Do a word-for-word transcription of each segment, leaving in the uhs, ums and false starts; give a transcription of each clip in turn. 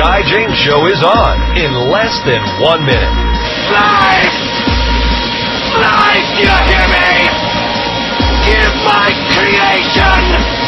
Guy James Show is on in less than one minute. Life! Life, do you hear me? Give my creation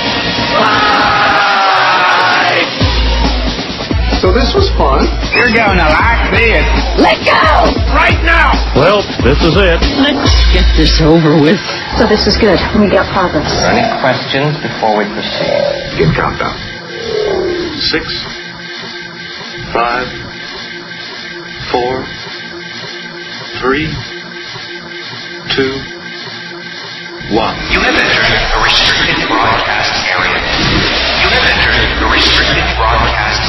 life! So this was fun. You're going to like this. Let go! Right now! Well, this is it. Let's get this over with. So this is good. We got progress. Are there any questions before we proceed? Give countdown. Six, five, four, three, two, one. You have entered a restricted broadcast area. You have entered a restricted broadcast.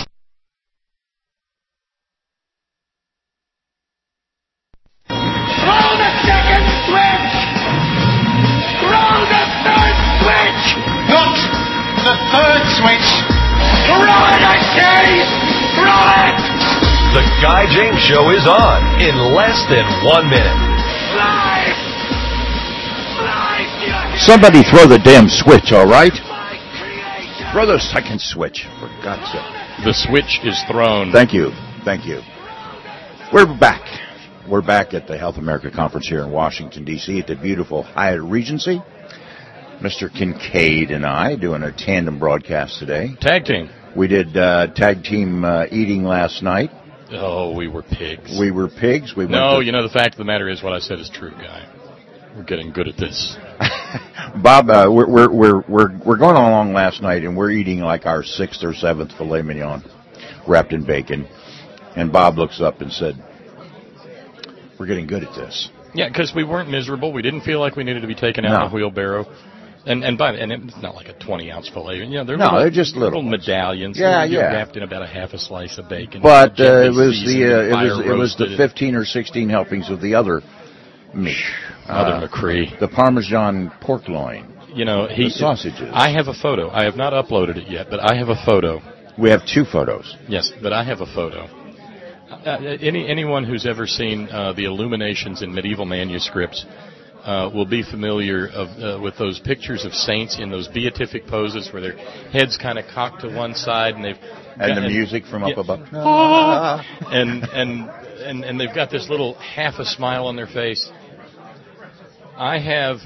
Throw the second switch! Throw the third switch! Not the third switch. Throw it, I say! Throw it! The Guy James Show is on in less than one minute. Life! Life, do you hear me? Somebody throw the damn switch, all right? Throw the second switch, for God's sake. The switch is thrown. Thank you. Thank you. We're back. We're back at the Health America Conference here in Washington, D C at the beautiful Hyatt Regency. Mister Kincaid and I doing a tandem broadcast today. Tag team. We did uh, tag team uh, eating last night. Oh, we were pigs. We were pigs. We no, went to... you know, the fact of the matter is what I said is true, Guy. We're getting good at this. Bob, uh, we're, we're, we're, we're, we're going along last night, and we're eating like our sixth or seventh filet mignon wrapped in bacon. And Bob looks up and said, we're getting good at this. Yeah, because we weren't miserable. We didn't feel like we needed to be taken out No. in a wheelbarrow. And and by and it's not like a twenty ounce fillet. You know, they're No, little, they're just little medallions. Yeah, You're yeah. wrapped in about a half a slice of bacon. But uh, gently it was seasoned, the uh, it fire was it was the roasted. fifteen or sixteen helpings of the other meat. Mother Uh, McCree. The Parmesan pork loin. You know, he The sausages. I have a photo. I have not uploaded it yet, but I have a photo. We have two photos. Yes, but I have a photo. Uh, any anyone who's ever seen uh, the illuminations in medieval manuscripts uh, will be familiar of, uh, with those pictures of saints in those beatific poses where their heads kind of cocked to one side and they've And got, the music from up yeah, above. and and and and they've got this little half a smile on their face. I have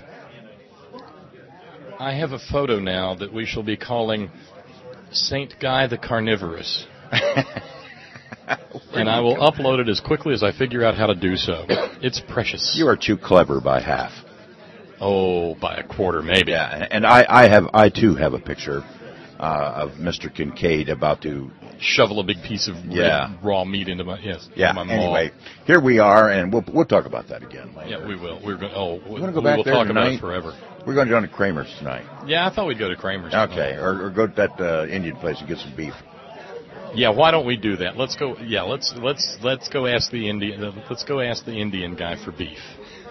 I have a photo now that we shall be calling Saint Guy the Carnivorous. And I will upload it as quickly as I figure out how to do so. It's precious. You are too clever by half. Oh, by a quarter, maybe. Yeah, and I, I have I too have a picture uh, of Mister Kincaid about to shovel a big piece of yeah. red, raw meat into my yes. Yeah. My Anyway, here we are, and we'll we'll talk about that again later. Yeah, we will. We're going. Oh, we're going to go we back will there talk tonight. about it forever. We're going down to Kramer's tonight. Yeah, I thought we'd go to Kramer's. Okay, or, or go to that uh, Indian place and get some beef. Yeah, why don't we do that? Let's go. Yeah, let's let's let's go ask the Indian. Let's go ask the Indian guy for beef.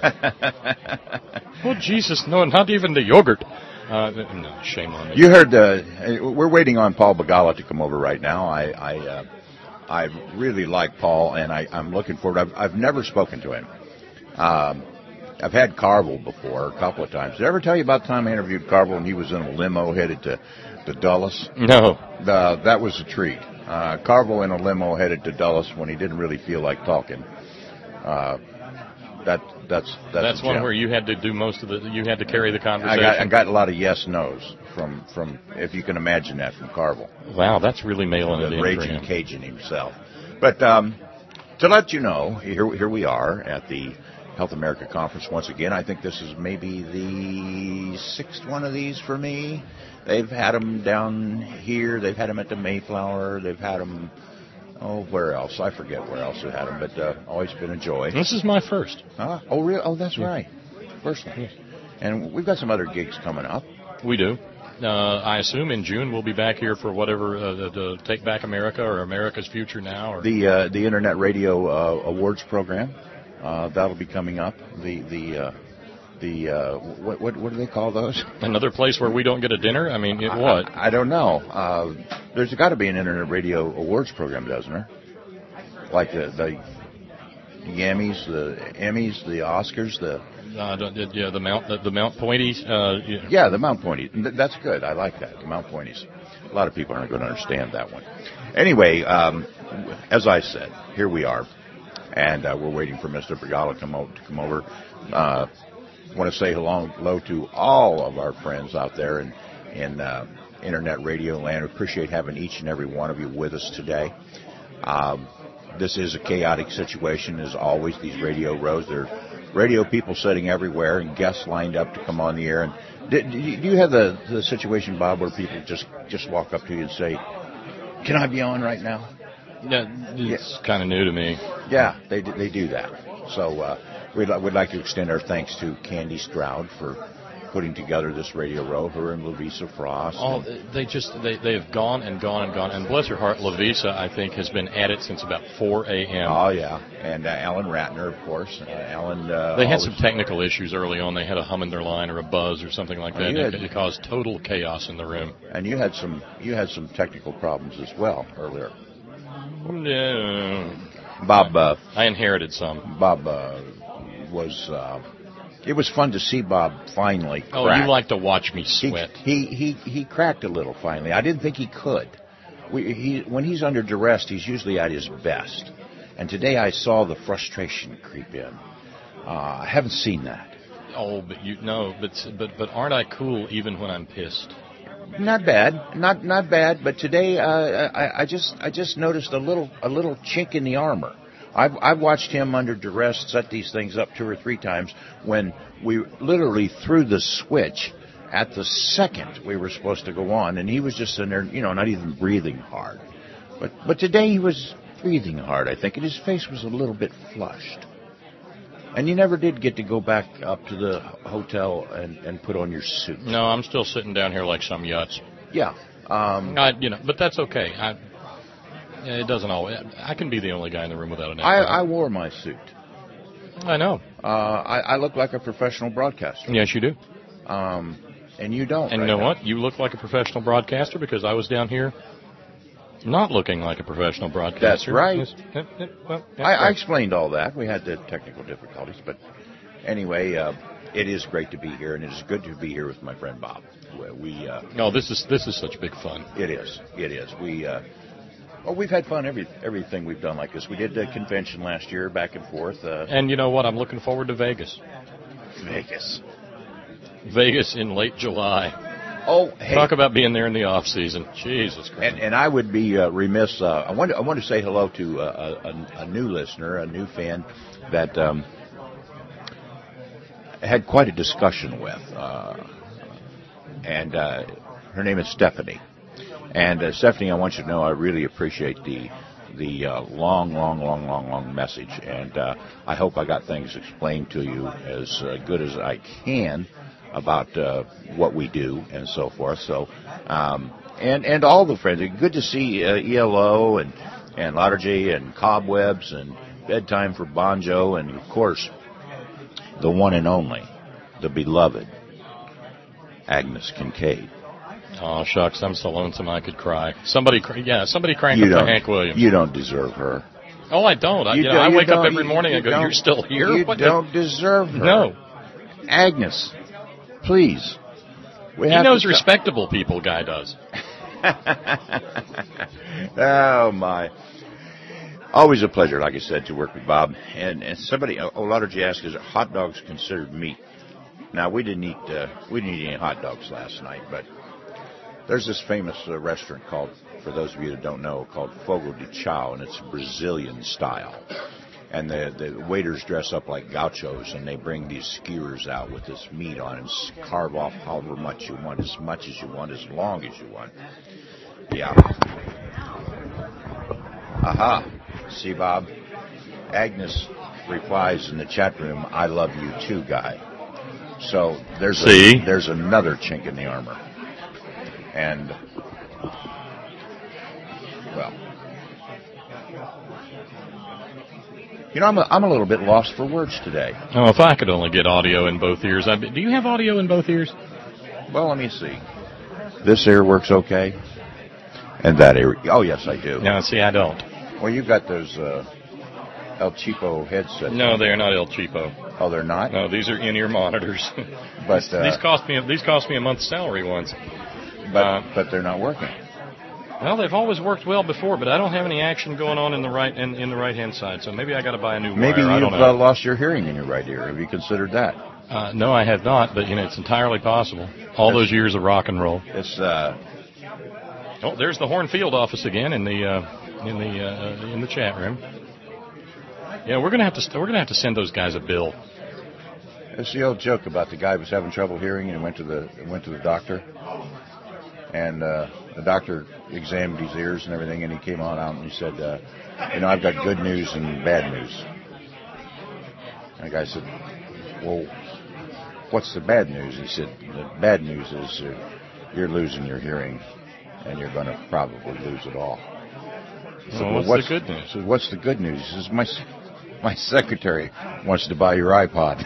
Oh Jesus, no, not even the yogurt. Uh, no, shame on me. You heard. Uh, we're waiting on Paul Begala to come over right now. I I, uh, I really like Paul, and I, I'm looking forward. I've I've never spoken to him. Um, I've had Carville before a couple of times. Did I ever tell you about the time I interviewed Carville and he was in a limo headed to, to Dulles? No. Uh, that was a treat. Uh, Carville in a limo headed to Dulles when he didn't really feel like talking. Uh, that that's that's, that's one where you had to do most of the. You had to carry the I conversation. got I got a lot of yes nos from from if you can imagine that from Carville. Wow, that's really mailing it the in. Raging Cajun himself. But um, to let you know, here here we are at the Health America Conference once again. I think this is maybe the sixth one of these for me. They've had them down here. They've had them at the Mayflower. They've had them, oh, where else? I forget where else they had them, but uh, always been a joy. This is my first. Huh? Oh, really? Oh, that's yeah. right. First one. Yeah. And we've got some other gigs coming up. We do. Uh, I assume in June we'll be back here for whatever, uh, the, the Take Back America or America's Future Now. Or the uh, the Internet Radio uh, Awards program. Uh, that'll be coming up. The the uh, the uh, what, what what do they call those? Another place where we don't get a dinner. I mean, it, what? I, I don't know. Uh, there's got to be an Internet Radio Awards program, doesn't there? Like the the Yammys, the Emmys, the Oscars, the uh, yeah, the Mount the, the Mount Pointies. Uh, yeah. yeah, the Mount Pointies. That's good. I like that. The Mount Pointies. A lot of people aren't going to understand that one. Anyway, um, as I said, here we are, and uh, we're waiting for Mister Brigala to come over. To come over. Uh, I want to say hello, hello to all of our friends out there in in uh, internet radio land. We appreciate having each and every one of you with us today. Um, this is a chaotic situation, as always. These radio rows, there are radio people sitting everywhere and guests lined up to come on the air. And do, do you have the, the situation, Bob, where people just, just walk up to you and say, "Can I be on right now?" Yeah, it's yeah. kind of new to me. Yeah, they they do that. So uh, we'd, we'd like to extend our thanks to Candy Stroud for putting together this radio row, her and Lavisa Frost. Oh, they just, they, they have gone and gone and gone. And bless her heart, Lavisa, I think, has been at it since about four a.m. Oh, yeah. And uh, Alan Ratner, of course. Uh, Alan. Uh, they had some technical issues early on. They had a hum in their line or a buzz or something like that. Oh, and it, it caused total chaos in the room. And you had some, you had some technical problems as well earlier. Yeah. Bob. Uh, I inherited some. Bob uh, was. Uh, It was fun to see Bob finally crack. Oh, you like to watch me sweat. He he he, he cracked a little finally. I didn't think he could. We, he, when he's under duress, he's usually at his best. And today I saw the frustration creep in. Uh, I haven't seen that. Oh, but you no, but but but aren't I cool even when I'm pissed? Not bad, not not bad. But today uh, I, I just I just noticed a little a little chink in the armor. I've, I've watched him under duress set these things up two or three times when we literally threw the switch at the second we were supposed to go on, and he was just in there, you know, not even breathing hard. But but today he was breathing hard, I think, and his face was a little bit flushed. And you never did get to go back up to the hotel and, and put on your suit. No, I'm still sitting down here like some yuts. Yeah. Um, I, you know, but that's okay. I, It doesn't always. I can be the only guy in the room without a necktie. I, I wore my suit. I know. Uh, I, I look like a professional broadcaster. Yes, you do. Um, and you don't. And right you know now. what? You look like a professional broadcaster because I was down here not looking like a professional broadcaster. That's right. It, it, it, well, I, I explained all that. We had the technical difficulties. But anyway, uh, it is great to be here, and it is good to be here with my friend Bob. We. Uh, no, this is this is such big fun. It is. It is. We. Uh, Oh, we've had fun every everything we've done like this. We did the convention last year, back and forth. Uh, and you know what? I'm looking forward to Vegas. Vegas. Vegas in late July. Oh, hey. Talk about being there in the off season. Jesus Christ. And, and I would be uh, remiss. Uh, I want to, I want to say hello to uh, a, a new listener, a new fan that um, had quite a discussion with, uh, and uh, her name is Stephanie. And, uh, Stephanie, I want you to know I really appreciate the the uh, long, long, long, long, long message. And uh, I hope I got things explained to you as uh, good as I can about uh, what we do and so forth. So, um, and and all the friends. Good to see uh, E L O and, and Lauderjay and Cobwebs and Bedtime for Bonjo and, of course, the one and only, the beloved Agnes Kincaid. Oh, shucks, I'm so lonesome I could cry. Somebody, yeah, somebody crank you up the Hank Williams. You don't deserve her. Oh, I don't. I, you you know, do, I you wake up every you, morning you and go, you're still here? You what don't the? deserve her. No. Agnes, please. We he have knows to respectable people, guy does. Oh, my. Always a pleasure, like I said, to work with Bob. And, and somebody, oh, Lauderjay asked, is hot dogs considered meat? Now, we didn't eat uh, we didn't eat any hot dogs last night, but there's this famous uh, restaurant called, for those of you that don't know, called Fogo de Chao, and it's Brazilian style. And the, the waiters dress up like gauchos, and they bring these skewers out with this meat on and carve off however much you want, as much as you want, as long as you want. Yeah. Aha. See, Bob? Agnes replies in the chat room, I love you too, guy. So there's See? A, there's another chink in the armor. And, well, you know, I'm a, I'm a little bit lost for words today. Oh, if I could only get audio in both ears. I'd be, do you have audio in both ears? Well, let me see. This ear works okay. And that ear, oh, yes, I do. No, see, I don't. Well, you've got those, uh, El Cheapo headset. No, they're not El Cheapo. Oh, they're not? No, these are in-ear monitors. But these, uh, these cost me these cost me a month's salary once. But uh, but they're not working. Well, they've always worked well before, but I don't have any action going on in the right in, in the right hand side, so maybe I got to buy a new Maybe wire. I you've don't know. uh, lost your hearing in your right ear. Have you considered that? Uh, no, I have not, but you know it's entirely possible. All those years of rock and roll. It's uh. Oh, there's the Hornfield office again in the uh, in the uh, in the chat room. Yeah, we're gonna have to we're gonna have to send those guys a bill. It's the old joke about the guy who was having trouble hearing and went to the went to the doctor, and uh, the doctor examined his ears and everything, and he came on out and he said, uh, "You know, I've got good news and bad news." And the guy said, "Well, what's the bad news?" He said, "The bad news is uh, you're losing your hearing, and you're going to probably lose it all." So well, what's, what's the good news? So what's the good news? He says, my my secretary wants to buy your iPod.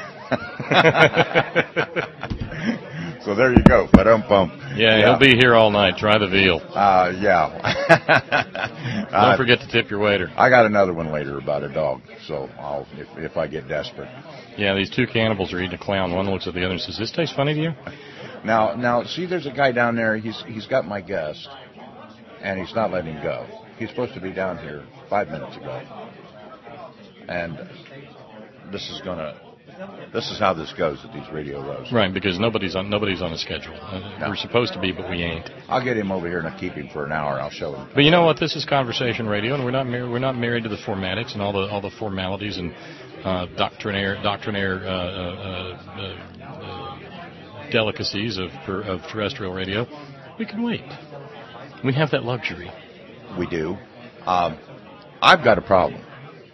So there you go. Ba-dum bump. Yeah, yeah, he'll be here all night. Try the veal. Uh, yeah. Don't uh, forget to tip your waiter. I got another one later about a dog, so I'll if if I get desperate. Yeah, these two cannibals are eating a clown. One looks at the other and says, "This tastes funny to you?" Now, now, see, there's a guy down there. He's he's got my guest, and he's not letting him go. He's supposed to be down here five minutes ago, and this is gonna. This is how this goes at these radio rows. Right, because nobody's on nobody's on a schedule. Uh, No. We're supposed to be, but we ain't. I'll get him over here and I'll keep him for an hour. I'll show him. But you know what? This is conversation radio, and we're not mar- we're not married to the formatics and all the all the formalities and uh, doctrinaire doctrinaire uh, uh, uh, uh, delicacies of per, of terrestrial radio. We can wait. We have that luxury. We do. Um, I've got a problem.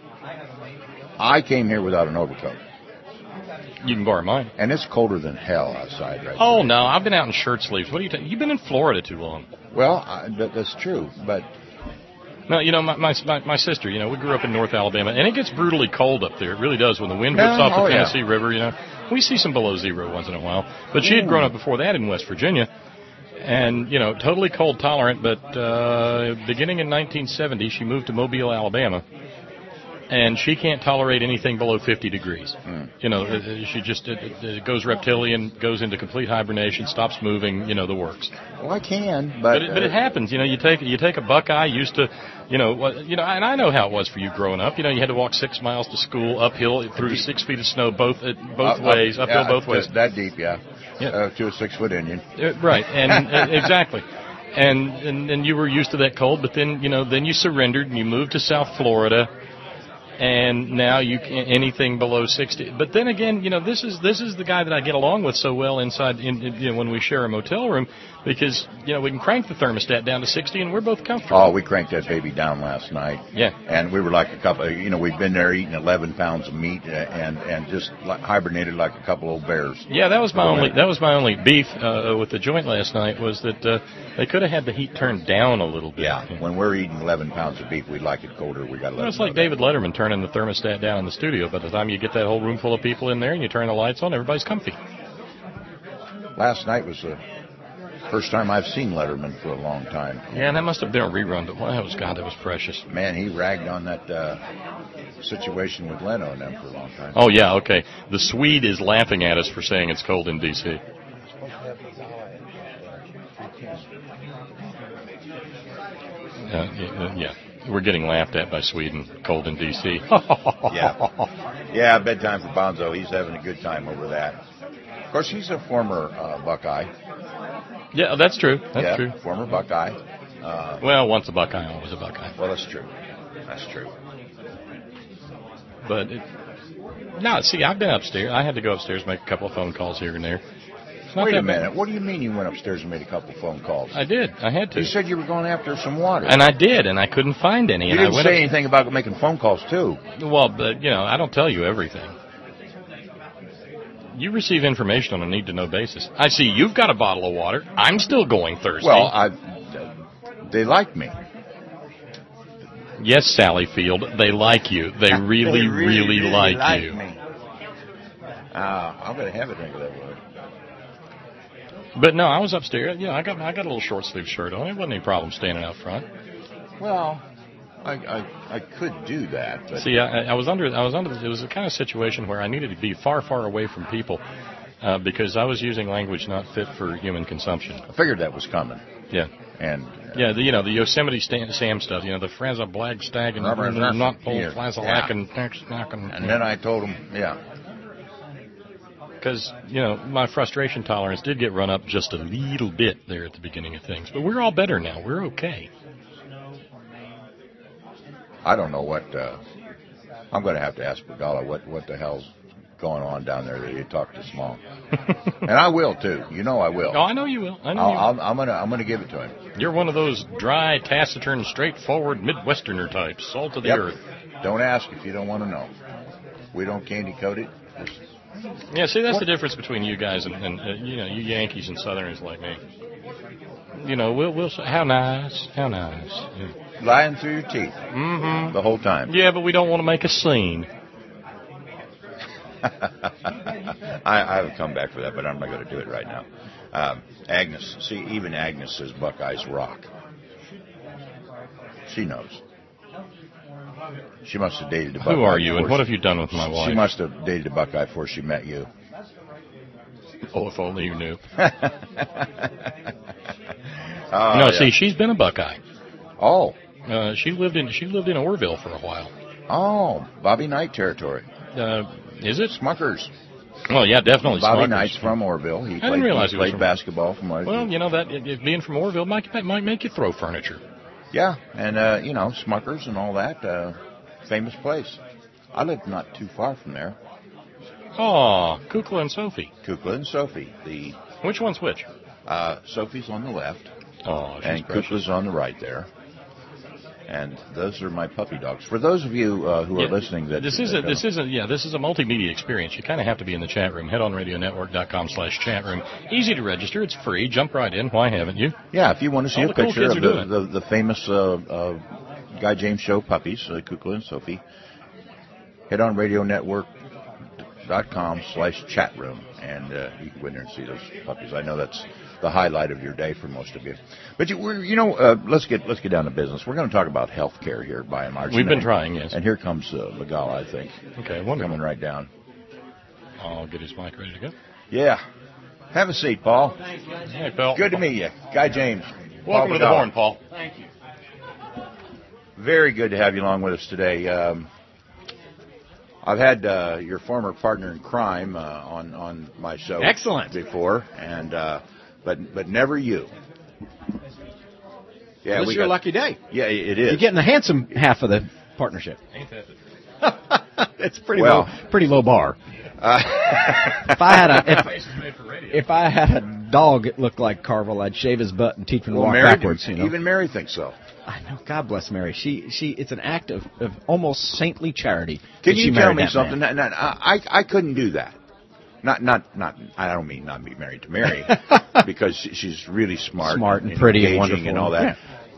I came here without an overcoat. You can borrow mine. And it's colder than hell outside right Oh, now. no, I've been out in shirt sleeves. What are you ta- You've been in Florida too long. Well, I, that, that's true, but... No, you know, my, my my my sister, you know, we grew up in North Alabama, and it gets brutally cold up there. It really does. When the wind Yeah, whips off the oh, yeah. Tennessee River, you know, we see some below zero once in a while. But she had grown up before that in West Virginia, and, you know, totally cold tolerant. But uh, beginning in nineteen seventy, she moved to Mobile, Alabama. And she can't tolerate anything below fifty degrees. Mm. You know, uh, she just it, it goes reptilian, goes into complete hibernation, stops moving. You know, the works. Well, I can, but... But it, but it uh, happens. You know, you take you take a Buckeye used to, you know, what, you know, and I know how it was for you growing up. You know, you had to walk six miles to school uphill through six feet of snow both uh, both up- ways, up, uphill yeah, both ways. just that deep, yeah. Yeah. Uh, to a six-foot Indian. Uh, right, and uh, exactly. And, and and you were used to that cold, but then you know, then you surrendered and you moved to South Florida. And now you can, anything below sixty. But then again, you know, this is this is the guy that I get along with so well inside in, in you know, when we share a motel room, because you know we can crank the thermostat down to sixty and we're both comfortable. Oh, we cranked that baby down last night. Yeah. And we were like a couple, you know, we'd been there eating eleven pounds of meat and and just like hibernated like a couple old bears. Yeah, that was my only that was my only beef uh, with the joint last night was that uh, they could have had the heat turned down a little bit. Yeah. When we're eating eleven pounds of beef, we'd like it colder. We got to let Well, it's them like know David Letterman turning the thermostat down in the studio. By the time you get that whole room full of people in there and you turn the lights on, everybody's comfy. that. Last night was the first time I've seen Letterman for a long time. Yeah, and that must have been a rerun, but wow, that was God, that was precious. Man, he ragged on that uh, situation with Leno and them for a long time. Oh, yeah, okay. The Swede is laughing at us for saying it's cold in D C Uh, yeah, yeah, we're getting laughed at by Sweden. Cold in D C Yeah. Yeah, bedtime for Bonzo. He's having a good time over that. Of course, he's a former uh, Buckeye. Yeah, that's true. That's yeah, true. Former Buckeye. Uh, Well, once a Buckeye, always a Buckeye. well, that's true. That's true. But, it, no, see, I've been upstairs. I had to go upstairs, make a couple of phone calls here and there. It's not Wait that a minute. bad. What do you mean you went upstairs and made a couple phone calls? I did. I had to. You said you were going after some water. And I did, and I couldn't find any. you and didn't I went say up, anything about making phone calls, too. Well, but, you know, I don't tell you everything. You receive information on a need-to-know basis. I see you've got a bottle of water. I'm still going thirsty. Well, I, they like me. Yes, Sally Field, they like you. They really, They really, really like, like you. me. Uh, I'm going to have a drink of that water. But no, I was upstairs. You know, I got I got a little short sleeve shirt on. It wasn't any problem standing out front. Well, I, I, I could do that. But See, I, I was under. I was under. It was a kind of situation where I needed to be far, far away from people uh, because I was using language not fit for human consumption. I figured that was coming. Yeah. And uh, yeah, the, you know the Yosemite Sam stuff. You know the Franza Blag Stag and not Pole Flazalac and and and then I told him, yeah. Because, you know, my frustration tolerance did get run up just a little bit there at the beginning of things. But we're all better now. We're okay. I don't know what, uh, I'm going to have to ask Begala what, what the hell's going on down there that you talk to Small. And I will, too. You know I will. Oh, I know you will. I know I'll, you will. I'll, I'm going to I'm gonna give it to him. You're one of those dry, taciturn, straightforward Midwesterner types, salt of the yep. earth. Don't ask if you don't want to know. We don't candy coat it. Yeah, see, that's what? the difference between you guys and, and uh, you know, you Yankees and Southerners like me. You know, we'll, we'll say, how nice, how nice. Yeah. Lying through your teeth mm-hmm. the whole time. Yeah, but we don't want to make a scene. I, I have a comeback for that, but I'm not going to do it right now. Um, Agnes, see, even Agnes says Buckeyes rock. She knows. She must have dated a Buckeye. Who are you, and what have you done with my she, wife? She must have dated a Buckeye before she met you. Oh, if only you knew. oh, no, yeah. see, she's been a Buckeye. Oh. Uh, she lived in she lived in Orville for a while. Oh, Bobby Knight territory. Uh, is it? Smuckers. Well, yeah, definitely. Bobby Smuckers. Knight's from Orville. He I played, didn't realize he he was played from, basketball from Orville. Well, you know, that it, being from Orville might, might make you throw furniture. Yeah, and, uh, you know, Smuckers and all that. Uh, famous place. I lived not too far from there. Oh, Kukla and Sophie. Kukla and Sophie. The Which one's which? Uh, Sophie's on the left. Oh, she's and precious. Kukla's on the right there. And those are my puppy dogs. For those of you uh, who yeah, are listening, that this is a, this is a yeah this is a multimedia experience. You kind of have to be in the chat room. Head on radio network dot com slash chat room. Easy to register. It's free. Jump right in. Why haven't you? Yeah, if you want to see All a the picture cool of kids the, the the famous uh, uh, Guy James Show puppies, uh, Kukla and Sophie, head on radio network dot com slash chat room, and uh, you can go in there and see those puppies. I know that's the highlight of your day for most of you. But you, we're, you know, uh, let's get let's get down to business. We're going to talk about health care here by and large. We've been and, trying, yes. And here comes uh, Begala, I think. Okay, wonderful. Coming right down. I'll get his mic ready to go. Yeah. Have a seat, Paul. Thanks, guys. Hey, Paul. Good to meet you. Guy James. Welcome to the Horn, Paul. Thank you. Very good to have you along with us today. Um, I've had uh, your former partner in crime uh, on, on my show Excellent. before, and uh, but but never you. Yeah, this is we your got, lucky day. Yeah, it is. You're getting the handsome half of the partnership. Ain't that the It's pretty well, low, pretty low bar. Uh, if I had a if, if I had a dog that looked like Carvel, I'd shave his butt and teach him to well, walk Mary, backwards. You know? Even Mary thinks so. I know. God bless Mary. She she. It's an act of, of almost saintly charity. Can you you tell me that something? Man. Not, not, I I couldn't do that. Not not not. I don't mean not be married to Mary because she's really smart, smart and, and pretty and and wonderful and all that. Yeah.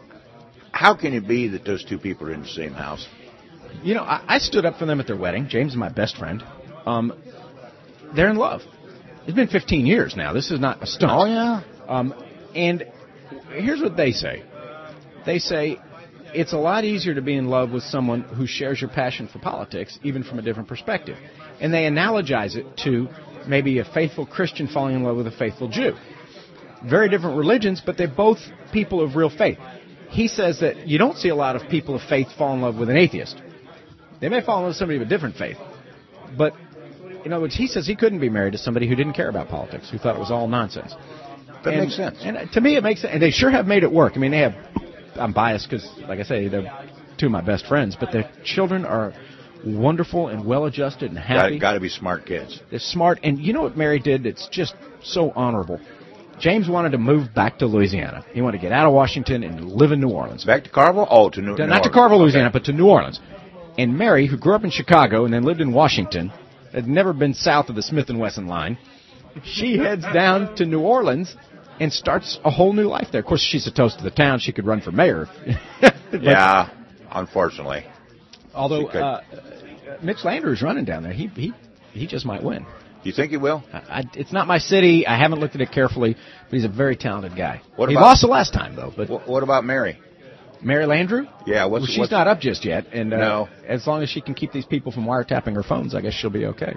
How can it be that those two people are in the same house? You know, I, I stood up for them at their wedding. James is my best friend. Um, they're in love. It's been fifteen years now. This is not a stunt. Oh yeah. Um, and here's what they say. They say it's a lot easier to be in love with someone who shares your passion for politics, even from a different perspective. And they analogize it to maybe a faithful Christian falling in love with a faithful Jew. Very different religions, but they're both people of real faith. He says that you don't see a lot of people of faith fall in love with an atheist. They may fall in love with somebody of a different faith. But, in other words, he says he couldn't be married to somebody who didn't care about politics, who thought it was all nonsense. That and, makes sense. And to me, it makes sense. And they sure have made it work. I mean, they have... I'm biased because, like I say, they're two of my best friends, but their children are wonderful and well-adjusted and happy. Got to be smart kids. They're smart. And you know what Mary did that's just so honorable? James wanted to move back to Louisiana. He wanted to get out of Washington and live in New Orleans. Back to Carvel? Oh, to New, to, New Not Orleans. to Carvel, Louisiana, okay. but to New Orleans. And Mary, who grew up in Chicago and then lived in Washington, had never been south of the Smith and Wesson line, she heads down to New Orleans and starts a whole new life there. Of course, she's a toast of the town. She could run for mayor. Yeah, unfortunately. Although uh, Mitch Landrieu's running down there, he he he just might win. You think he will? I, I, it's not my city. I haven't looked at it carefully, but he's a very talented guy. What he about, lost the last time, though. But what, what about Mary? Mary Landrieu? Yeah, what's, well, she's what's, not up just yet, and uh, no. as long as she can keep these people from wiretapping her phones, I guess she'll be okay.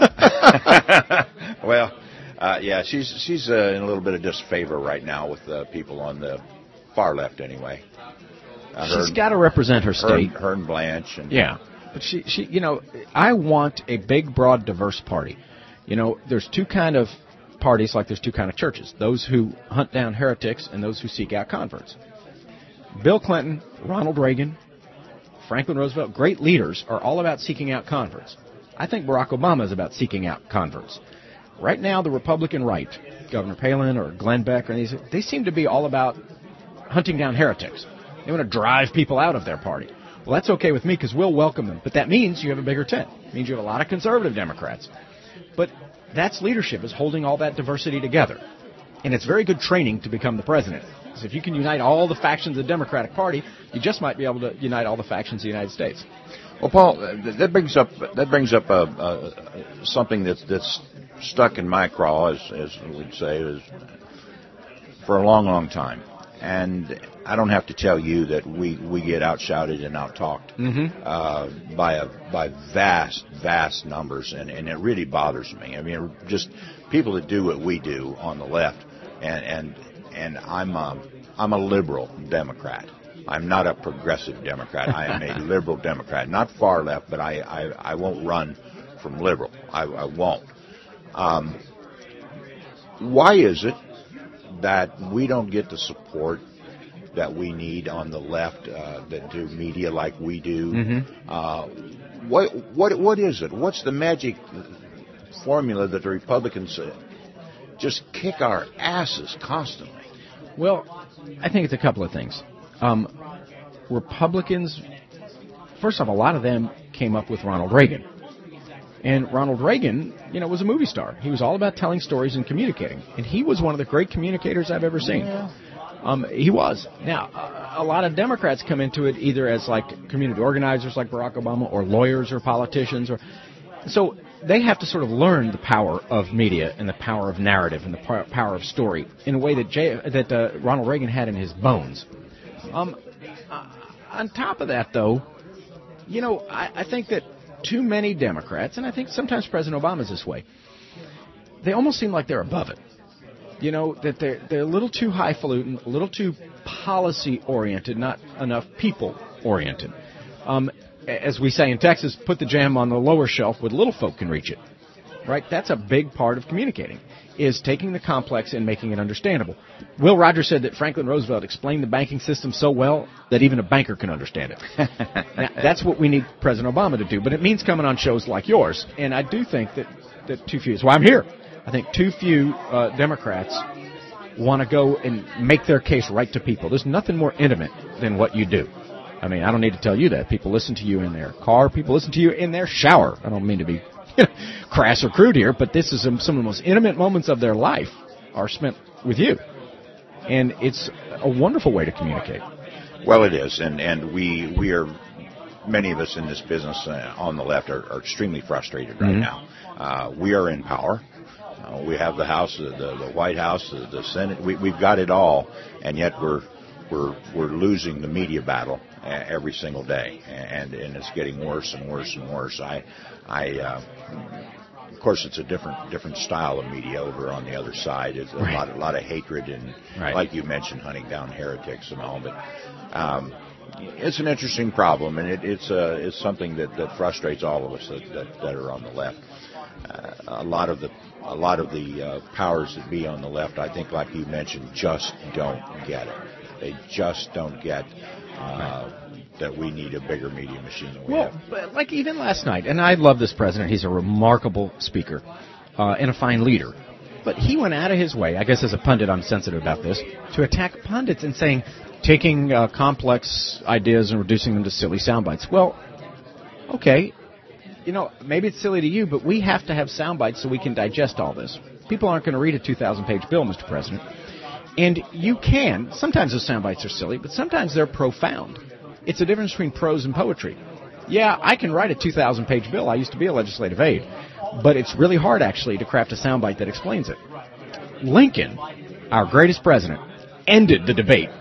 Well, uh, yeah, she's she's uh, in a little bit of disfavor right now with uh, people on the far left, anyway. Uh, she's her, got to represent her state. Her, her and Blanche. And, yeah, but she, she, you know, I want a big, broad, diverse party. You know, there's two kind of parties like there's two kind of churches: those who hunt down heretics and those who seek out converts. Bill Clinton, Ronald Reagan, Franklin Roosevelt, great leaders, are all about seeking out converts. I think Barack Obama is about seeking out converts. Right now, the Republican right, Governor Palin or Glenn Beck, or these, they seem to be all about hunting down heretics. They want to drive people out of their party. Well, that's okay with me because we'll welcome them. But that means you have a bigger tent. It means you have a lot of conservative Democrats. But that's leadership, is holding all that diversity together. And it's very good training to become the president. So if you can unite all the factions of the Democratic Party, you just might be able to unite all the factions of the United States. Well, Paul, that brings up that brings up a, a, something that's that's stuck in my craw, as as we'd say, is for a long, long time. And I don't have to tell you that we, we get outshouted and outtalked mm-hmm. uh, by a by vast, vast numbers, and, and it really bothers me. I mean, just people that do what we do on the left, and and and I'm a, I'm a liberal Democrat. I'm not a progressive Democrat. I am a liberal Democrat, not far left, but I I, I won't run from liberal. I, I won't. Um, why is it that we don't get the support that we need on the left uh, that do media like we do? Mm-hmm. Uh, what what what is it? What's the magic formula that the Republicans uh, just kick our asses constantly? Well, I think it's a couple of things. Um, Republicans, first off, a lot of them came up with Ronald Reagan. And Ronald Reagan, you know, was a movie star. He was all about telling stories and communicating. And he was one of the great communicators I've ever seen. Um, he was. Now, a lot of Democrats come into it either as like community organizers like Barack Obama, or lawyers or politicians. or So they have to sort of learn the power of media and the power of narrative and the power of story in a way that J- that uh, Ronald Reagan had in his bones. Um, uh, on top of that, though, you know, I, I think that too many Democrats, and I think sometimes President Obama is this way, they almost seem like they're above it. You know, that they're, they're a little too highfalutin, a little too policy-oriented, not enough people-oriented. Um, as we say in Texas, put the jam on the lower shelf where the little folk can reach it. Right? That's a big part of communicating, is taking the complex and making it understandable. Will Rogers said that Franklin Roosevelt explained the banking system so well that even a banker can understand it. Now, that's what we need President Obama to do, but it means coming on shows like yours. And I do think that, that too few, so I'm here. I think too few uh, Democrats want to go and make their case right to people. There's nothing more intimate than what you do. I mean, I don't need to tell you that. People listen to you in their car. People listen to you in their shower. I don't mean to be you know, crass or crude here, but this is some, some of the most intimate moments of their life are spent with you. And it's a wonderful way to communicate. Well, it is. And, and we we are, many of us in this business uh, on the left are, are extremely frustrated right mm-hmm. now. Uh, we are in power. Uh, we have the House, the, the White House, the, the Senate. We, we've got it all, and yet we're we're we're losing the media battle uh, every single day, and and it's getting worse and worse and worse. I, I, uh, of course, it's a different different style of media over on the other side. It's a right. lot a lot of hatred and, right. like you mentioned, hunting down heretics and all. But um, it's an interesting problem, and it, it's uh, it's something that, that frustrates all of us that, that, that are on the left. Uh, a lot of the a lot of the uh, powers that be on the left, I think, like you mentioned, just don't get it. They just don't get uh, that we need a bigger media machine than we well, have. But like even last night, and I love this president. He's a remarkable speaker uh, and a fine leader. But he went out of his way, I guess as a pundit I'm sensitive about this, to attack pundits and saying, taking uh, complex ideas and reducing them to silly sound bites. Well, okay. You know, maybe it's silly to you, but we have to have sound bites so we can digest all this. People aren't going to read a two thousand page bill, Mister President. And you can. Sometimes those sound bites are silly, but sometimes they're profound. It's a difference between prose and poetry. Yeah, I can write a two thousand page bill. I used to be a legislative aide. But it's really hard, actually, to craft a sound bite that explains it. Lincoln, our greatest president, ended the debate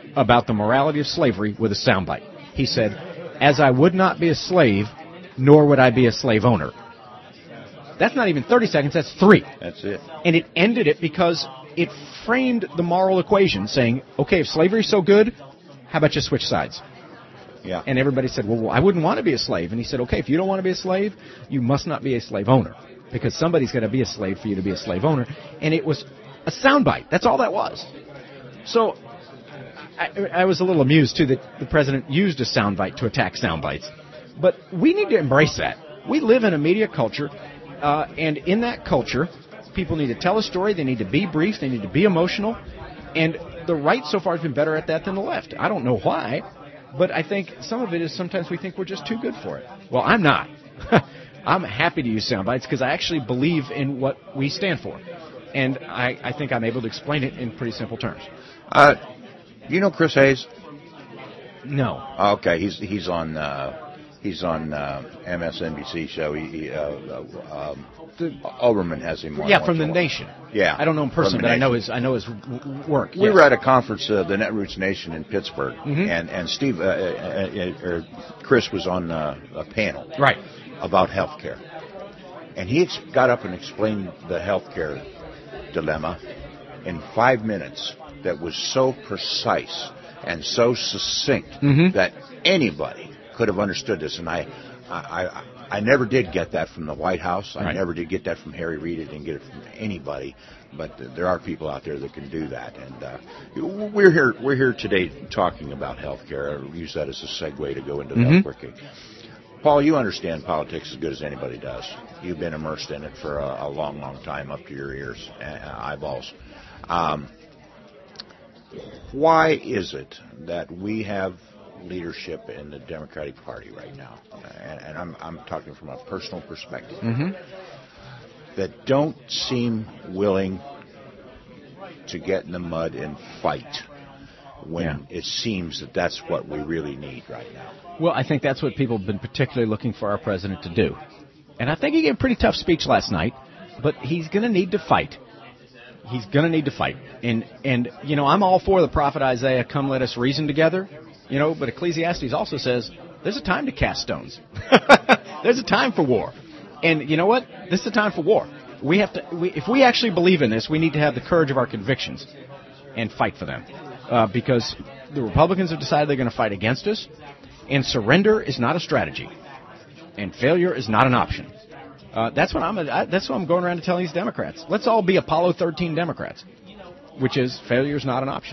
about the morality of slavery with a soundbite. He said, "As I would not be a slave, nor would I be a slave owner." That's not even thirty seconds, that's three. That's it. And it ended it because it framed the moral equation, saying, okay, if slavery's so good, how about you switch sides? Yeah. And everybody said, well, I wouldn't want to be a slave. And he said, okay, if you don't want to be a slave, you must not be a slave owner, because somebody's going to be a slave for you to be a slave owner. And it was a soundbite. That's all that was. So I, I was a little amused, too, that the president used a soundbite to attack soundbites. But we need to embrace that. We live in a media culture, uh, and in that culture, people need to tell a story, they need to be brief, they need to be emotional, and the right so far has been better at that than the left. I don't know why, but I think some of it is sometimes we think we're just too good for it. Well, I'm not. I'm happy to use sound bites because I actually believe in what we stand for, and I, I think I'm able to explain it in pretty simple terms. Uh, you know Chris Hayes? No. Okay, he's he's on uh, he's on uh, M S N B C show. He, he uh, uh, um, Olbermann has him on. Yeah, from the Nation. Yeah, I don't know him personally, but I know his I know his work. We yes. were at a conference, uh, the Netroots Nation in Pittsburgh, mm-hmm. and and Steve uh, uh, uh, or Chris was on uh, a panel right about healthcare, and he ex- got up and explained the healthcare dilemma in five minutes. That was so precise and so succinct mm-hmm. that anybody could have understood this, and I. I, I I never did get that from the White House. I right. never did get that from Harry Reid. I didn't get it from anybody. But there are people out there that can do that. And uh, we're here We're here today talking about health care. I'll use that as a segue to go into the mm-hmm. health care. Paul, you understand politics as good as anybody does. You've been immersed in it for a, a long, long time, up to your ears, uh, eyeballs. Um, why is it that we have leadership in the Democratic Party right now, and, and I'm, I'm talking from a personal perspective, mm-hmm. that don't seem willing to get in the mud and fight when yeah. it seems that that's what we really need right now? Well, I think that's what people have been particularly looking for our president to do. And I think he gave a pretty tough speech last night, but he's going to need to fight. He's going to need to fight. And, and, you know, I'm all for the prophet Isaiah, come let us reason together. You know, but Ecclesiastes also says there's a time to cast stones. There's a time for war. And you know what? This is a time for war. We have to. We, if we actually believe in this, we need to have the courage of our convictions and fight for them. Uh, because the Republicans have decided they're going to fight against us, and surrender is not a strategy, and failure is not an option. Uh, that's what I'm. I, that's what I'm going around to tell these Democrats. Let's all be Apollo thirteen Democrats, which is failure is not an option.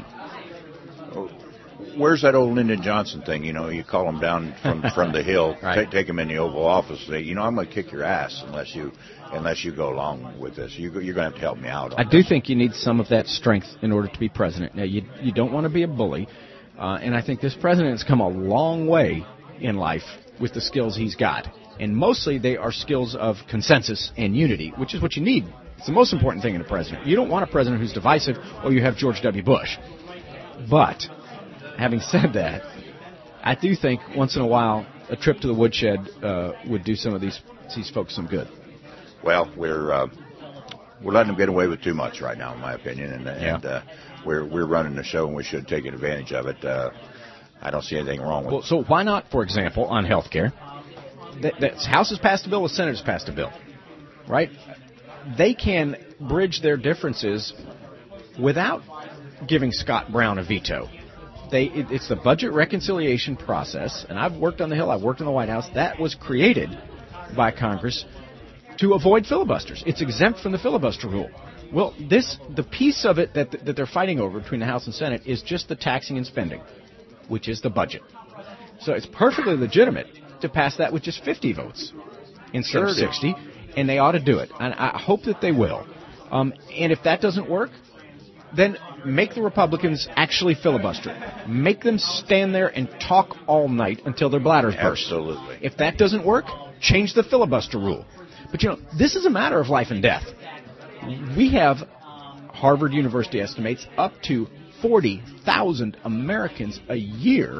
Where's that old Lyndon Johnson thing? You know, you call them down from, from the hill, right. take, take them in the Oval Office, say, you know, I'm going to kick your ass unless you unless you go along with this. You, you're going to have to help me out on I this. do think you need some of that strength in order to be president. Now, you you don't want to be a bully, uh, and I think this president has come a long way in life with the skills he's got. And mostly they are skills of consensus and unity, which is what you need. It's the most important thing in a president. You don't want a president who's divisive, or you have George W. Bush. But having said that, I do think once in a while a trip to the woodshed uh, would do some of these these folks some good. Well, we're uh, we're letting them get away with too much right now, in my opinion, and, yeah. and uh, we're we're running the show, and we should take advantage of it. Uh, I don't see anything wrong with well, it. So why not, for example, on health care? The, the House has passed a bill, the Senate has passed a bill, right? They can bridge their differences without giving Scott Brown a veto. They, it, it's the budget reconciliation process, and I've worked on the Hill, I've worked in the White House, that was created by Congress to avoid filibusters. It's exempt from the filibuster rule. Well, this the piece of it that, that they're fighting over between the House and Senate is just the taxing and spending, which is the budget. So it's perfectly legitimate to pass that with just fifty votes instead sure of sixty, and they ought to do it. And I hope that they will. Um, and if that doesn't work, then make the Republicans actually filibuster. Make them stand there and talk all night until their bladders burst. Absolutely. If that doesn't work, change the filibuster rule. But, you know, this is a matter of life and death. We have, Harvard University estimates, up to forty thousand Americans a year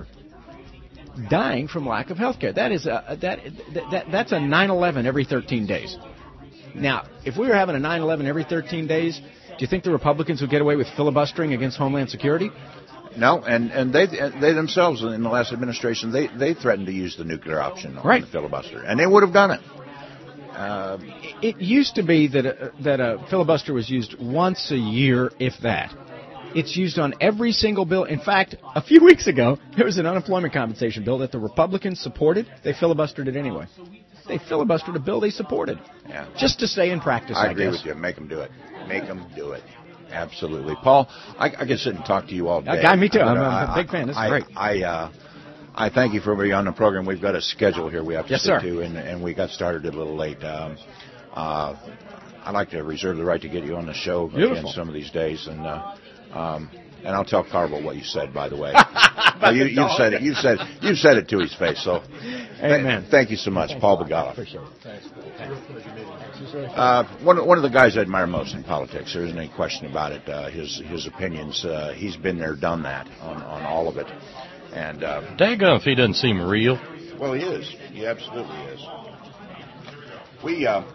dying from lack of health care. That is a, that, that, that's a nine eleven every thirteen days. Now, if we were having a nine eleven every thirteen days, do you think the Republicans would get away with filibustering against Homeland Security? No, and, and they they themselves in the last administration they, they threatened to use the nuclear option on right. the filibuster, and they would have done it. Uh, it. It used to be that a, that a filibuster was used once a year, if that. It's used on every single bill. In fact, a few weeks ago, there was an unemployment compensation bill that the Republicans supported. They filibustered it anyway. They filibustered a bill they supported. Yeah. Just to stay in practice, I, I agree guess. with you. Make them do it. Make them do it. Absolutely. Paul, I, I could sit and talk to you all day. Uh, me too. I'm, uh, I'm a big fan. This is I, great. I, uh, I thank you for being on the program. We've got a schedule here we have to yes, stick sir. to, and, and we got started a little late. Um, uh, I'd like to reserve the right to get you on the show Beautiful. again some of these days. And uh, um, and I'll tell Carvel what you said, by the way. uh, you, you've said it. You've said you've said it to his face. So, amen. Th- thank you so much, Thanks, Paul Begala. Appreciate it. Thanks. Uh, one, one of the guys I admire most in politics, there isn't any question about it. Uh, his his opinions, uh, he's been there, done that on, on all of it. And uh, daggone if he doesn't seem real. Well, he is. He absolutely is. We uh,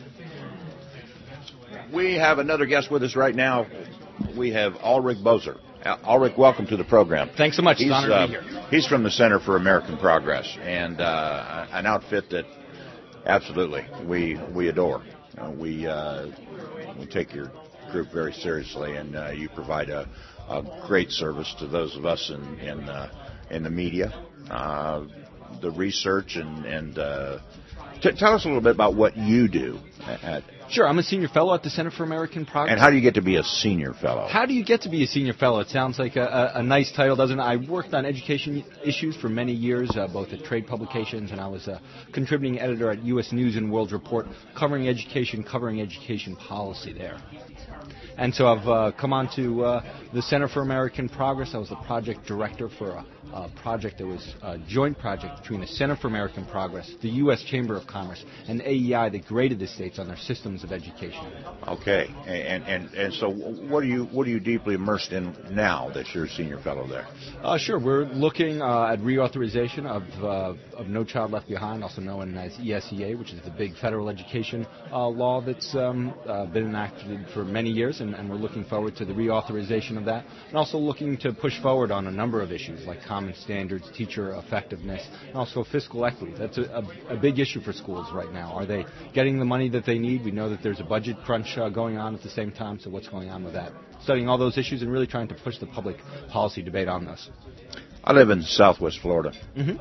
we have another guest with us right now. We have Ulrich Boser. Ulrich, welcome to the program. Thanks so much. It's he's, an honor uh, to be here. He's from the Center for American Progress, and uh, an outfit that absolutely we we adore. Uh, we uh, we take your group very seriously, and uh, you provide a, a great service to those of us in in, uh, in the media, uh, the research, and and uh, t- tell us a little bit about what you do at. Sure, I'm a senior fellow at the Center for American Progress. And how do you get to be a senior fellow? How do you get to be a senior fellow? It sounds like a, a, a nice title, doesn't it? I worked on education issues for many years, uh, both at trade publications, and I was a contributing editor at U S News and World Report, covering education, covering education policy there. And so I've uh, come on to uh, the Center for American Progress. I was the project director for a, a project that was a joint project between the Center for American Progress, the U S Chamber of Commerce, and A E I that graded the states on their systems of education. Okay, and and and so what are you what are you deeply immersed in now that you're a senior fellow there? Uh, sure, we're looking uh, at reauthorization of uh, of No Child Left Behind, also known as E S E A, which is the big federal education uh, law that's um, uh, been enacted for many years, and, and we're looking forward to the reauthorization of that, and also looking to push forward on a number of issues like common standards, teacher effectiveness, and also fiscal equity. That's a, a, a big issue for schools right now. Are they getting the money that they need? We know that there's a budget crunch uh, going on at the same time, so what's going on with that? Studying all those issues and really trying to push the public policy debate on this. I live in Southwest Florida, mm-hmm.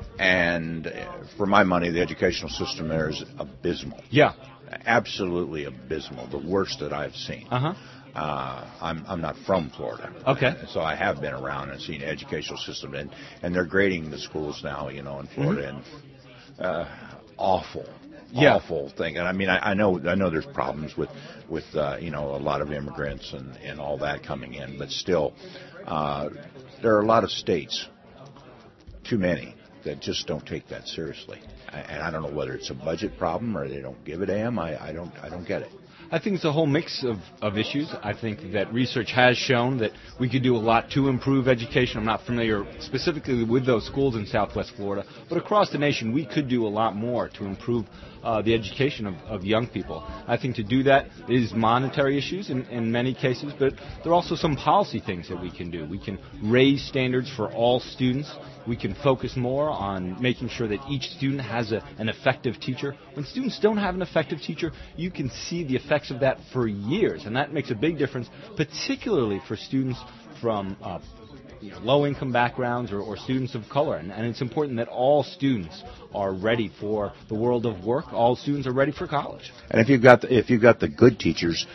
and for my money, the educational system there is abysmal. Yeah. Absolutely abysmal, the worst that I've seen. Uh-huh. Uh, I'm I'm not from Florida. Okay. So I have been around and seen the educational system, and, and they're grading the schools now, you know, in Florida, mm-hmm. and uh, awful, yeah. awful thing. And I mean, I, I know I know there's problems with with uh, you know, a lot of immigrants and, and all that coming in, but still, uh, there are a lot of states, too many, that just don't take that seriously. And I don't know whether it's a budget problem or they don't give a damn. I, I don't I don't get it. I think it's a whole mix of, of issues. I think that research has shown that we could do a lot to improve education. I'm not familiar specifically with those schools in Southwest Florida, but across the nation we could do a lot more to improve uh, the education of, of young people. I think to do that is monetary issues in, in many cases, but there are also some policy things that we can do. We can raise standards for all students. We can focus more on making sure that each student has a, an effective teacher. When students don't have an effective teacher, you can see the effects of that for years, and that makes a big difference, particularly for students from uh, you know, low-income backgrounds or, or students of color. And, and it's important that all students are ready for the world of work. All students are ready for college. And if you've got the, if you've got the good teachers,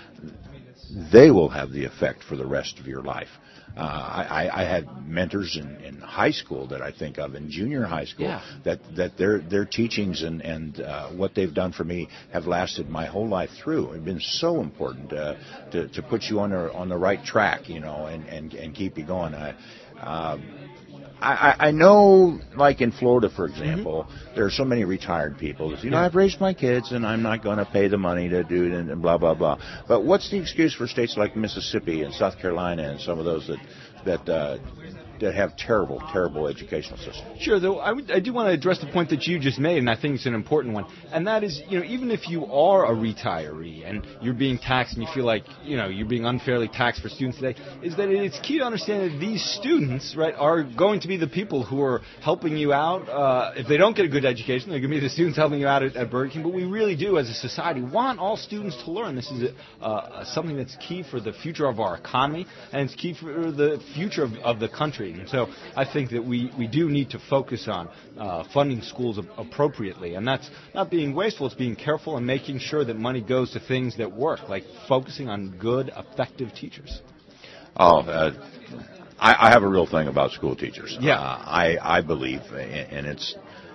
they will have the effect for the rest of your life. Uh, I, I had mentors in, in high school that I think of, in junior high school, yeah. that, that their their teachings and, and uh, what they've done for me have lasted my whole life through. It's been so important uh, to, to put you on the, on the right track, you know, and, and, and keep you going. I, uh, I, I know, like in Florida, for example, mm-hmm. there are so many retired people. You know, yeah. I've raised my kids, and I'm not going to pay the money to do it, and, and blah, blah, blah. But what's the excuse for states like Mississippi and South Carolina and some of those that that uh, that have terrible, terrible educational systems. Sure, though I, would, I do want to address the point that you just made, and I think it's an important one. And that is, you know, even if you are a retiree and you're being taxed and you feel like, you know, you're being unfairly taxed for students today, is that it's key to understand that these students, right, are going to be the people who are helping you out. Uh, if they don't get a good education, they're going to be the students helping you out at, at Burger King. But we really do, as a society, want all students to learn. This is a, uh, something that's key for the future of our economy, and it's key for the future of, of the country. And so I think that we, we do need to focus on uh, funding schools appropriately. And that's not being wasteful, it's being careful and making sure that money goes to things that work, like focusing on good, effective teachers. Oh, uh, I, I have a real thing about school teachers. Yeah. Uh, I, I believe, and it's,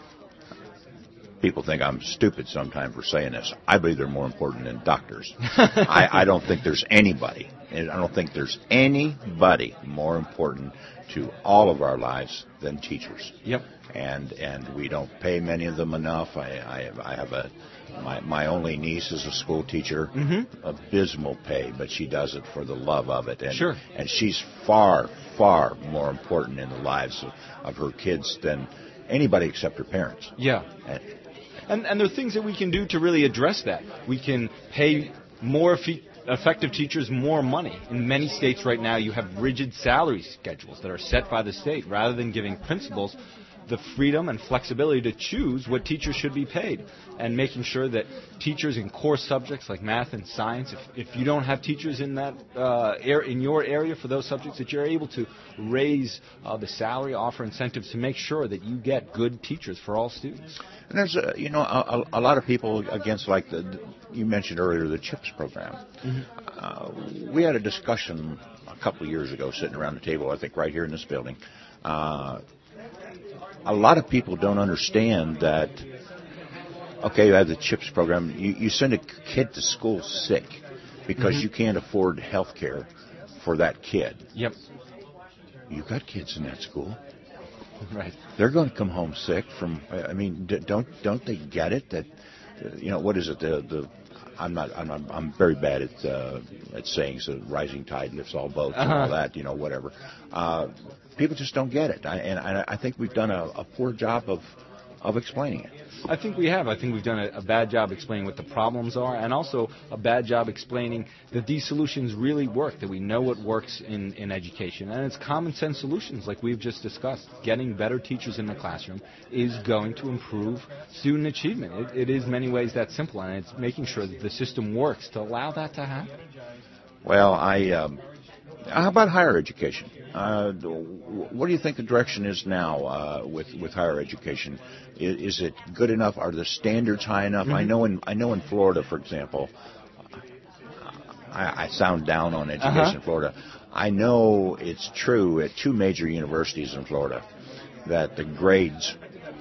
people think I'm stupid sometimes for saying this, I believe they're more important than doctors. I, I don't think there's anybody, and I don't think there's anybody more important to all of our lives than teachers. Yep. And and we don't pay many of them enough. I I, I have a my my only niece is a school teacher. Mm-hmm. Abysmal pay, but she does it for the love of it. And, sure. And she's far far more important in the lives of, of her kids than anybody except her parents. Yeah. And, and and there are things that we can do to really address that. We can pay more fee- effective teachers more money. In many states right now, you have rigid salary schedules that are set by the state, rather than giving principals the freedom and flexibility to choose what teachers should be paid, and making sure that teachers in core subjects like math and science, if, if you don't have teachers in that uh, air, in your area for those subjects, that you're able to raise uh, the salary, offer incentives to make sure that you get good teachers for all students. And there's a, you know a, a lot of people against, like the you mentioned earlier, the CHIPS program. Mm-hmm. Uh, we had a discussion a couple of years ago, sitting around the table, I think right here in this building. Uh, a lot of people don't understand that. Okay, you have the CHIPS program. You, you send a kid to school sick because mm-hmm. you can't afford health care for that kid. Yep. You got kids in that school. Right. They're going to come home sick from. I mean, don't don't they get it that, you know, what is it? The the I'm not. I'm I'm, I'm very bad at uh, at saying so. Rising tide lifts all boats uh-huh. and all that. You know, whatever. Uh, people just don't get it, I, and I, I think we've done a, a poor job of of explaining it. I think we have. I think we've done a, a bad job explaining what the problems are, and also a bad job explaining that these solutions really work, that we know what works in, in education. And it's common sense solutions like we've just discussed. Getting better teachers in the classroom is going to improve student achievement. It, it is in many ways that simple, and it's making sure that the system works to allow that to happen. Well, I... Um, How about higher education? Uh, what do you think the direction is now uh, with with higher education? Is, is it good enough? Are the standards high enough? Mm-hmm. I know in I know in Florida, for example, I, I sound down on education uh-huh. in Florida. I know it's true at two major universities in Florida that the grades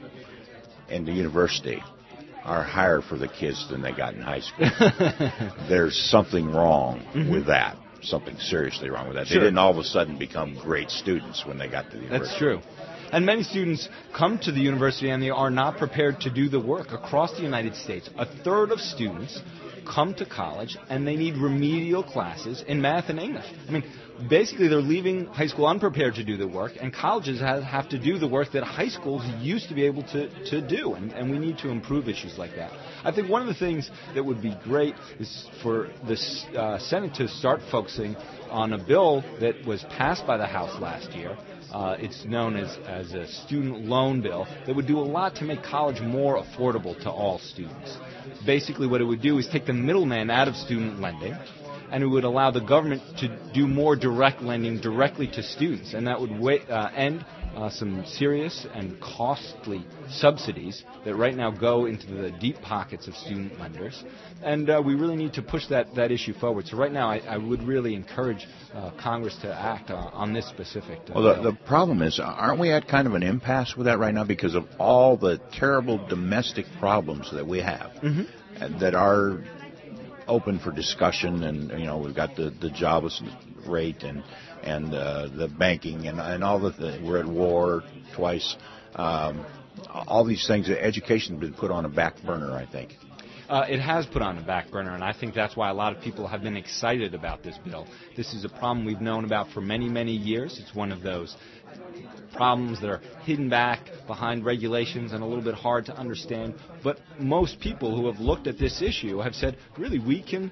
in the university are higher for the kids than they got in high school. There's something wrong mm-hmm. with that. Something seriously wrong with that. Sure. They didn't all of a sudden become great students when they got to the university. That's true. And many students come to the university and they are not prepared to do the work. Across the United States, a third of students come to college and they need remedial classes in math and English. I mean, basically they're leaving high school unprepared to do the work, and colleges have, have to do the work that high schools used to be able to, to do, and, and we need to improve issues like that. I think one of the things that would be great is for the uh, Senate to start focusing on a bill that was passed by the House last year. Uh, it's known as, as a student loan bill that would do a lot to make college more affordable to all students. Basically what it would do is take the middleman out of student lending, and it would allow the government to do more direct lending directly to students, and that would wa- uh, end uh, some serious and costly subsidies that right now go into the deep pockets of student lenders, and uh, we really need to push that, that issue forward. So right now I, I would really encourage uh, Congress to act uh, on this specific uh, Well, the, the problem is, aren't we at kind of an impasse with that right now because of all the terrible domestic problems that we have mm-hmm. that are open for discussion? And, you know, we've got the, the jobless rate and and uh, the banking and, and all the th- we're at war twice. Um, all these things, education has been put on a back burner, I think. uh, it has put on the back burner, and I think that's why a lot of people have been excited about this bill. This is a problem we've known about for many, many years. It's one of those problems that are hidden back behind regulations and a little bit hard to understand. But most people who have looked at this issue have said, really, we can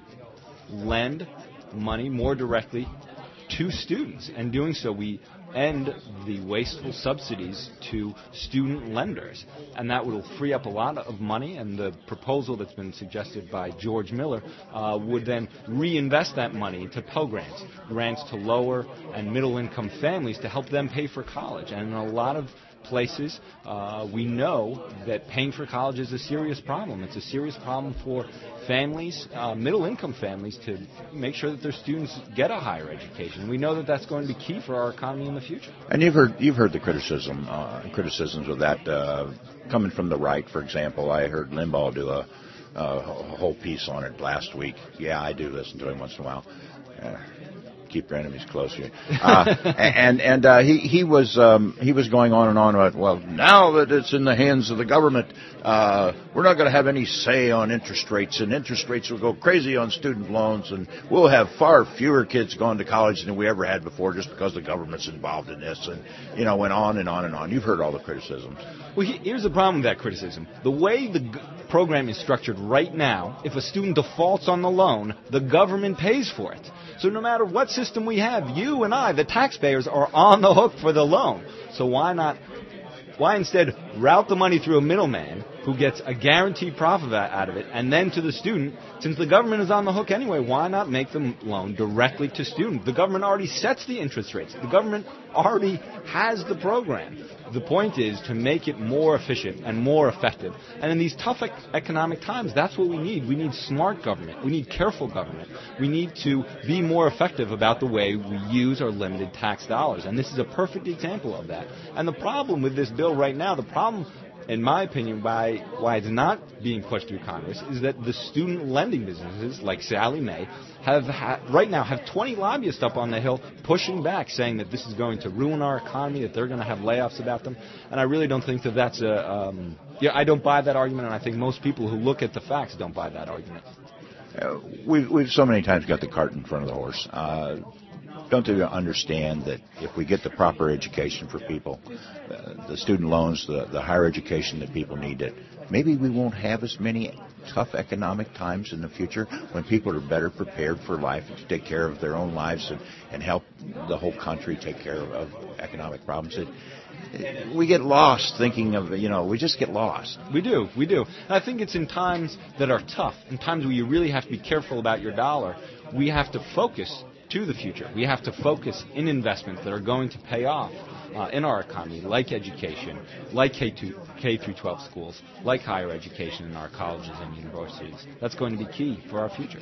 lend money more directly to students. And doing so, we end the wasteful subsidies to student lenders. And that will free up a lot of money, and the proposal that's been suggested by George Miller uh, would then reinvest that money into Pell Grants, grants to lower and middle-income families to help them pay for college. And in a lot of places, uh, we know that paying for college is a serious problem. It's a serious problem for families, uh, middle-income families, to make sure that their students get a higher education. We know that that's going to be key for our economy in the future. And you've heard you've heard the criticism uh, criticisms of that uh, coming from the right. For example, I heard Limbaugh do a, a whole piece on it last week. Yeah, I do listen to him once in a while. Uh, keep your enemies close to you. Uh, and and uh, he he was um, he was going on and on about, well, now that it's in the hands of the government, uh, we're not going to have any say on interest rates, and interest rates will go crazy on student loans, and we'll have far fewer kids going to college than we ever had before just because the government's involved in this, and you know, went on and on and on. You've heard all the criticisms. Well, here's the problem with that criticism. The way the g- program is structured right now, if a student defaults on the loan, the government pays for it. So no matter what system we have, you and I, the taxpayers, are on the hook for the loan. So why not, why instead route the money through a middleman who gets a guaranteed profit out of it, and then to the student? Since the government is on the hook anyway, why not make the loan directly to student? The government already sets the interest rates. The government already has the program. The point is to make it more efficient and more effective. And in these tough ec- economic times, that's what we need. We need smart government. We need careful government. We need to be more effective about the way we use our limited tax dollars. And this is a perfect example of that. And the problem with this bill right now, the problem, in my opinion, why, why it's not being pushed through Congress, is that the student lending businesses like Sallie Mae have ha- right now have twenty lobbyists up on the Hill pushing back, saying that this is going to ruin our economy, that they're going to have layoffs about them. And I really don't think that that's a um, yeah, I don't buy that argument, and I think most people who look at the facts don't buy that argument. Uh, we've, we've so many times got the cart in front of the horse. Uh, Don't they understand that if we get the proper education for people, uh, the student loans, the, the higher education that people need, that maybe we won't have as many tough economic times in the future when people are better prepared for life and to take care of their own lives and, and help the whole country take care of, of economic problems. It, it, we get lost thinking of, you know, we just get lost. We do, we do. And I think it's in times that are tough, in times where you really have to be careful about your dollar, we have to focus to the future. We have to focus in investments that are going to pay off uh, in our economy, like education, like K through twelve schools, like higher education in our colleges and universities. That's going to be key for our future.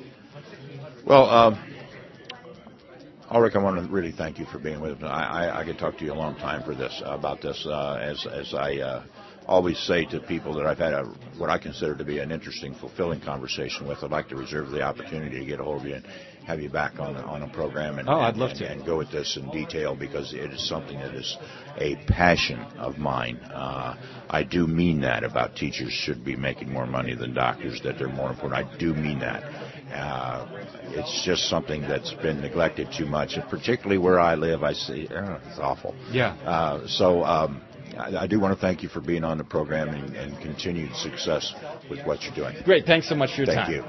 Well, um, Ulrich, I want to really thank you for being with us. I, I, I could talk to you a long time for this uh, about this, uh, as as I uh, always say to people that I've had a, what I consider to be an interesting, fulfilling conversation with. I'd like to reserve the opportunity to get a hold of you and have you back on on a program and, oh, I'd and, love and, to. and go at this in detail, because it is something that is a passion of mine. Uh, I do mean that about teachers should be making more money than doctors, that they're more important. I do mean that. Uh, it's just something that's been neglected too much, and particularly where I live, I see, oh, it's awful. Yeah. Uh, so um, I, I do want to thank you for being on the program and, and continued success with what you're doing. Great. Thanks so much for your thank time.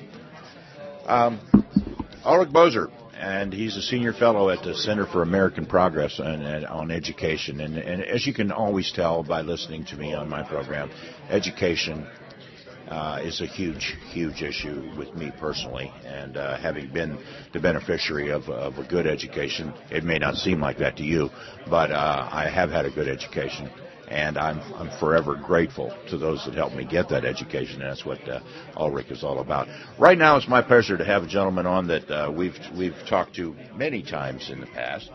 Thank you. Um, Ulrich Boser, and he's a senior fellow at the Center for American Progress and, and on education. And, and as you can always tell by listening to me on my program, education uh, is a huge, huge issue with me personally. And uh, having been the beneficiary of, of a good education, it may not seem like that to you, but uh, I have had a good education. And I'm, I'm forever grateful to those that helped me get that education, and that's what uh, Ulrich is all about. Right now, it's my pleasure to have a gentleman on that uh, we've we've talked to many times in the past,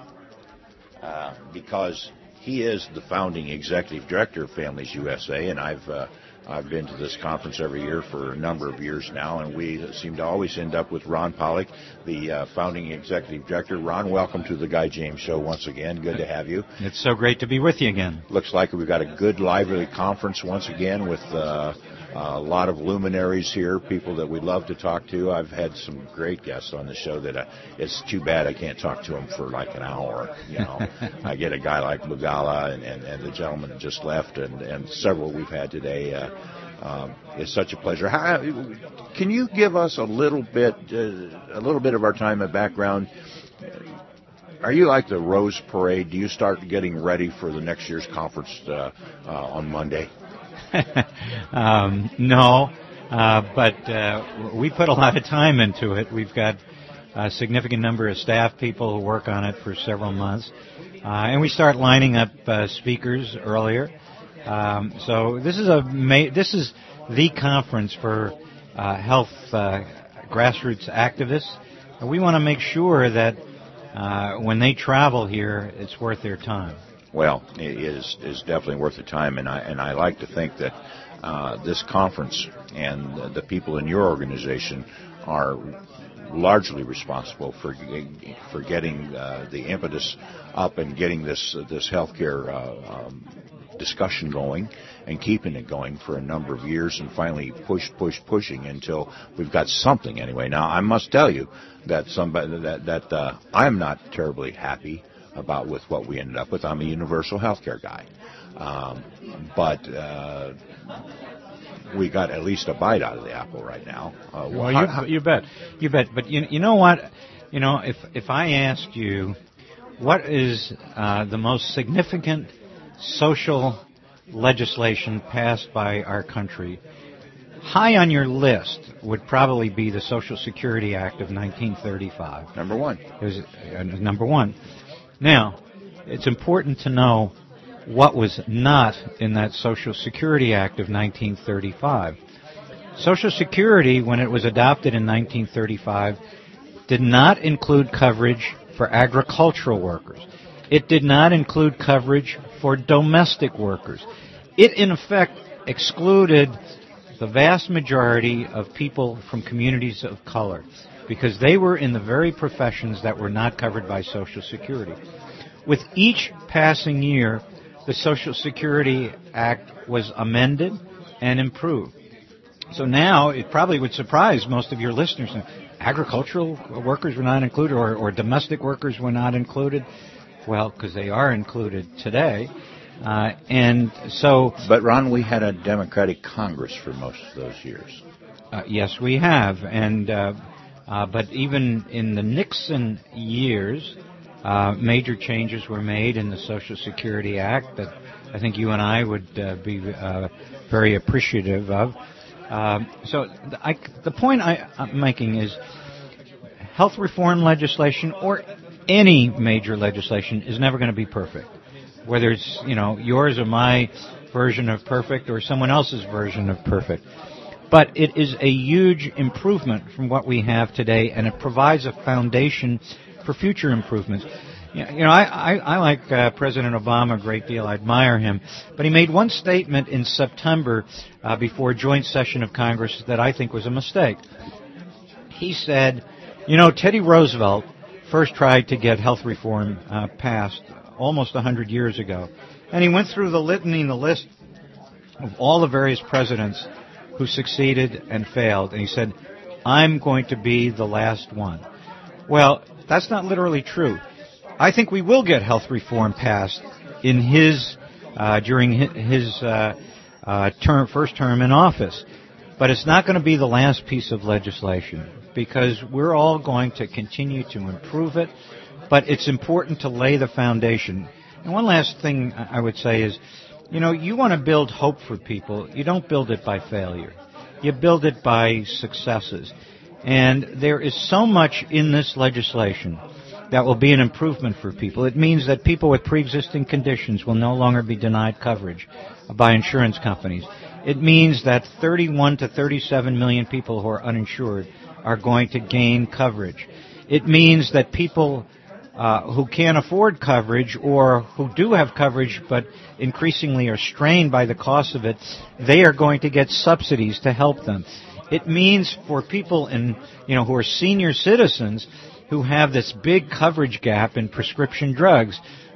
uh, because he is the founding executive director of Families U S A, and I've uh, I've been to this conference every year for a number of years now, and we seem to always end up with Ron Pollock, the uh, founding executive director. Ron, welcome to the Guy James Show once again. Good to have you. It's so great to be with you again. Looks like we've got a good, lively conference once again with uh, a lot of luminaries here, people that we love to talk to. I've had some great guests on the show that uh, it's too bad I can't talk to them for like an hour. You know, I get a guy like Bugala and, and, and the gentleman that just left, and, and several we've had today. Uh, um, it's such a pleasure. How, can you give us a little bit, uh, a little bit of our time and background? Are you like the Rose Parade? Do you start getting ready for the next year's conference uh, uh, on Monday? um, no, uh, but uh, we put a lot of time into it. We've got a significant number of staff people who work on it for several months, uh, and we start lining up uh, speakers earlier. Um, so this is a ma- this is the conference for uh, health uh, grassroots activists. And we want to make sure that uh, when they travel here, it's worth their time. Well, it is is definitely worth the time, and I and I like to think that uh, this conference and the people in your organization are largely responsible for for getting uh, the impetus up and getting this uh, this healthcare uh, um, discussion going and keeping it going for a number of years, and finally push, push, pushing until we've got something anyway. Now, I must tell you that somebody that that uh, I'm not terribly happy about with what we ended up with. I'm a universal health care guy. Um, but uh, we got at least a bite out of the apple right now. Uh, well, you, how, you bet. You bet. But you, you know what? You know, if, if I asked you what is uh, the most significant social legislation passed by our country, high on your list would probably be the Social Security Act of nineteen thirty-five. Number one. It was uh, number one. Now, it's important to know what was not in that Social Security Act of nineteen thirty-five. Social Security, when it was adopted in nineteen thirty-five, did not include coverage for agricultural workers. It did not include coverage for domestic workers. It, in effect, excluded the vast majority of people from communities of color, because they were in the very professions that were not covered by Social Security. With each passing year, the Social Security Act was amended and improved. So now it probably would surprise most of your listeners. Agricultural workers were not included, or, or domestic workers were not included. Well, because they are included today. Uh, and so... But, Ron, we had a Democratic Congress for most of those years. Uh, yes, we have. And... Uh, Uh, but even in the Nixon years, uh, major changes were made in the Social Security Act that I think you and I would uh, be uh, very appreciative of. Um, so the, I, the point I, I'm making is health reform legislation or any major legislation is never going to be perfect. Whether it's, you know, yours or my version of perfect or someone else's version of perfect. But it is a huge improvement from what we have today, and it provides a foundation for future improvements. You know, I, I, I like uh, President Obama a great deal. I admire him. But he made one statement in September uh, before a joint session of Congress that I think was a mistake. He said, you know, Teddy Roosevelt first tried to get health reform uh, passed almost one hundred years ago. And he went through the litany and the list of all the various presidents who succeeded and failed. And he said, I'm going to be the last one. Well, that's not literally true. I think we will get health reform passed in his, uh, during his uh, uh, term, first term in office. But it's not going to be the last piece of legislation, because we're all going to continue to improve it. But it's important to lay the foundation. And one last thing I would say is, you know, you want to build hope for people. You don't build it by failure. You build it by successes. And there is so much in this legislation that will be an improvement for people. It means that people with pre-existing conditions will no longer be denied coverage by insurance companies. It means that thirty-one to thirty-seven million people who are uninsured are going to gain coverage. It means that people Uh, who can't afford coverage, or who do have coverage but increasingly are strained by the cost of it, they are going to get subsidies to help them. It means for people in, you know, who are senior citizens who have this big coverage gap in prescription drugs,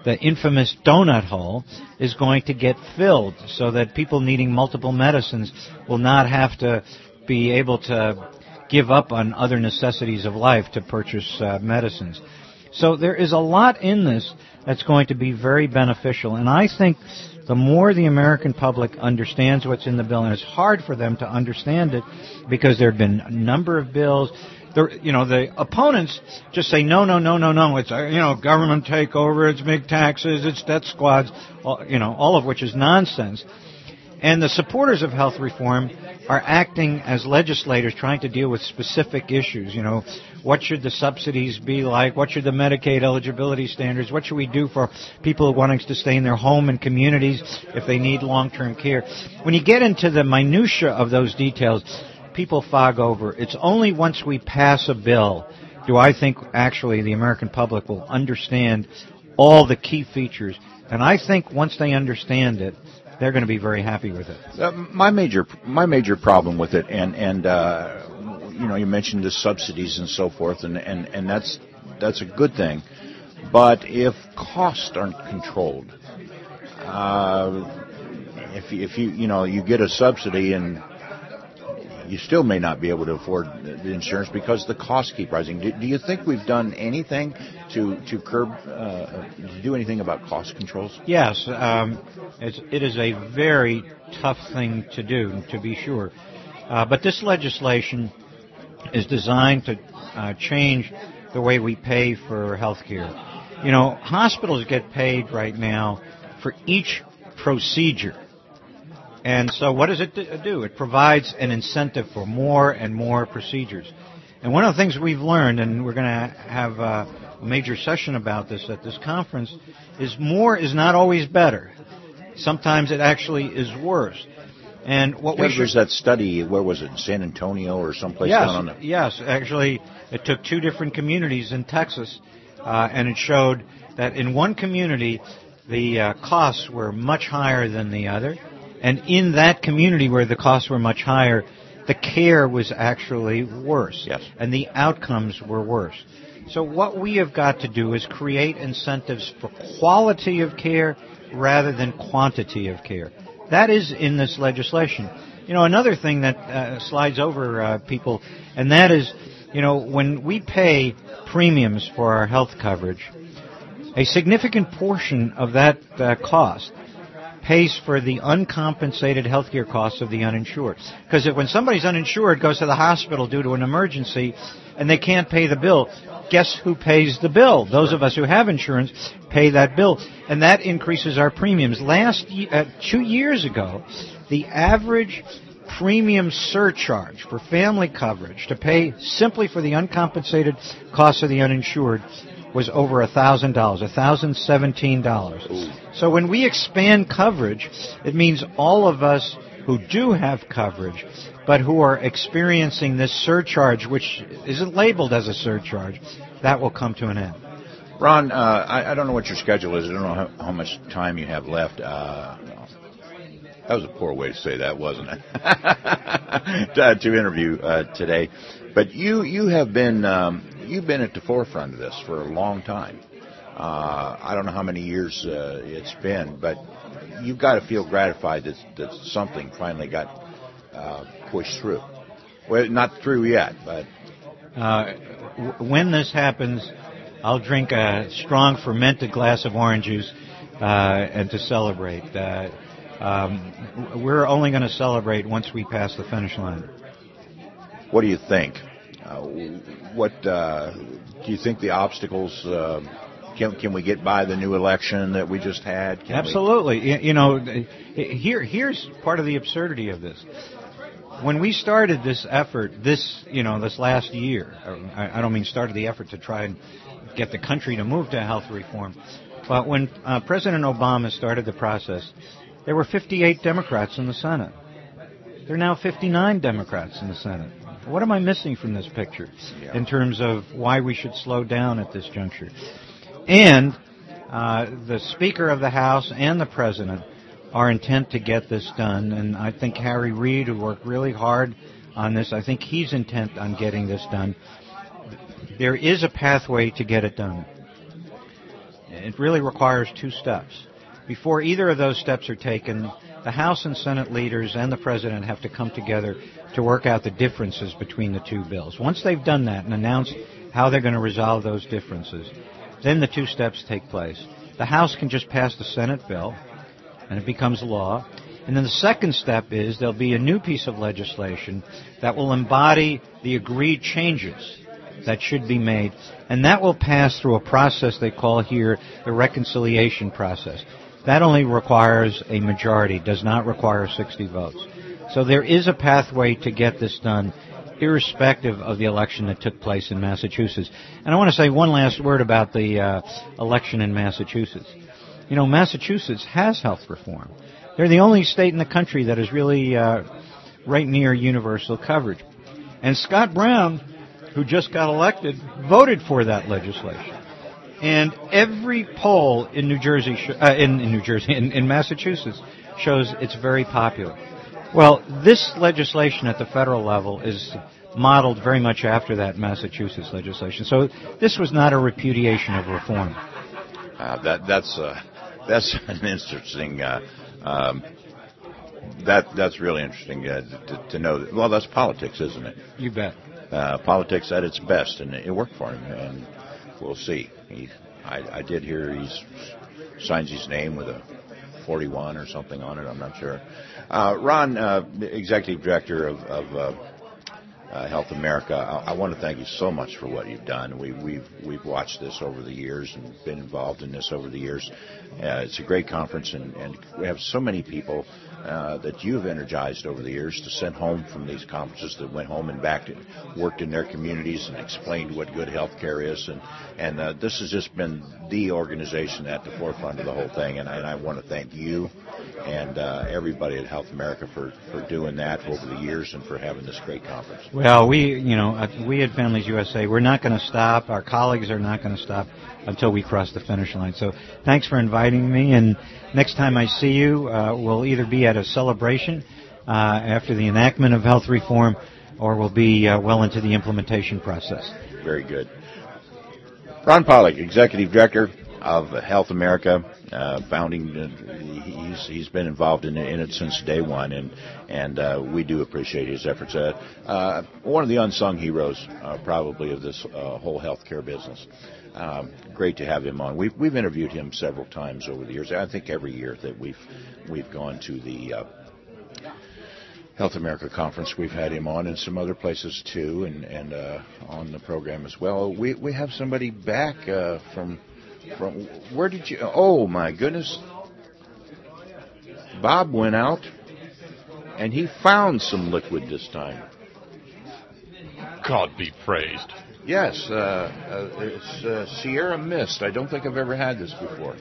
the infamous donut hole is going to get filled so that people needing multiple medicines will not have to be able to give up on other necessities of life to purchase uh, medicines. So there is a lot in this that's going to be very beneficial, and I think the more the American public understands what's in the bill, and it's hard for them to understand it because there have been a number of bills. The, you know, the opponents just say, no, no, no, no, no, it's, you know, government takeover, it's big taxes, it's death squads, all, you know, all of which is nonsense. And the supporters of health reform are acting as legislators trying to deal with specific issues. You know, what should the subsidies be like? What should the Medicaid eligibility standards? What should we do for people wanting to stay in their home and communities if they need long-term care? When you get into the minutia of those details, people fog over. It's only once we pass a bill do I think actually the American public will understand all the key features. And I think once they understand it, they're going to be very happy with it. Uh, my major my major problem with it, and and uh, you know, you mentioned the subsidies and so forth, and, and, and that's that's a good thing. But if costs aren't controlled, uh, if if you you know you get a subsidy and you still may not be able to afford the insurance because the costs keep rising. Do, do you think we've done anything to to curb, uh, to do anything about cost controls? Yes, um, it's, it is a very tough thing to do, to be sure. Uh, but this legislation is designed to uh, change the way we pay for health care. You know, hospitals get paid right now for each procedure. And so what does it do? It provides an incentive for more and more procedures. And one of the things we've learned, and we're going to have a major session about this at this conference, is more is not always better. Sometimes it actually is worse. And what yeah, we there's that study, where was it, in San Antonio or someplace yes, down on the... Yes, actually, it took two different communities in Texas, uh, and it showed that in one community, the uh, costs were much higher than the other. And in that community where the costs were much higher, the care was actually worse. Yes. And the outcomes were worse. So what we have got to do is create incentives for quality of care rather than quantity of care. That is in this legislation. You know, another thing that uh, slides over uh, people, and that is, you know, when we pay premiums for our health coverage, a significant portion of that uh, cost pays for the uncompensated health care costs of the uninsured. Because when somebody's uninsured, goes to the hospital due to an emergency, and they can't pay the bill, guess who pays the bill? Those of us who have insurance pay that bill, and that increases our premiums. Last uh, two years ago, the average premium surcharge for family coverage to pay simply for the uncompensated costs of the uninsured was over one thousand dollars, one thousand seventeen dollars. So when we expand coverage, it means all of us who do have coverage, but who are experiencing this surcharge, which isn't labeled as a surcharge, that will come to an end. Ron, uh, I, I don't know what your schedule is. I don't know how, how much time you have left. Uh, that was a poor way to say that, wasn't it? to, to interview uh, today. But you, you have been um, you've been at the forefront of this for a long time. Uh, I don't know how many years uh, it's been, but you've got to feel gratified that, that something finally got uh, pushed through. Well, not through yet, but... Uh, w- when this happens, I'll drink a strong fermented glass of orange juice uh, and to celebrate. Uh, um, we're only going to celebrate once we pass the finish line. What do you think? Uh, what uh, do you think the obstacles... Uh, Can, can we get by the new election that we just had? Can Absolutely. We? You know, here here's part of the absurdity of this. When we started this effort, this you know, this last year, I don't mean started the effort to try and get the country to move to health reform, but when uh, President Obama started the process, there were fifty-eight Democrats in the Senate. There are now fifty-nine Democrats in the Senate. What am I missing from this picture yeah. in terms of why we should slow down at this juncture? And uh, the Speaker of the House and the President are intent to get this done. And I think Harry Reid, who worked really hard on this, I think he's intent on getting this done. There is a pathway to get it done. it really requires two steps. Before either of those steps are taken, the House and Senate leaders and the President have to come together to work out the differences between the two bills. Once they've done that and announced how they're going to resolve those differences, then the two steps take place. The House can just pass the Senate bill, and it becomes law. And then the second step is there'll be a new piece of legislation that will embody the agreed changes that should be made, and that will pass through a process they call here the reconciliation process. That only requires a majority, does not require sixty votes. So there is a pathway to get this done, irrespective of the election that took place in Massachusetts. And I want to say one last word about the uh, election in Massachusetts. You know, Massachusetts has health reform. They're the only state in the country that is really uh, right near universal coverage. And Scott Brown, who just got elected, voted for that legislation. And every poll in New Jersey, sh- uh, in, in New Jersey, in, in Massachusetts, shows it's very popular. Well, this legislation at the federal level is modeled very much after that Massachusetts legislation. So this was not a repudiation of reform. Uh, that that's uh, that's an interesting. Uh, um, that that's really interesting uh, to, to know. That, well, that's politics, isn't it? You bet. Uh, politics at its best, and it worked for him. And we'll see. He, I, I did hear he signs his name with a forty-one or something on it. I'm not sure. Uh, Ron, uh, Executive Director of, of uh, uh, Health America, I, I want to thank you so much for what you've done. We, we've we've watched this over the years and been involved in this over the years. Uh, it's a great conference, and, and we have so many people uh, that you've energized over the years to send home from these conferences, that went home and back to worked in their communities and explained what good health care is. And, and uh, this has just been the organization at the forefront of the whole thing. And I, and I want to thank you and uh, everybody at Health America for, for doing that over the years and for having this great conference. Well, we, you know, we at Families U S A, we're not going to stop. Our colleagues are not going to stop until we cross the finish line. So thanks for inviting me. And next time I see you, uh, we'll either be at a celebration uh, after the enactment of health reform, or we'll be uh, well into the implementation process. Very good. Ron Pollock, Executive Director of Health America, uh, founding. Uh, he's he's been involved in, in it since day one, and and uh, we do appreciate his efforts. Uh, uh, one of the unsung heroes, uh, probably, of this uh, whole healthcare business. Um, great to have him on. We've we've interviewed him several times over the years. I think every year that we've we've gone to the uh, Health America conference, we've had him on, and some other places too, and and uh, on the program as well. We we have somebody back uh, from from where did you? Oh my goodness! Bob went out, and he found some liquid this time. God be praised. Yes, uh, uh, it's uh, Sierra Mist. I don't think I've ever had this before.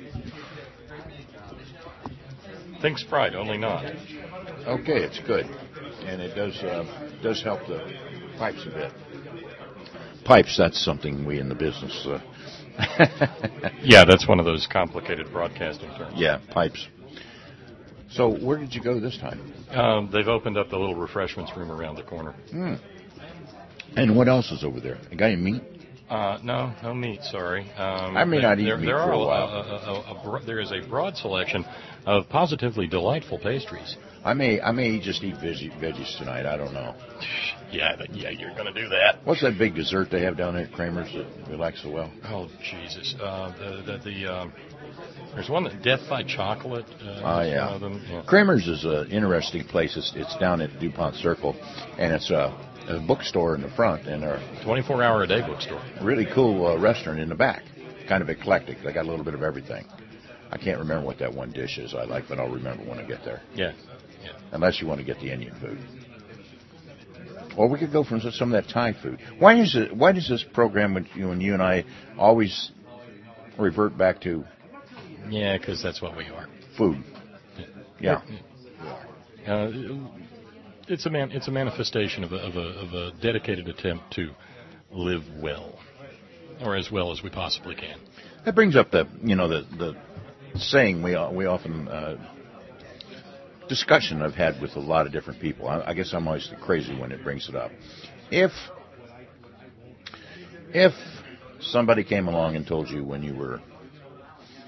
Think Sprite, only not. Okay, it's good, and it does uh, does help the pipes a bit. Pipes, that's something we in the business. Uh, yeah, that's one of those complicated broadcasting terms. Yeah, pipes. So where did you go this time? Um, they've opened up the little refreshments room around the corner. Hmm. And what else is over there? You got any meat? Uh, no, no meat. Sorry. Um, I may not eat there, meat there for are a while. A, a, a, a, there is a broad selection of positively delightful pastries. I may, I may just eat veggie, veggies tonight. I don't know. Yeah, but yeah, you're going to do that. What's that big dessert they have down there at Kramer's that we like so well? Oh Jesus! Uh, the the, the um, there's one that Death by Chocolate. Uh, oh yeah. One of them. yeah. Kramer's is an interesting place. It's, it's down at DuPont Circle, and it's a. a bookstore in the front and a twenty-four hour a day bookstore. Really cool uh, restaurant in the back. Kind of eclectic. They got a little bit of everything. I can't remember what that one dish is I like, but I'll remember when I get there. Yeah. yeah. Unless you want to get the Indian food. Or we could go for some of that Thai food. Why is it? Why does this program with you and you and I always revert back to? Yeah, because that's what we are. Food. Yeah. yeah. Uh, It's a man. It's a manifestation of a, of a of a dedicated attempt to live well, or as well as we possibly can. That brings up the you know the the saying we we often uh, discussion I've had with a lot of different people. I, I guess I'm always the crazy when it brings it up. If if somebody came along and told you when you were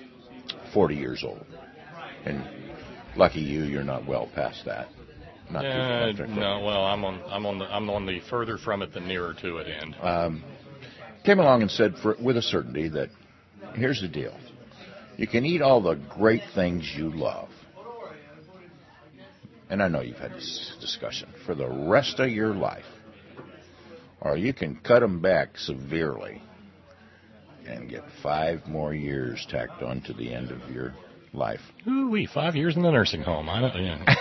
forty years old. And lucky you, you're not well past that. Not uh, too, not no, well, I'm on I'm on the I'm on the further from it than nearer to it end. Um, came along and said for, with a certainty that here's the deal. You can eat all the great things you love. And I know you've had this discussion for the rest of your life. Or you can cut them back severely and get five more years tacked on to the end of your life. Ooh, wee, five years in the nursing home. I don't, yeah.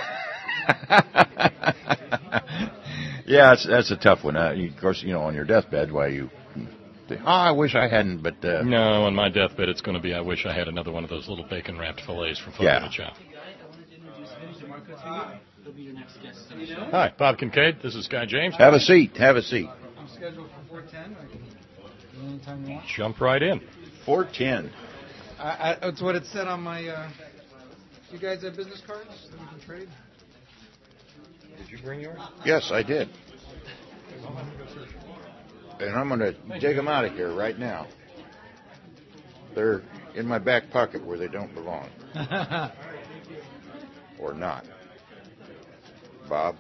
Yeah, that's, that's a tough one. Uh, you, of course, you know, on your deathbed, why you think, oh, I wish I hadn't, but... Uh, no, on my deathbed, it's going to be, I wish I had another one of those little bacon-wrapped fillets from Fogo yeah. de Chao. Hi, Bob Kincaid. This is Guy James. Have a seat. Have a seat. I'm scheduled for four ten. Anytime you want. Jump right in. four ten. I, I, that's what it said on my... Uh, you guys have business cards that we can trade? Did you bring yours? Yes, I did. And I'm going to dig them out of here right now. They're in my back pocket where they don't belong. Or not. Bob?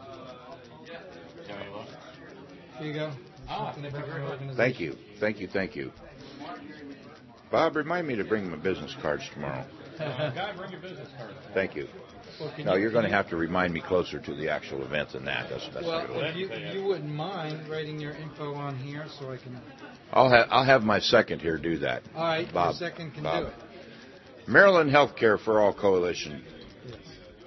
Here you go. Oh, thank you. Thank you, thank you. Bob, remind me to bring my business cards tomorrow. Guy, bring your business cards. Thank you. Well, no, you, you're going to have to remind me closer to the actual event than that. That's, that's well, if you, if you wouldn't mind writing your info on here so I can... I'll have I'll have my second here do that. All right, Bob, your second can Bob. do it. Maryland Healthcare for All Coalition. Yes.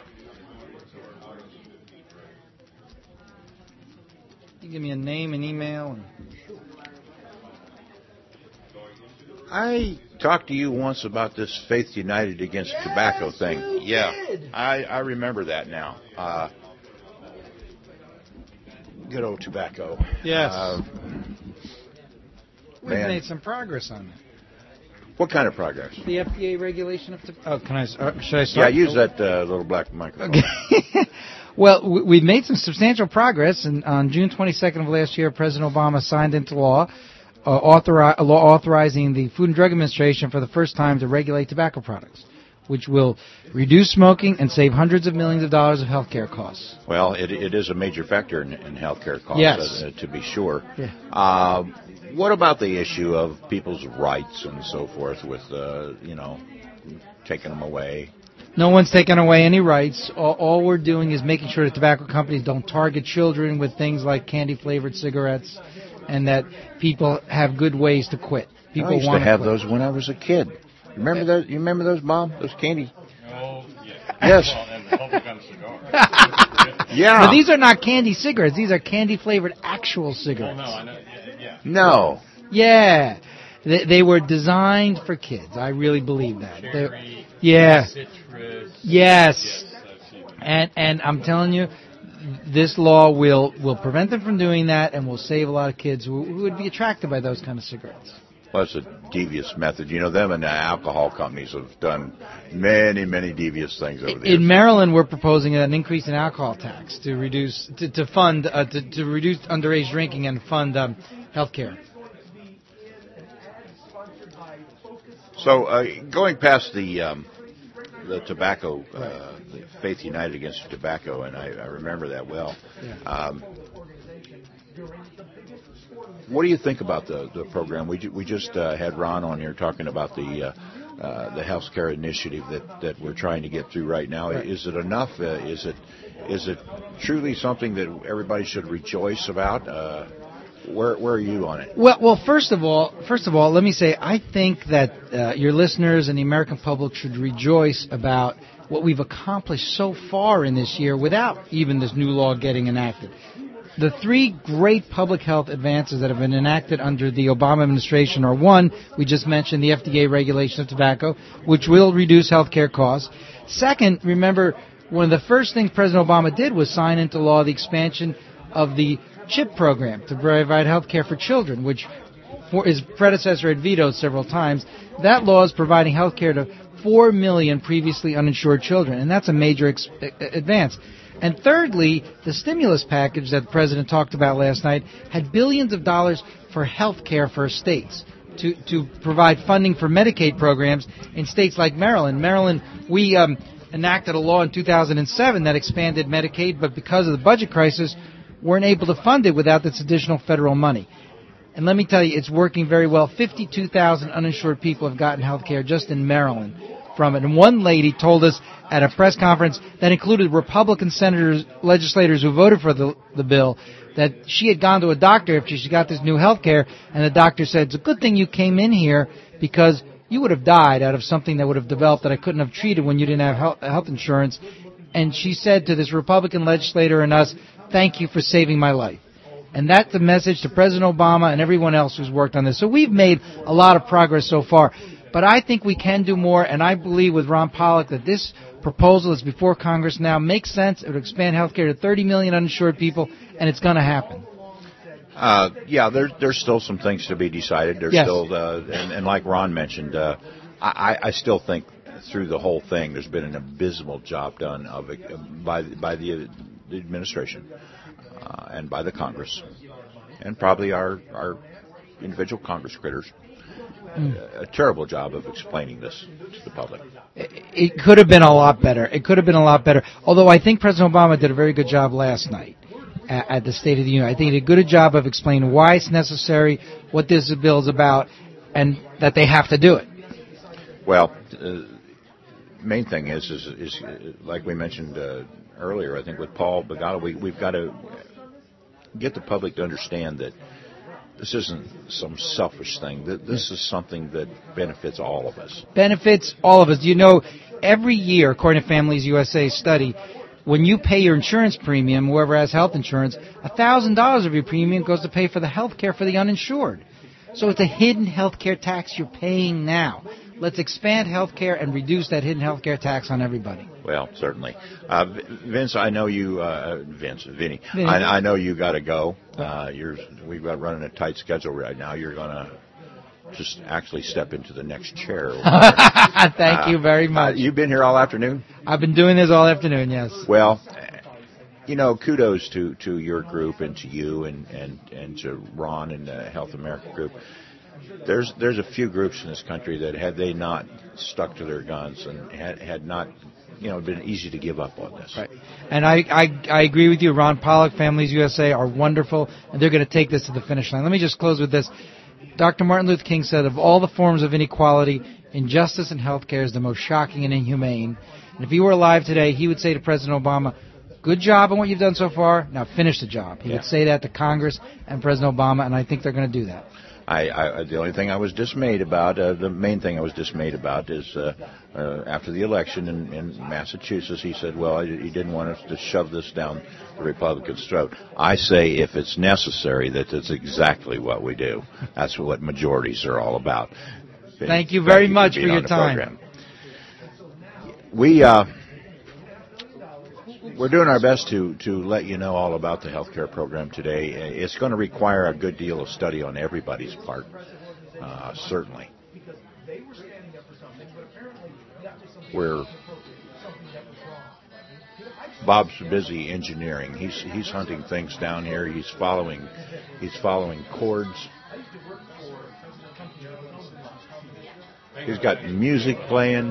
You give me a name and email. And... I talked to you once about this Faith United Against yes, Tobacco thing. You yeah, did. I, I remember that now. Uh, good old tobacco. Yes. Uh, We've man. made some progress on that. What kind of progress? The F D A regulation of tobacco. Oh, can I? Uh, should I start? Yeah, use that uh, little black microphone. Okay. Well, w- we've made some substantial progress, and on June twenty-second of last year, President Obama signed into law uh, authori- a law authorizing the Food and Drug Administration for the first time to regulate tobacco products, which will reduce smoking and save hundreds of millions of dollars of health care costs. Well, it, it is a major factor in, in health care costs, yes. uh, to be sure. Yeah. Uh, what about the issue of people's rights and so forth with, uh, you know, taking them away? No one's taking away any rights. All, all we're doing is making sure that tobacco companies don't target children with things like candy-flavored cigarettes, and that people have good ways to quit. People I used want to have quit. those when I was a kid. Remember those? You remember those, Mom? Those candy? Oh, yeah. Yes. Well, and the bubblegum cigar. Yeah. But these are not candy cigarettes. These are candy-flavored actual cigarettes. Oh, no, I know. Yeah. No. Yeah. They, they were designed for kids. I really believe that. Cherry, yeah. Citrus. Yes. Yes, and and I'm telling you, this law will, will prevent them from doing that and will save a lot of kids who, who would be attracted by those kind of cigarettes. Well, it's a devious method. You know, them and the alcohol companies have done many, many devious things over the years. In Maryland, we're proposing an increase in alcohol tax to reduce, to, to fund, uh, to, to reduce underage drinking and fund um, health care. So, uh, going past the um, the tobacco, uh, the Faith United Against Tobacco, and I, I remember that well. Yeah. Um, what do you think about the, the program? We ju- we just uh, had Ron on here talking about the uh, uh, the health care initiative that, that we're trying to get through right now. Right. Is it enough? Uh, is it is it truly something that everybody should rejoice about? Uh, Where where are you on it? Well, well, first of all, first of all, let me say I think that uh, your listeners and the American public should rejoice about what we've accomplished so far in this year without even this new law getting enacted. The three great public health advances that have been enacted under the Obama administration are, one, we just mentioned the F D A regulation of tobacco, which will reduce health care costs. Second, remember, one of the first things President Obama did was sign into law the expansion of the CHIP program to provide health care for children, which for his predecessor had vetoed several times. That law is providing health care to four million previously uninsured children, and that's a major ex- advance. And thirdly, the stimulus package that the president talked about last night had billions of dollars for health care for states, to, to provide funding for Medicaid programs in states like Maryland. Maryland, we um, enacted a law in two thousand seven that expanded Medicaid, but because of the budget crisis, weren't able to fund it without this additional federal money. And let me tell you, it's working very well. fifty-two thousand uninsured people have gotten health care just in Maryland from it. And one lady told us at a press conference that included Republican senators, legislators who voted for the, the bill, that she had gone to a doctor after she got this new health care, and the doctor said, it's a good thing you came in here because you would have died out of something that would have developed that I couldn't have treated when you didn't have health, health insurance. And she said to this Republican legislator and us, thank you for saving my life. And that's the message to President Obama and everyone else who's worked on this. So we've made a lot of progress so far. But I think we can do more, and I believe with Ron Pollock that this proposal is before Congress now makes sense. It would expand health care to thirty million uninsured people, and it's going to happen. Uh, yeah, there, there's still some things to be decided. There's yes. still, uh, and, and like Ron mentioned, uh, I, I still think through the whole thing there's been an abysmal job done of it by by the, the administration uh, and by the Congress, and probably our our individual Congress critters. A terrible job of explaining this to the public. It could have been a lot better. It could have been a lot better. Although I think President Obama did a very good job last night at, at the State of the Union. I think he did a good job of explaining why it's necessary, what this bill is about, and that they have to do it. Well, the uh, main thing is, is, is like we mentioned uh, earlier, I think with Paul Begala, we, we've got to get the public to understand that this isn't some selfish thing. This is something that benefits all of us. Benefits all of us. You know, every year, according to Families U S A study, when you pay your insurance premium, whoever has health insurance, one thousand dollars of your premium goes to pay for the health care for the uninsured. So it's a hidden health care tax you're paying now. Let's expand health care and reduce that hidden health care tax on everybody. Well, certainly. Uh, Vince, I know you, uh, Vince, Vinny, Vinny. I, I know you got to go. Uh, you're, we've got running a tight schedule right now. You're going to just actually step into the next chair. Thank uh, you very much. Uh, you've been here all afternoon? I've been doing this all afternoon, yes. Well, you know, kudos to, to your group and to you and, and, and to Ron and the Health America group. There's there's a few groups in this country that had they not stuck to their guns and had had not, you know, been easy to give up on this. Right. And I, I, I agree with you. Ron Pollock, Families U S A are wonderful, and they're going to take this to the finish line. Let me just close with this. Doctor Martin Luther King said, of all the forms of inequality, injustice in health care is the most shocking and inhumane. And if he were alive today, he would say to President Obama, good job on what you've done so far. Now finish the job. He yeah. would say that to Congress and President Obama, and I think they're going to do that. I, I, the only thing I was dismayed about, uh, the main thing I was dismayed about is uh, uh, after the election in, in Massachusetts, he said, well, he didn't want us to shove this down the Republicans' throat. I say if it's necessary, that that's exactly what we do. That's what majorities are all about. Thank you very Thank much you for, for your time. Program. We... Uh, We're doing our best to, to let you know all about the health care program today. It's going to require a good deal of study on everybody's part, uh, certainly. We're Bob's busy engineering. He's he's hunting things down here. He's following he's following chords. He's got music playing.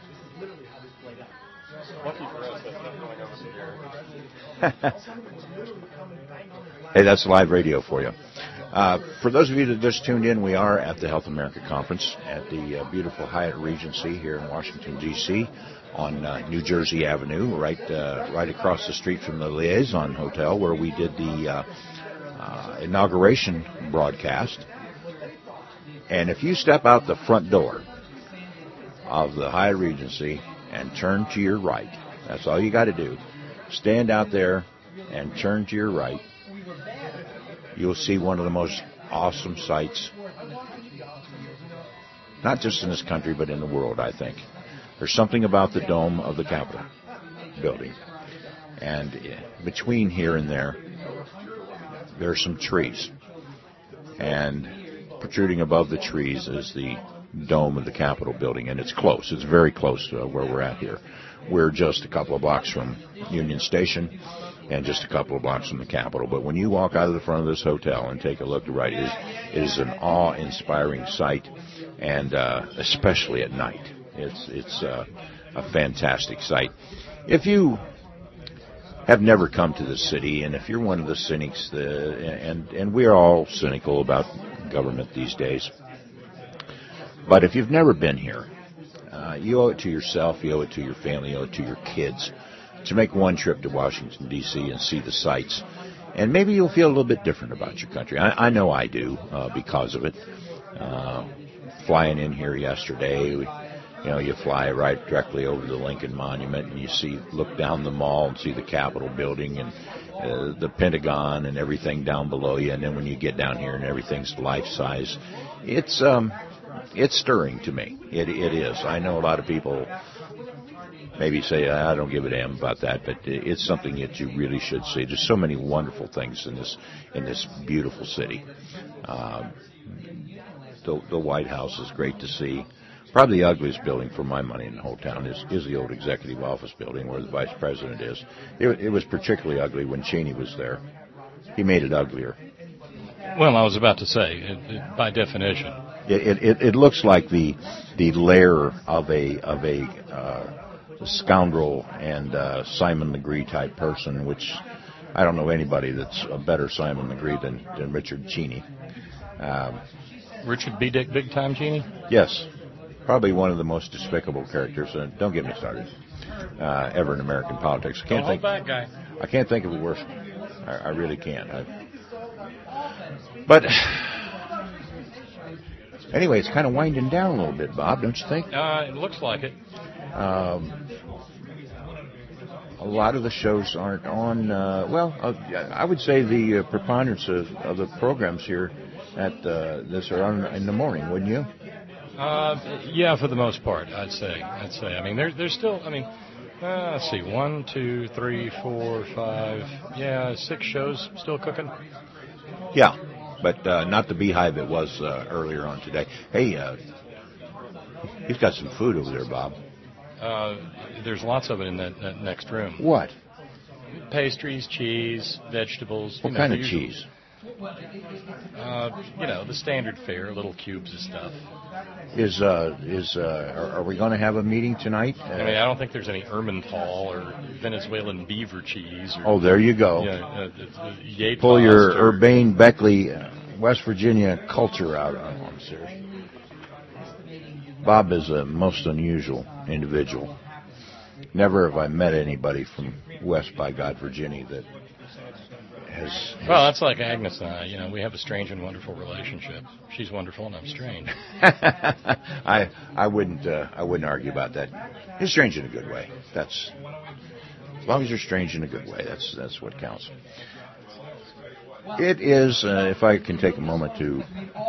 Hey, that's live radio for you. Uh, for those of you that just tuned in, we are at the Health America Conference at the uh, beautiful Hyatt Regency here in Washington, D C on uh, New Jersey Avenue, right uh, right across the street from the Liaison Hotel where we did the uh, uh, inauguration broadcast. And if you step out the front door of the Hyatt Regency and turn to your right, that's all you got to do. Stand out there and turn to your right. You'll see one of the most awesome sights, not just in this country, but in the world, I think. There's something about the dome of the Capitol building. And between here and there, there are some trees. And protruding above the trees is the dome of the Capitol building. And it's close. It's very close to where we're at here. we're just a couple of blocks from Union Station and just a couple of blocks from the Capitol. But when you walk out of the front of this hotel and take a look to right, it is, it is an awe-inspiring sight, and uh, especially at night. It's, it's uh, a fantastic sight. If you have never come to the city, and if you're one of the cynics, the, and, and we're all cynical about government these days, but if you've never been here, uh, you owe it to yourself, you owe it to your family, you owe it to your kids to make one trip to Washington, D C and see the sights. And maybe you'll feel a little bit different about your country. I, I know I do uh, because of it. Uh, flying in here yesterday, we, you know, you fly right directly over the Lincoln Monument, and you see, look down the mall and see the Capitol building and uh, the Pentagon and everything down below you. And then when you get down here and everything's life size, it's um, it's stirring to me. It it is. I know a lot of people maybe say, I don't give a damn about that, but it's something that you really should see. There's so many wonderful things in this in this beautiful city. Um, the, the White House is great to see. Probably the ugliest building for my money in the whole town is, is the old executive office building where the vice president is. It, it was particularly ugly when Cheney was there. He made it uglier. Well, I was about to say, it, it, by definition, it, it it looks like the the lair of a of a uh, scoundrel and uh, Simon Legree type person, which I don't know anybody that's a better Simon Legree than, than Richard Cheney. Um, Richard B. Dick Big Time Cheney? Yes. Probably one of the most despicable characters, and don't get me started, uh, ever in American politics. I can't don't think, hold back, guy. I can't think of a worse one. I, I really can't. I, but anyway, it's kind of winding down a little bit, Bob, don't you think? Uh, it looks like it. Um, a lot of the shows aren't on. Uh, well, uh, I would say the uh, preponderance of, of the programs here at uh, this are on in the morning, wouldn't you? Uh, yeah, for the most part, I'd say. I'd say. I mean, there's there's still. I mean, uh, let's see, one, two, three, four, five. Yeah, six shows still cooking. Yeah, but uh, not the Beehive it was uh, earlier on today. Hey, uh, he's got some food over there, Bob. Uh, there's lots of it in that, that next room. What? Pastries, cheese, vegetables. What you know, kind of usual. cheese? Uh, you know, the standard fare, little cubes of stuff. Is uh is uh are, are we going to have a meeting tonight? Uh, I mean, I don't think there's any Ermenthal or Venezuelan beaver cheese. Or, oh, there you go. You know, uh, uh, Yates Pull your or, Urbane Beckley, uh, West Virginia culture out. Oh, I'm serious. Bob is a most unusual individual. Never have I met anybody from West by God, Virginia that has, has... Well, that's like Agnes and I. You know, we have a strange and wonderful relationship. She's wonderful and I'm strange. I I wouldn't uh, I wouldn't argue about that. You're strange in a good way. That's as long as you're strange in a good way. That's that's what counts. It is, uh, if I can take a moment to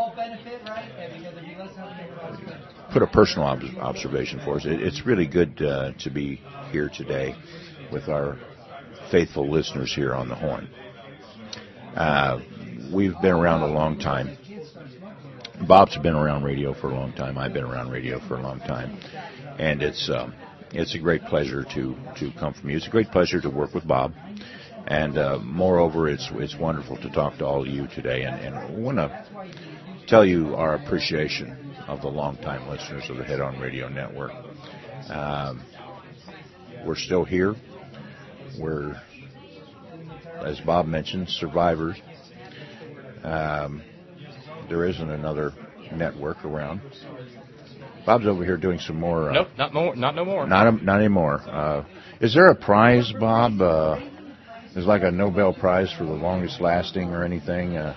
put a personal ob- observation for us, it, it's really good uh, to be here today with our faithful listeners here on the Horn. Uh, we've been around a long time. Bob's been around radio for a long time. I've been around radio for a long time. And it's um, it's a great pleasure to, to come from you. It's a great pleasure to work with Bob. And uh, moreover, it's it's wonderful to talk to all of you today. And, and I want to tell you our appreciation of the longtime listeners of the Head On Radio Network. Um, we're still here. We're, as Bob mentioned, survivors. Um, there isn't another network around. Bob's over here doing some more. Uh, nope, not more. Not no more. Not a, not anymore. Uh, is there a prize, Bob? Uh, There's like a Nobel Prize for the longest lasting or anything. Uh,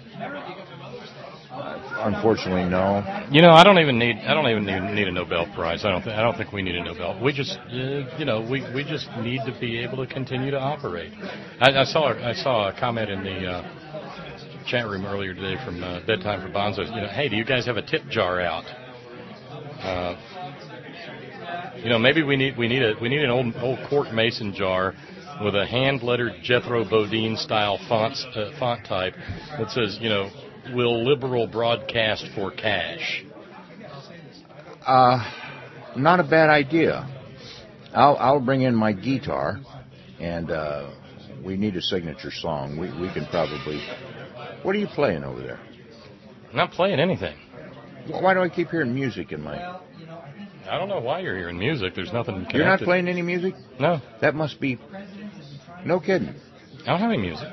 unfortunately, no. You know, I don't even need. I don't even need, need a Nobel Prize. I don't. Th- I don't think we need a Nobel. We just, uh, you know, we, we just need to be able to continue to operate. I, I saw. I saw a comment in the uh, chat room earlier today from uh, Bedtime for Bonzos. You know, hey, do you guys have a tip jar out? Uh, you know, maybe we need we need a we need an old old quart mason jar with a hand-lettered Jethro Bodine style font uh, font type that says, you know, will liberal broadcast for cash? Uh, not a bad idea. I'll I'll bring in my guitar, and uh, we need a signature song. We we can probably. What are you playing over there? I'm not playing anything. Why do I keep hearing music in my? I don't know why you're hearing music. There's nothing connected. You're not playing any music? No. That must be. No kidding. I don't have any music.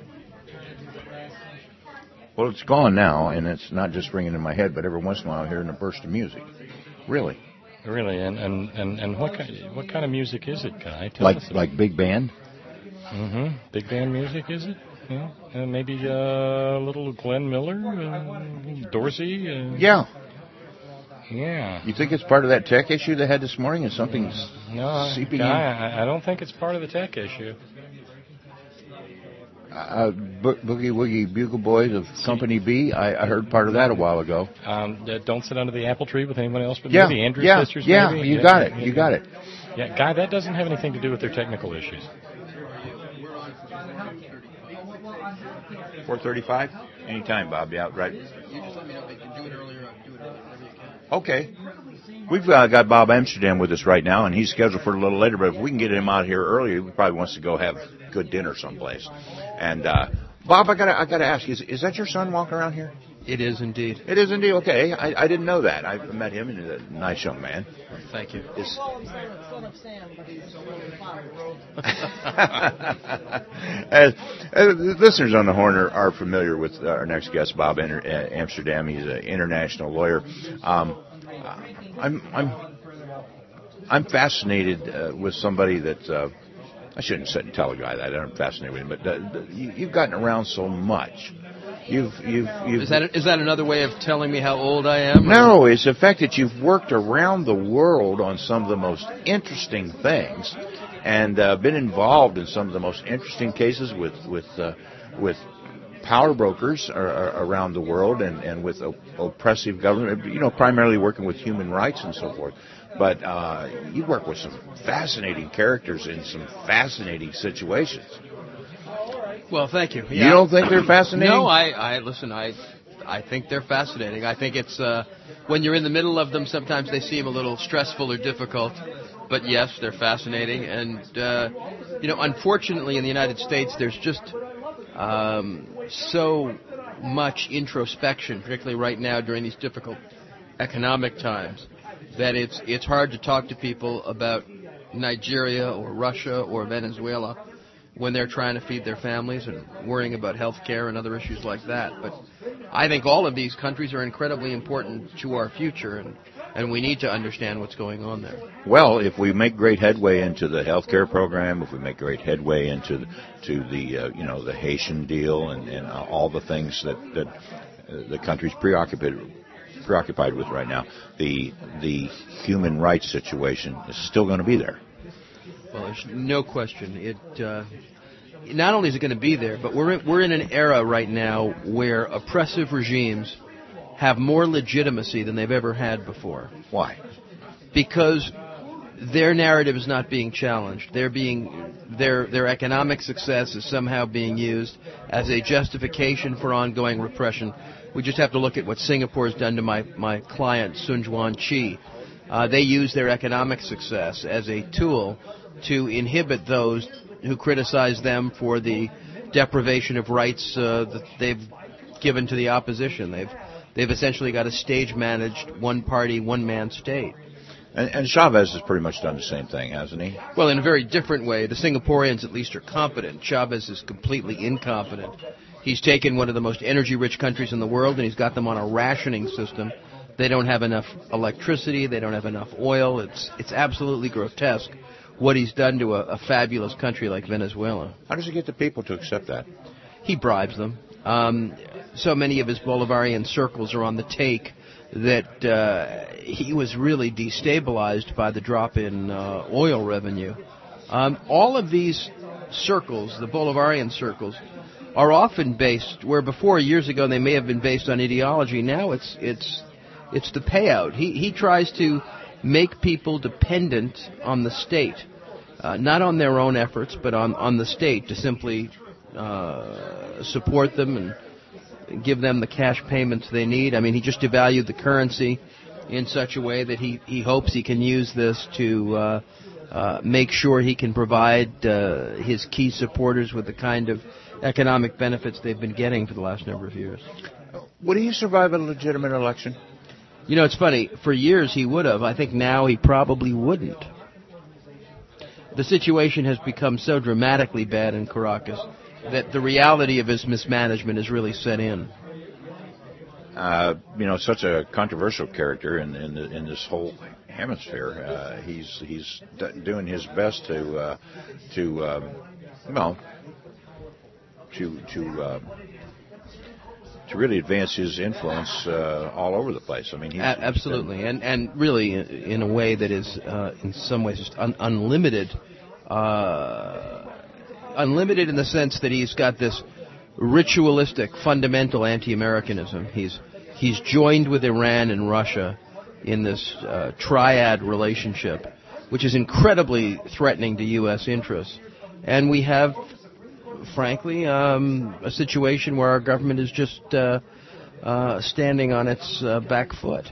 Well, it's gone now, and it's not just ringing in my head, but every once in a while I'm hearing a burst of music. Really? Really, and and, and, and what kind, what kind of music is it, Guy? Tell like us like big band? Mm-hmm. Big band music, is it? Yeah. Uh, maybe uh, a little Glenn Miller, uh, Dorsey. Uh, yeah. Yeah. You think it's part of that tech issue they had this morning? Is something no, seeping Guy, in? I, I don't think it's part of the tech issue. Uh, Bo- Boogie Woogie Bugle Boys of Company B. I, I heard part of that a while ago. Um, uh, don't sit under the apple tree with anyone else but yeah, maybe Andrews yeah, Sisters. Yeah, maybe? you yeah, got it. Yeah, you got yeah. it. Yeah, Guy, that doesn't have anything to do with their technical issues. four thirty-five? Anytime, Bob. Yeah, right. You just let me know if you can do it earlier. Do it whenever you can. Okay. We've uh, got Bob Amsterdam with us right now, and he's scheduled for a little later, but if we can get him out here earlier, he probably wants to go have good dinner someplace. And, uh, Bob, I gotta, I gotta ask, is, is that your son walking around here? It is indeed. It is indeed. Okay. I, I didn't know that. I met him, and he's a nice young man. Thank you. Is, as, as listeners on the Horn are, are familiar with our next guest, Bob Amsterdam. He's an international lawyer. Um, I'm I'm I'm fascinated uh, with somebody that uh, I shouldn't sit and tell a guy that I'm fascinated with him, but uh, you, you've gotten around so much. You've you've you've. Is that is that another way of telling me how old I am? No, it's the fact that you've worked around the world on some of the most interesting things, and uh, been involved in some of the most interesting cases with with uh, with power brokers are, are around the world, and and with op- oppressive government. You know, primarily working with human rights and so forth. But uh, you work with some fascinating characters in some fascinating situations. Well, thank you. Yeah. You don't think they're fascinating? No, I, I listen. I, I think they're fascinating. I think it's uh, when you're in the middle of them, sometimes they seem a little stressful or difficult. But yes, they're fascinating. And uh, you know, unfortunately, in the United States, there's just um, so much introspection, particularly right now during these difficult economic times, that it's it's hard to talk to people about Nigeria or Russia or Venezuela when they're trying to feed their families and worrying about health care and other issues like that. But I think all of these countries are incredibly important to our future, and, and we need to understand what's going on there. Well, if we make great headway into the health care program, if we make great headway into the, to the uh, you know the Haitian deal and, and uh, all the things that, that uh, the country's preoccupied preoccupied with right now, the the human rights situation is still going to be there. Well, there's no question. It uh, not only is it going to be there, but we're in, we're in an era right now where oppressive regimes have more legitimacy than they've ever had before. Why? Because their narrative is not being challenged. They're being their their economic success is somehow being used as a justification for ongoing repression. We just have to look at what Singapore has done to my my client Sun Juan Chi. Uh, they use their economic success as a tool to inhibit those who criticize them for the deprivation of rights uh, that they've given to the opposition. They've they've essentially got a stage-managed, one-party, one-man state. And, and Chavez has pretty much done the same thing, hasn't he? Well, in a very different way. The Singaporeans, at least, are competent. Chavez is completely incompetent. He's taken one of the most energy-rich countries in the world, and he's got them on a rationing system. They don't have enough electricity. They don't have enough oil. It's it's absolutely grotesque what he's done to a, a fabulous country like Venezuela. How does he get the people to accept that? He bribes them. Um, so many of his Bolivarian circles are on the take that uh, he was really destabilized by the drop in uh, oil revenue. Um, all of these circles, the Bolivarian circles, are often based, where before years ago they may have been based on ideology, now it's it's it's the payout. He he tries to make people dependent on the state, uh, not on their own efforts, but on, on the state to simply uh, support them and give them the cash payments they need. I mean, he just devalued the currency in such a way that he, he hopes he can use this to uh, uh, make sure he can provide uh, his key supporters with the kind of economic benefits they've been getting for the last number of years. Would he survive a legitimate election? You know, it's funny. For years he would have. I think now he probably wouldn't. The situation has become so dramatically bad in Caracas that the reality of his mismanagement has really set in. Uh, you know, such a controversial character in in, the, in this whole hemisphere. Uh, he's he's d- doing his best to uh, to um, well to to uh, to really advance his influence uh, all over the place. I mean, he's, a- absolutely, and and really in, in a way that is uh, in some ways just un- unlimited. Uh, unlimited in the sense that he's got this ritualistic, fundamental anti-Americanism. He's he's joined with Iran and Russia in this uh, triad relationship, which is incredibly threatening to U S interests. And we have, frankly, um, a situation where our government is just uh, uh, standing on its uh, back foot.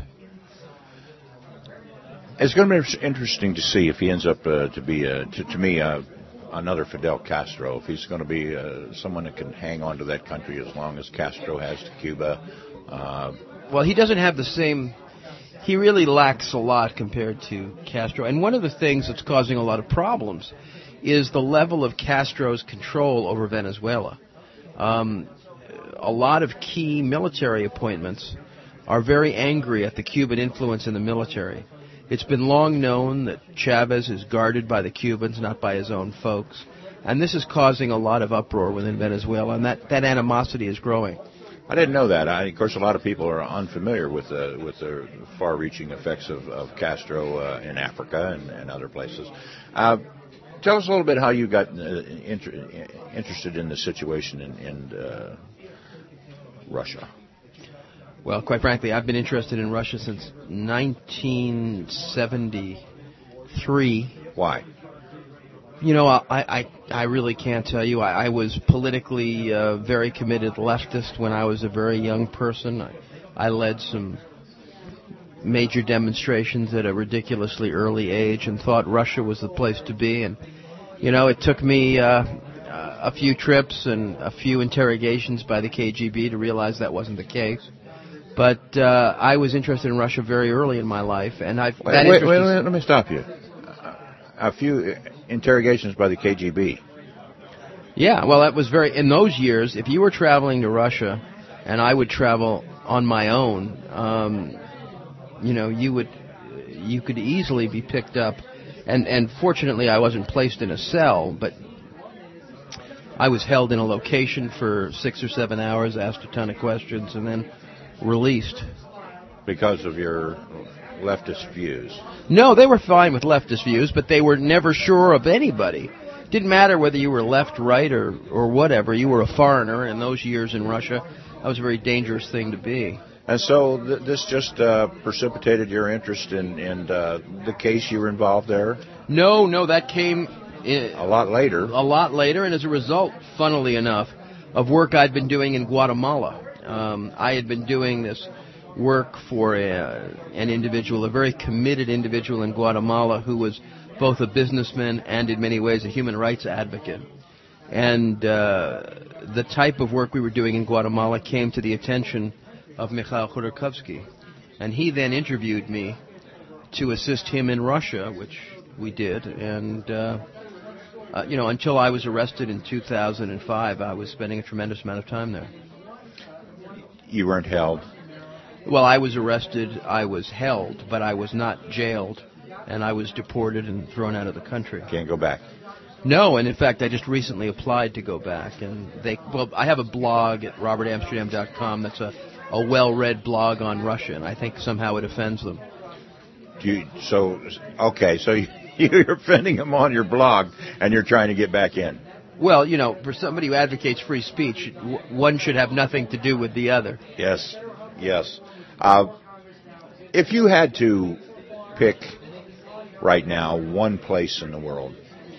It's going to be interesting to see if he ends up uh, to be, uh, to, to me, uh, another Fidel Castro, if he's going to be uh, someone that can hang on to that country as long as Castro has to Cuba. Uh, well, he doesn't have the same... He really lacks a lot compared to Castro. And one of the things that's causing a lot of problems is the level of Castro's control over Venezuela. Um, a lot of key military appointments are very angry at the Cuban influence in the military. It's been long known that Chavez is guarded by the Cubans, not by his own folks. And this is causing a lot of uproar within Venezuela, and that, that animosity is growing. I didn't know that. I, of course, a lot of people are unfamiliar with the, with the far-reaching effects of, of Castro uh, in Africa and, and other places. Uh, tell us a little bit how you got uh, inter- interested in the situation in, in uh, Russia. Well, quite frankly, I've been interested in Russia since nineteen seventy-three. Why? You know, I I, I really can't tell you. I, I was politically uh, very committed leftist when I was a very young person. I, I led some major demonstrations at a ridiculously early age and thought Russia was the place to be. And, you know, it took me uh, a few trips and a few interrogations by the K G B to realize that wasn't the case. But uh, I was interested in Russia very early in my life, and I've... Wait, that wait, wait, is, let me stop you. A few interrogations by the K G B. Yeah, well, that was very... In those years, if you were traveling to Russia, and I would travel on my own, um, you know, you would... You could easily be picked up. And, and fortunately, I wasn't placed in a cell, but I was held in a location for six or seven hours, asked a ton of questions, and then released. Because of your leftist views? No, they were fine with leftist views, but they were never sure of anybody. Didn't matter whether you were left, right, or, or whatever. You were a foreigner in those years in Russia. That was a very dangerous thing to be. And so th- this just uh, precipitated your interest in, in uh, the case you were involved there? No, no, that came... In, a lot later. A lot later, and as a result, funnily enough, of work I'd been doing in Guatemala. Um, I had been doing this work for a, an individual, a very committed individual in Guatemala who was both a businessman and in many ways a human rights advocate. And uh, the type of work we were doing in Guatemala came to the attention of Mikhail Khodorkovsky. And he then interviewed me to assist him in Russia, which we did. And, uh, uh, you know, until I was arrested in two thousand five, I was spending a tremendous amount of time there. You weren't held? Well, I was arrested, I was held, but I was not jailed, and I was deported and thrown out of the country. Can't go back? No, and in fact, I just recently applied to go back, and they. Well, I have a blog at robert amsterdam dot com that's a, a well-read blog on Russia, and I think somehow it offends them. Do you, so, okay, so you're offending them on your blog, and you're trying to get back in? Well, you know, for somebody who advocates free speech, one should have nothing to do with the other. Yes, yes. Uh, if you had to pick right now one place in the world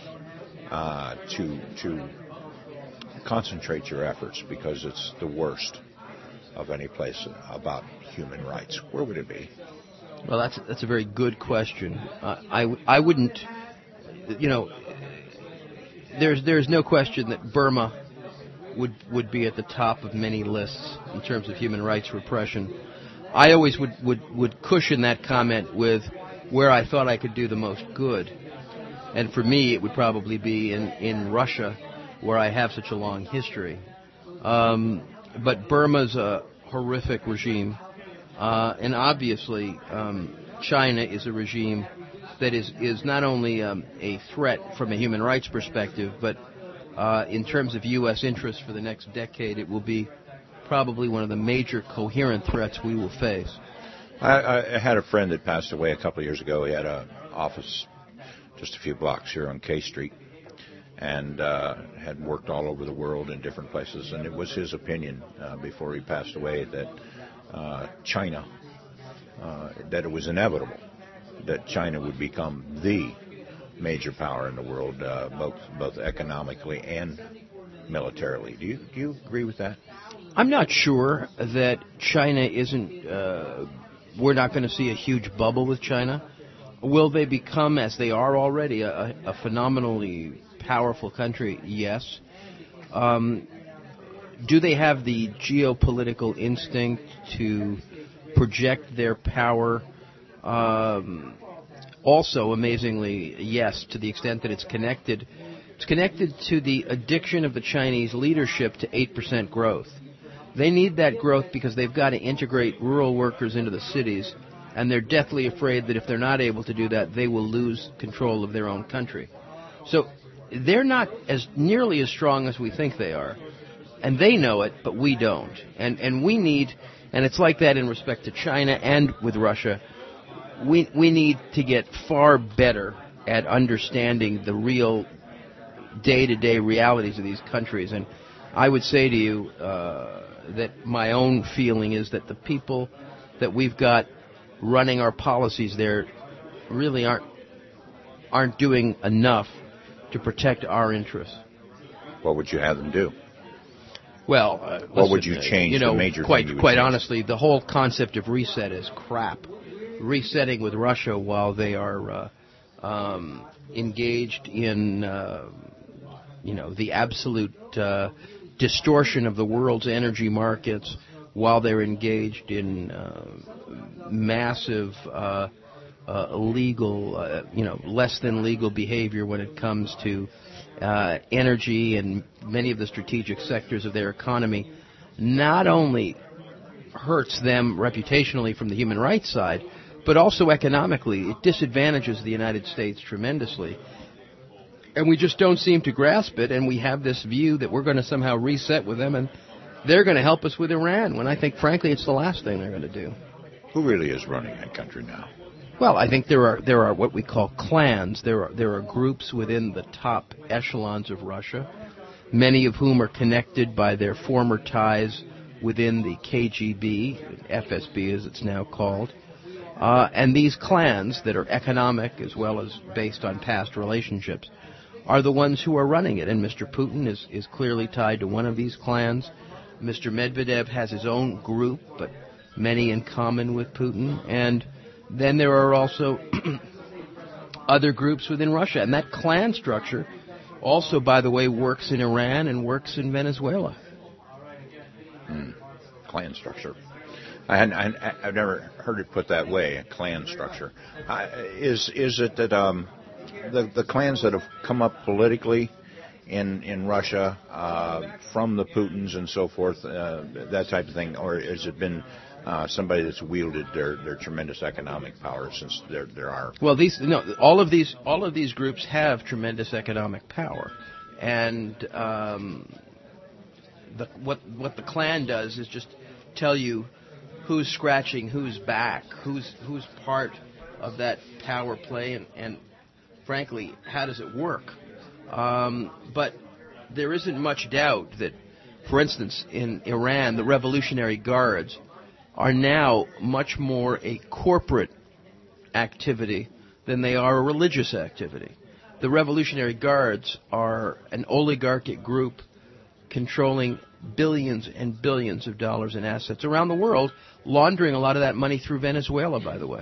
uh, to to concentrate your efforts, because it's the worst of any place about human rights, where would it be? Well, that's that's a very good question. Uh, I I wouldn't you know, there's there's no question that Burma would would be at the top of many lists in terms of human rights repression. I always would, would, would cushion that comment with where I thought I could do the most good. And for me, it would probably be in, in Russia, where I have such a long history. Um, but Burma's a horrific regime. Uh, and obviously, um, China is a regime that is, is not only um, a threat from a human rights perspective, but uh, in terms of U S interests for the next decade, it will be probably one of the major coherent threats we will face. I, I had a friend that passed away a couple of years ago. He had an office just a few blocks here on K Street and uh, had worked all over the world in different places. And it was his opinion uh, before he passed away that uh, China, uh, that it was inevitable that China would become the major power in the world, uh, both both economically and militarily. Do you do you agree with that? I'm not sure that China isn't. Uh, we're not going to see a huge bubble with China. Will they become, as they are already, a, a phenomenally powerful country? Yes. Um, do they have the geopolitical instinct to project their power? Um, also, amazingly, yes, to the extent that it's connected. It's connected to the addiction of the Chinese leadership to eight percent growth. They need that growth because they've got to integrate rural workers into the cities, and they're deathly afraid that if they're not able to do that, they will lose control of their own country. So they're not as nearly as strong as we think they are, and they know it, but we don't. And and we need, and it's like that in respect to China and with Russia, we we need to get far better at understanding the real day-to-day realities of these countries. And I would say to you uh, that my own feeling is that the people that we've got running our policies there really aren't aren't doing enough to protect our interests. What would you have them do? Well, uh, what listen, would you change? You know, the major quite thing you would quite change? honestly, the whole concept of reset is crap. Resetting with Russia while they are uh, um, engaged in, uh, you know, the absolute uh, distortion of the world's energy markets, while they're engaged in uh, massive uh, uh, illegal, uh, you know, less than legal behavior when it comes to uh, energy and many of the strategic sectors of their economy, not only hurts them reputationally from the human rights side, but also economically. It disadvantages the United States tremendously. And we just don't seem to grasp it, and we have this view that we're going to somehow reset with them, and they're going to help us with Iran, when I think, frankly, it's the last thing they're going to do. Who really is running that country now? Well, I think there are there are what we call clans. There are there are groups within the top echelons of Russia, many of whom are connected by their former ties within the K G B, F S B as it's now called. Uh, and these clans that are economic as well as based on past relationships are the ones who are running it. And Mister Putin is, is clearly tied to one of these clans. Mister Medvedev has his own group, but many in common with Putin. And then there are also other groups within Russia. And that clan structure also, by the way, works in Iran and works in Venezuela. Hmm. Clan structure. I hadn't, I, I've never heard it put that way, a clan structure. Uh, is is it that um, the the clans that have come up politically in in Russia uh, from the Putins and so forth, uh, that type of thing, or has it been uh, somebody that's wielded their, their tremendous economic power since there there are? Well, these no, all of these all of these groups have tremendous economic power, and um, the, what what the clan does is just tell you who's scratching who's back, who's who's part of that power play, and, and frankly, how does it work? Um, but there isn't much doubt that, for instance, in Iran, the Revolutionary Guards are now much more a corporate activity than they are a religious activity. The Revolutionary Guards are an oligarchic group controlling billions and billions of dollars in assets around the world, laundering a lot of that money through Venezuela, by the way.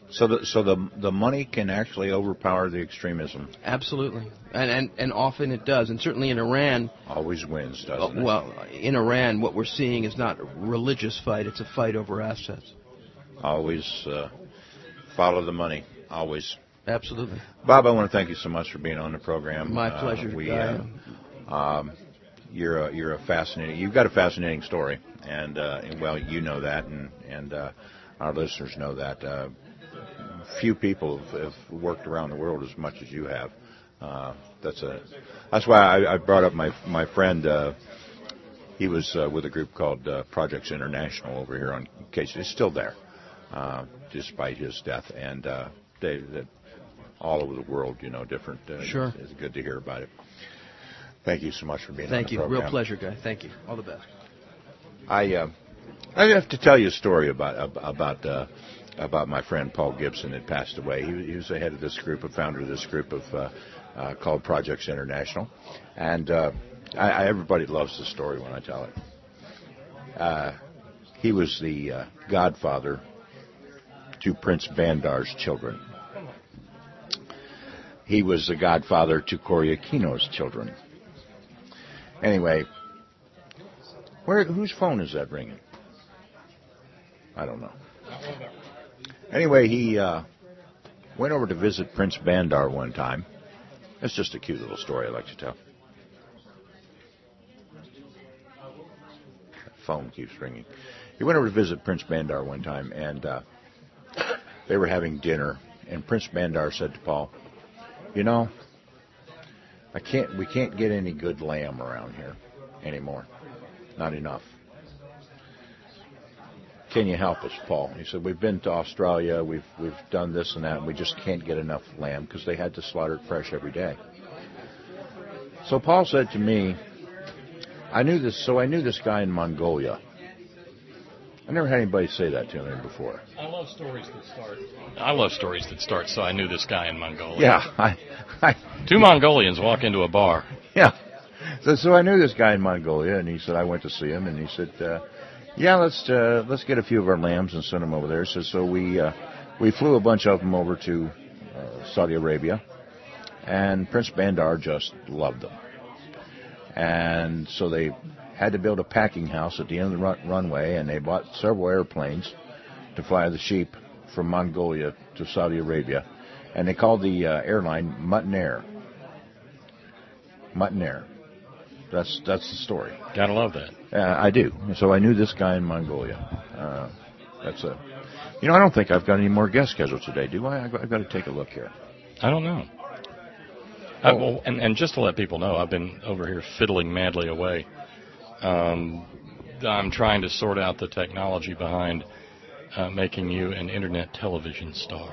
So the so the the money can actually overpower the extremism. Absolutely, and and and often it does, and certainly in Iran. Always wins, doesn't uh, it? Well, in Iran, what we're seeing is not a religious fight; it's a fight over assets. Always uh, follow the money. Always. Absolutely. Bob, I want to thank you so much for being on the program. My pleasure. Uh, we. Uh, um, You're a, you're a fascinating. You've got a fascinating story, and, uh, and well, you know that, and and uh, our listeners know that. Uh, few people have, have worked around the world as much as you have. Uh, that's a. That's why I, I brought up my my friend. Uh, he was uh, with a group called uh, Projects International over here on K C. He's still there, uh, despite his death, and uh, they, they all over the world, you know, different. Uh, sure. It's good to hear about it. Thank you so much for being Thank on the you. program. Real pleasure, Guy. Thank you. All the best. I uh, I have to tell you a story about about uh, about my friend Paul Gibson that passed away. He, he was the head of this group, a founder of this group of uh, uh, called Projects International, and uh, I, I, everybody loves the story when I tell it. Uh, he was the uh, godfather to Prince Bandar's children. He was the godfather to Cory Aquino's children. Anyway, where whose phone is that ringing? I don't know. Anyway, he uh, went over to visit Prince Bandar one time. It's just a cute little story I like to tell. The phone keeps ringing. He went over to visit Prince Bandar one time, and uh, they were having dinner. And Prince Bandar said to Paul, "You know, I can't. We can't get any good lamb around here anymore. Not enough. Can you help us, Paul?" He said, "We've been to Australia. We've we've done this and that. And we just can't get enough lamb because they had to slaughter it fresh every day." So Paul said to me, "I knew this. So I knew this guy in Mongolia. I never had anybody say that to me before." I love stories that start. I love stories that start. So I knew this guy in Mongolia. Yeah, I, I two Mongolians walk into a bar. Yeah. So, so I knew this guy in Mongolia, and he said I went to see him, and he said, uh, "Yeah, let's uh, let's get a few of our lambs and send them over there." So, so we uh, we flew a bunch of them over to uh, Saudi Arabia, and Prince Bandar just loved them, and so they had to build a packing house at the end of the run- runway, and they bought several airplanes to fly the sheep from Mongolia to Saudi Arabia, and they called the uh, airline Mutton Air. Mutton Air. That's that's the story. Gotta love that. Uh, I do. So I knew this guy in Mongolia. Uh, that's a. You know, I don't think I've got any more guests scheduled today, do I? I've got, I've got to take a look here. I don't know. Oh. I, well, and, and just to let people know, I've been over here fiddling madly away. Um, I'm trying to sort out the technology behind uh, making you an internet television star.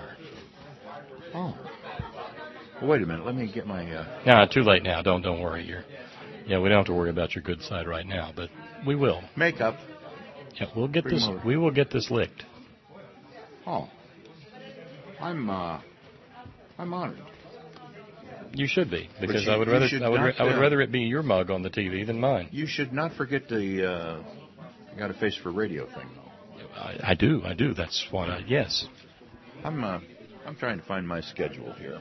Oh. Well, wait a minute. Let me get my. Uh... No, too late now. Don't don't worry. You're. Yeah, we don't have to worry about your good side right now, but we will. Makeup. Yeah, we'll get this. We will get this licked. Oh. I'm. Uh, I'm honored. You should be, because you, I would rather I would not, I would uh, rather it be your mug on the T V than mine. You should not forget the uh, got a face for radio thing, though. I, I do, I do. That's what. I, yes. I'm. Uh, I'm trying to find my schedule here.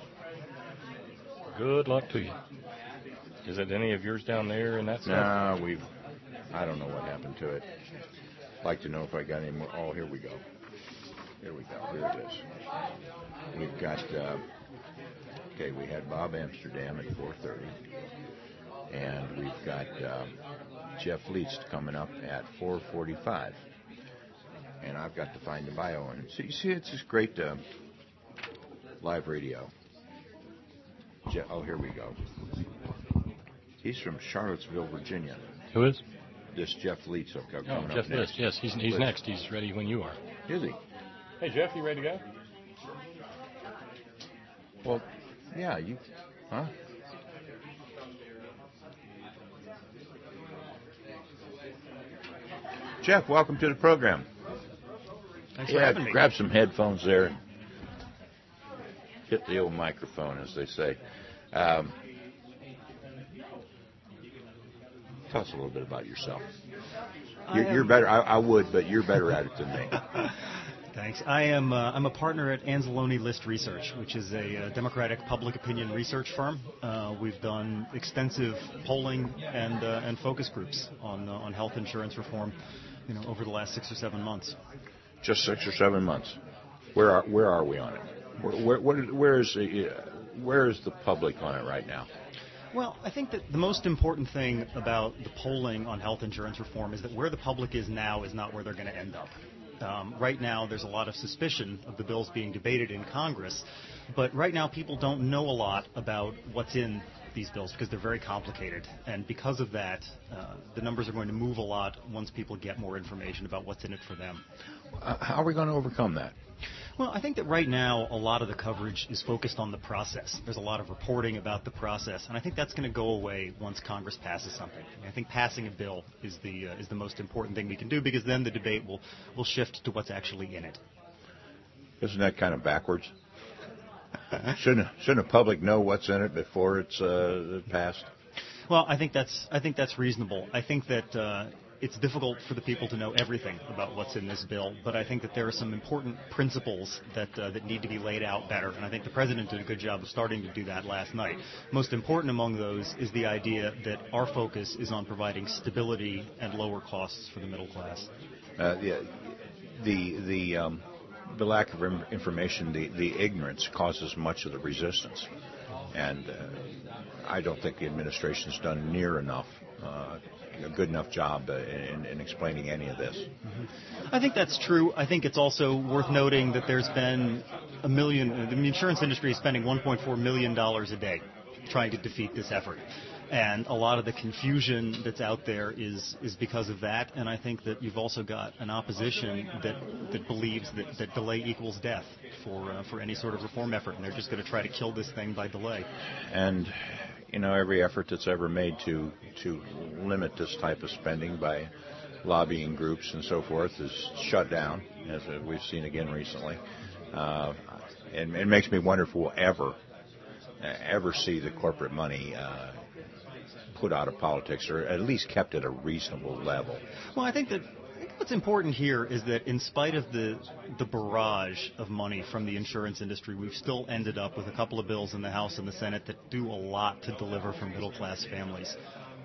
Good luck to you. Is it any of yours down there and that stuff? Nah, we've. I don't know what happened to it. I'd like to know if I got any more. Oh, here we go. Here we go. Here it is. We've got. Uh, okay, we had Bob Amsterdam at four thirty, and we've got um, Jeff Leitz coming up at four forty-five. And I've got to find the bio. And so you see, it's just great uh, live radio. Je- oh, here we go. He's from Charlottesville, Virginia. Who is? This Jeff Leitz coming oh, up Jeff next. Leitz. Yes, he's he's Leitz. next. He's ready when you are. Is he? Hey, Jeff, you ready to go? Well, yeah, you, huh? Jeff, welcome to the program. Thanks yeah, for having me. Grab some headphones there and hit the old microphone, as they say. Um, tell us a little bit about yourself. You're, you're better. I, I would, but you're better at it than me. Thanks. I am uh, I'm a partner at Anzalone List Research, which is a uh, Democratic public opinion research firm. Uh, we've done extensive polling and uh, and focus groups on uh, on health insurance reform, you know, over the last six or seven months. Just six or seven months. Where are where are we on it? Where where, where is the, where is the public on it right now? Well, I think that the most important thing about the polling on health insurance reform is that where the public is now is not where they're going to end up. Um, right now, there's a lot of suspicion of the bills being debated in Congress, but right now people don't know a lot about what's in these bills because they're very complicated, and because of that, uh, the numbers are going to move a lot once people get more information about what's in it for them. Uh, how are we going to overcome that? Well, I think that right now a lot of the coverage is focused on the process. There's a lot of reporting about the process, and I think that's going to go away once Congress passes something. I think passing a bill is the uh, is the most important thing we can do, because then the debate will, will shift to what's actually in it. Isn't that kind of backwards? shouldn't shouldn't the public know what's in it before it's uh, passed? Well, I think that's I think that's reasonable. I think that uh, it's difficult for the people to know everything about what's in this bill, but I think that there are some important principles that uh, that need to be laid out better, and I think the President did a good job of starting to do that last night. Most important among those is the idea that our focus is on providing stability and lower costs for the middle class. Uh, yeah, the the um, the lack of information, the, the ignorance causes much of the resistance, and uh, I don't think the administration's done near enough. Uh, a good enough job uh, in, in explaining any of this. Mm-hmm. I think that's true. I think it's also worth noting that there's been a million, the insurance industry is spending one point four million dollars a day trying to defeat this effort. And a lot of the confusion that's out there is, is because of that. And I think that you've also got an opposition that, that believes that, that delay equals death for, uh, for any sort of reform effort. And they're just going to try to kill this thing by delay. And you know, every effort that's ever made to to limit this type of spending by lobbying groups and so forth is shut down, as we've seen again recently. Uh, and it makes me wonder if we'll ever, ever see the corporate money uh, put out of politics, or at least kept at a reasonable level. Well, I think that what's important here is that in spite of the the barrage of money from the insurance industry, we've still ended up with a couple of bills in the House and the Senate that do a lot to deliver for middle-class families.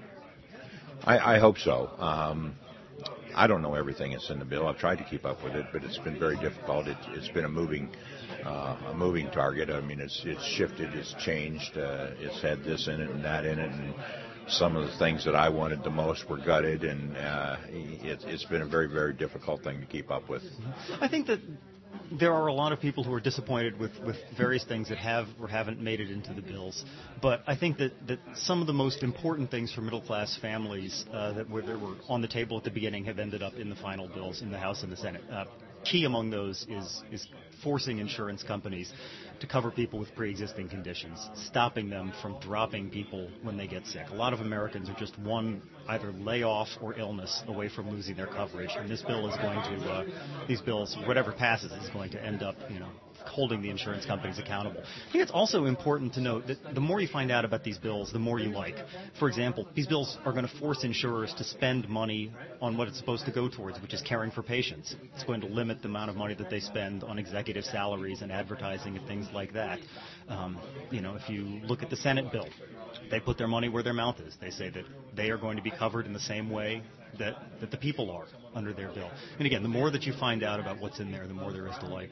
I, I hope so. Um, I don't know everything that's in the bill. I've tried to keep up with it, but it's been very difficult. It, it's been a moving uh, a moving target. I mean, it's it's shifted, it's changed, uh, it's had this in it and that in it, and some of the things that I wanted the most were gutted, and uh, it, it's been a very, very difficult thing to keep up with. I think that there are a lot of people who are disappointed with, with various things that have or haven't made it into the bills. But I think that, that some of the most important things for middle-class families uh, that, were, that were on the table at the beginning have ended up in the final bills in the House and the Senate. Uh, key among those is, is forcing insurance companies to cover people with pre-existing conditions, stopping them from dropping people when they get sick. A lot of Americans are just one either layoff or illness away from losing their coverage, and this bill is going to, uh, these bills, whatever passes, is going to end up, you know, holding the insurance companies accountable. I think it's also important to note that the more you find out about these bills, the more you like. For example, these bills are going to force insurers to spend money on what it's supposed to go towards, which is caring for patients. It's going to limit the amount of money that they spend on executive salaries and advertising and things like that. Um, you know, if you look at the Senate bill, they put their money where their mouth is. They say that they are going to be covered in the same way that, that the people are under their bill. And again, the more that you find out about what's in there, the more there is to like.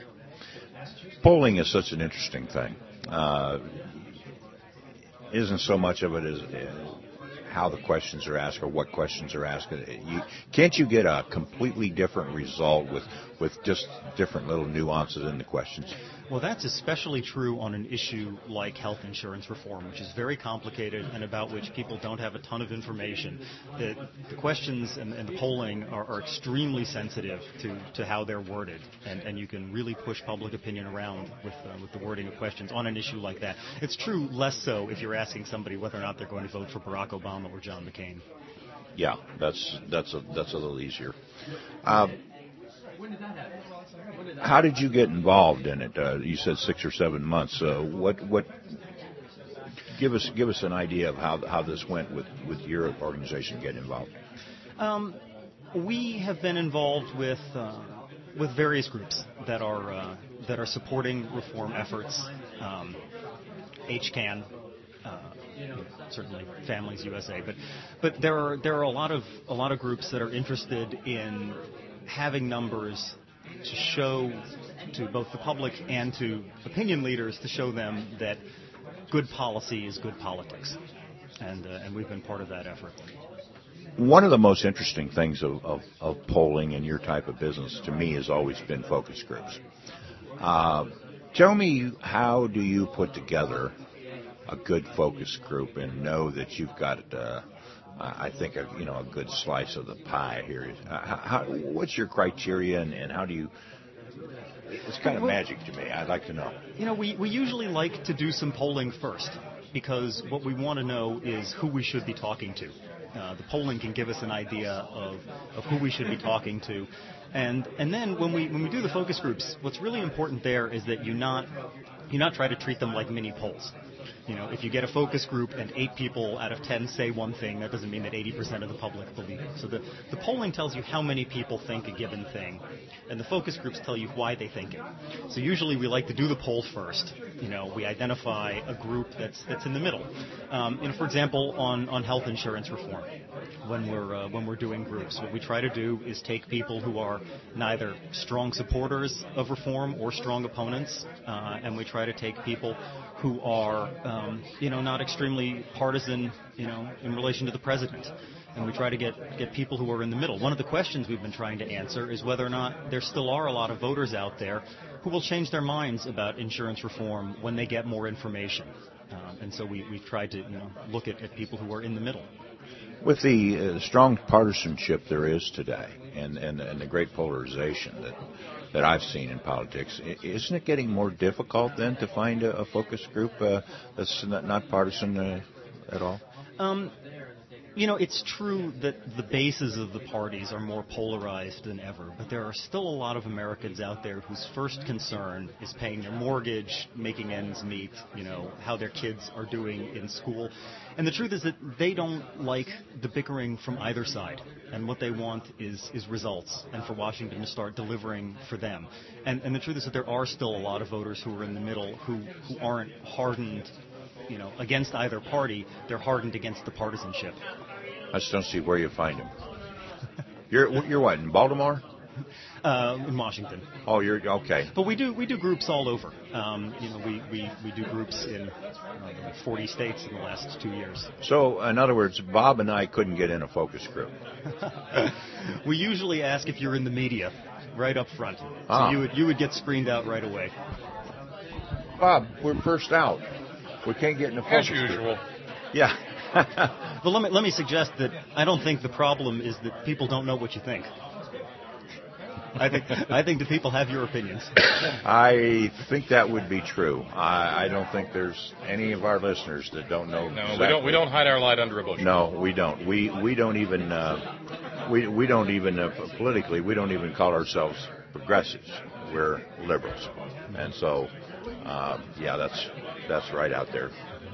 Polling is such an interesting thing. Uh, isn't so much of it as uh, how the questions are asked or what questions are asked. You, can't you get a completely different result with, with just different little nuances in the questions? Well, that's especially true on an issue like health insurance reform, which is very complicated and about which people don't have a ton of information. The, the questions and, and the polling are, are extremely sensitive to, to how they're worded, and, and you can really push public opinion around with, uh, with the wording of questions on an issue like that. It's true less so if you're asking somebody whether or not they're going to vote for Barack Obama or John McCain. Yeah, that's that's a, that's a little easier. Uh, When did that happen? How did you get involved in it? Uh, you said six or seven months. Uh, what what? Give us give us an idea of how how this went with, with your organization getting involved. Um, we have been involved with uh, with various groups that are uh, that are supporting reform efforts. Um, H C A N, uh, certainly Families U S A, but but there are there are a lot of a lot of groups that are interested in having numbers to show to both the public and to opinion leaders to show them that good policy is good politics, and uh, and we've been part of that effort. One of the most interesting things of, of, of polling in your type of business to me has always been focus groups. Uh, tell me, how do you put together a good focus group and know that you've got, uh, I think, a, you know, a good slice of the pie here? Uh, how, what's your criteria, and, and how do you? It's kind of magic to me. I'd like to know. You know, we, we usually like to do some polling first, because what we want to know is who we should be talking to. Uh, the polling can give us an idea of, of who we should be talking to. And and then when we when we do the focus groups, what's really important there is that you not you not try to treat them like mini polls. You know, if you get a focus group and eight people out of ten say one thing, that doesn't mean that eighty percent of the public believe it. So the, the polling tells you how many people think a given thing, and the focus groups tell you why they think it. So usually we like to do the poll first. You know, we identify a group that's that's in the middle. Um, you know, for example, on, on health insurance reform, when we're uh, when we're doing groups, what we try to do is take people who are neither strong supporters of reform or strong opponents, uh, and we try to take people who are, um, you know, not extremely partisan, you know, in relation to the president. And we try to get, get people who are in the middle. One of the questions we've been trying to answer is whether or not there still are a lot of voters out there who will change their minds about insurance reform when they get more information. Um, and so we, we've tried to, you know, look at, at people who are in the middle. With the uh, strong partisanship there is today, and, and, and the great polarization that that I've seen in politics, isn't it getting more difficult then to find a, a focus group uh, that's not, not partisan uh, at all? Um, you know, it's true that the bases of the parties are more polarized than ever, but there are still a lot of Americans out there whose first concern is paying their mortgage, making ends meet, you know, how their kids are doing in school. And the truth is that they don't like the bickering from either side. And what they want is, is results, and for Washington to start delivering for them. And, and the truth is that there are still a lot of voters who are in the middle who, who aren't hardened, you know, against either party. They're hardened against the partisanship. I just don't see where you find them. You're you're what, in Baltimore? Uh, in Washington. Oh, you're okay. But we do we do groups all over. Um, you know, we, we, we do groups in uh, forty states in the last two years. So, in other words, Bob and I couldn't get in a focus group. We usually ask if you're in the media right up front, ah. so you would you would get screened out right away. Bob, we're first out. We can't get in a focus As usual. group. Yeah. But let me let me suggest that I don't think the problem is that people don't know what you think. I think I think the people have your opinions. I think that would be true. I, I don't think there's any of our listeners that don't know. No, exactly. we don't. We don't hide our light under a bushel. No, we don't. We we don't even uh, we we don't even uh, politically we don't even call ourselves progressives. We're liberals, and so uh, yeah, that's that's right out there.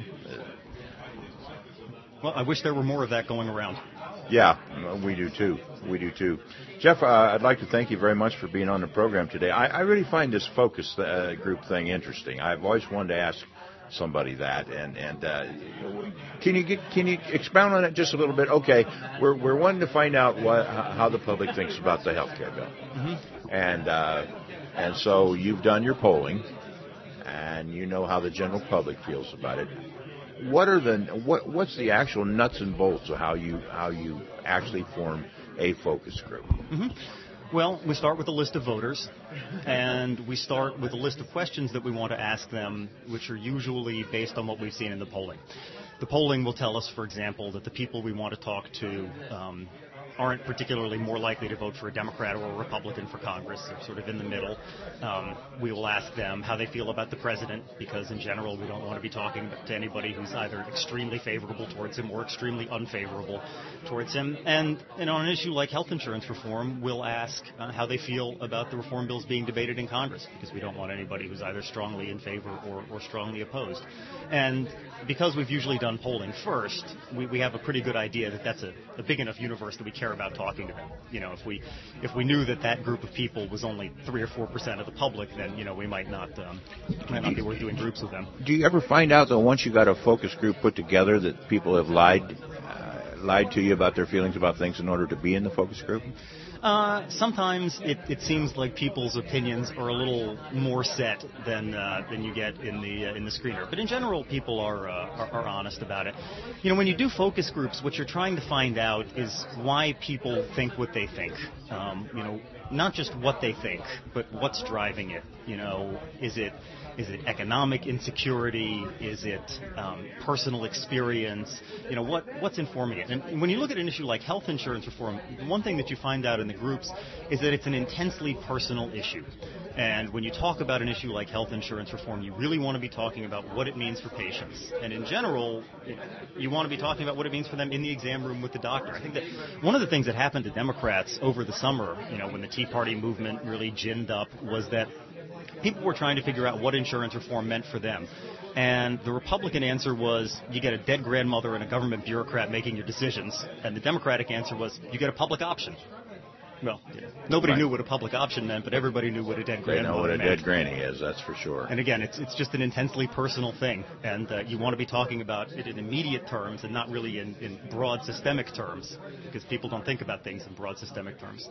Well, I wish there were more of that going around. Yeah, we do too. We do too. Jeff, uh, I'd like to thank you very much for being on the program today. I, I really find this focus uh, group thing interesting. I've always wanted to ask somebody that, and and uh, can you get, can you expound on it just a little bit? Okay, we're we're wanting to find out what how the public thinks about the health care bill, mm-hmm. and uh, and so you've done your polling, and you know how the general public feels about it. What are the what what's the actual nuts and bolts of how you how you actually form a focus group? Mm-hmm. Well, we start with a list of voters, and we start with a list of questions that we want to ask them, which are usually based on what we've seen in the polling. The polling will tell us, for example, that the people we want to talk to um, aren't particularly more likely to vote for a Democrat or a Republican for Congress. They're sort of in the middle. Um, we will ask them how they feel about the president, because in general we don't want to be talking to anybody who's either extremely favorable towards him or extremely unfavorable towards him. And, and on an issue like health insurance reform, we'll ask uh, how they feel about the reform bills being debated in Congress, because we don't want anybody who's either strongly in favor or, or strongly opposed. And because we've usually done polling first, we, we have a pretty good idea that that's a, a big enough universe that we care care about talking to them. You know, if we if we knew that that group of people was only three or four percent of the public, then you know we might not um, might not be worth doing groups with them. Do you ever find out that once you got a focus group put together that people have lied uh, lied to you about their feelings about things in order to be in the focus group? Uh, sometimes it, it seems like people's opinions are a little more set than uh, than you get in the uh, in the screener. But in general, people are, uh, are are honest about it. You know, when you do focus groups, what you're trying to find out is why people think what they think. Um, you know, not just what they think, but what's driving it. You know, is it Is it economic insecurity? Is it um, personal experience? You know, what what's informing it? And when you look at an issue like health insurance reform, one thing that you find out in the groups is that it's an intensely personal issue. And when you talk about an issue like health insurance reform, you really want to be talking about what it means for patients. And in general, you want to be talking about what it means for them in the exam room with the doctor. I think that one of the things that happened to Democrats over the summer, you know, when the Tea Party movement really ginned up, was that people were trying to figure out what insurance reform meant for them. And the Republican answer was, you get a dead grandmother and a government bureaucrat making your decisions. And the Democratic answer was, you get a public option. Well, nobody right. knew what a public option meant, but everybody knew what a dead grandmother meant. They know what a meant. dead granny is, that's for sure. And again, it's it's just an intensely personal thing, and uh, you want to be talking about it in immediate terms and not really in, in broad systemic terms, because people don't think about things in broad systemic terms.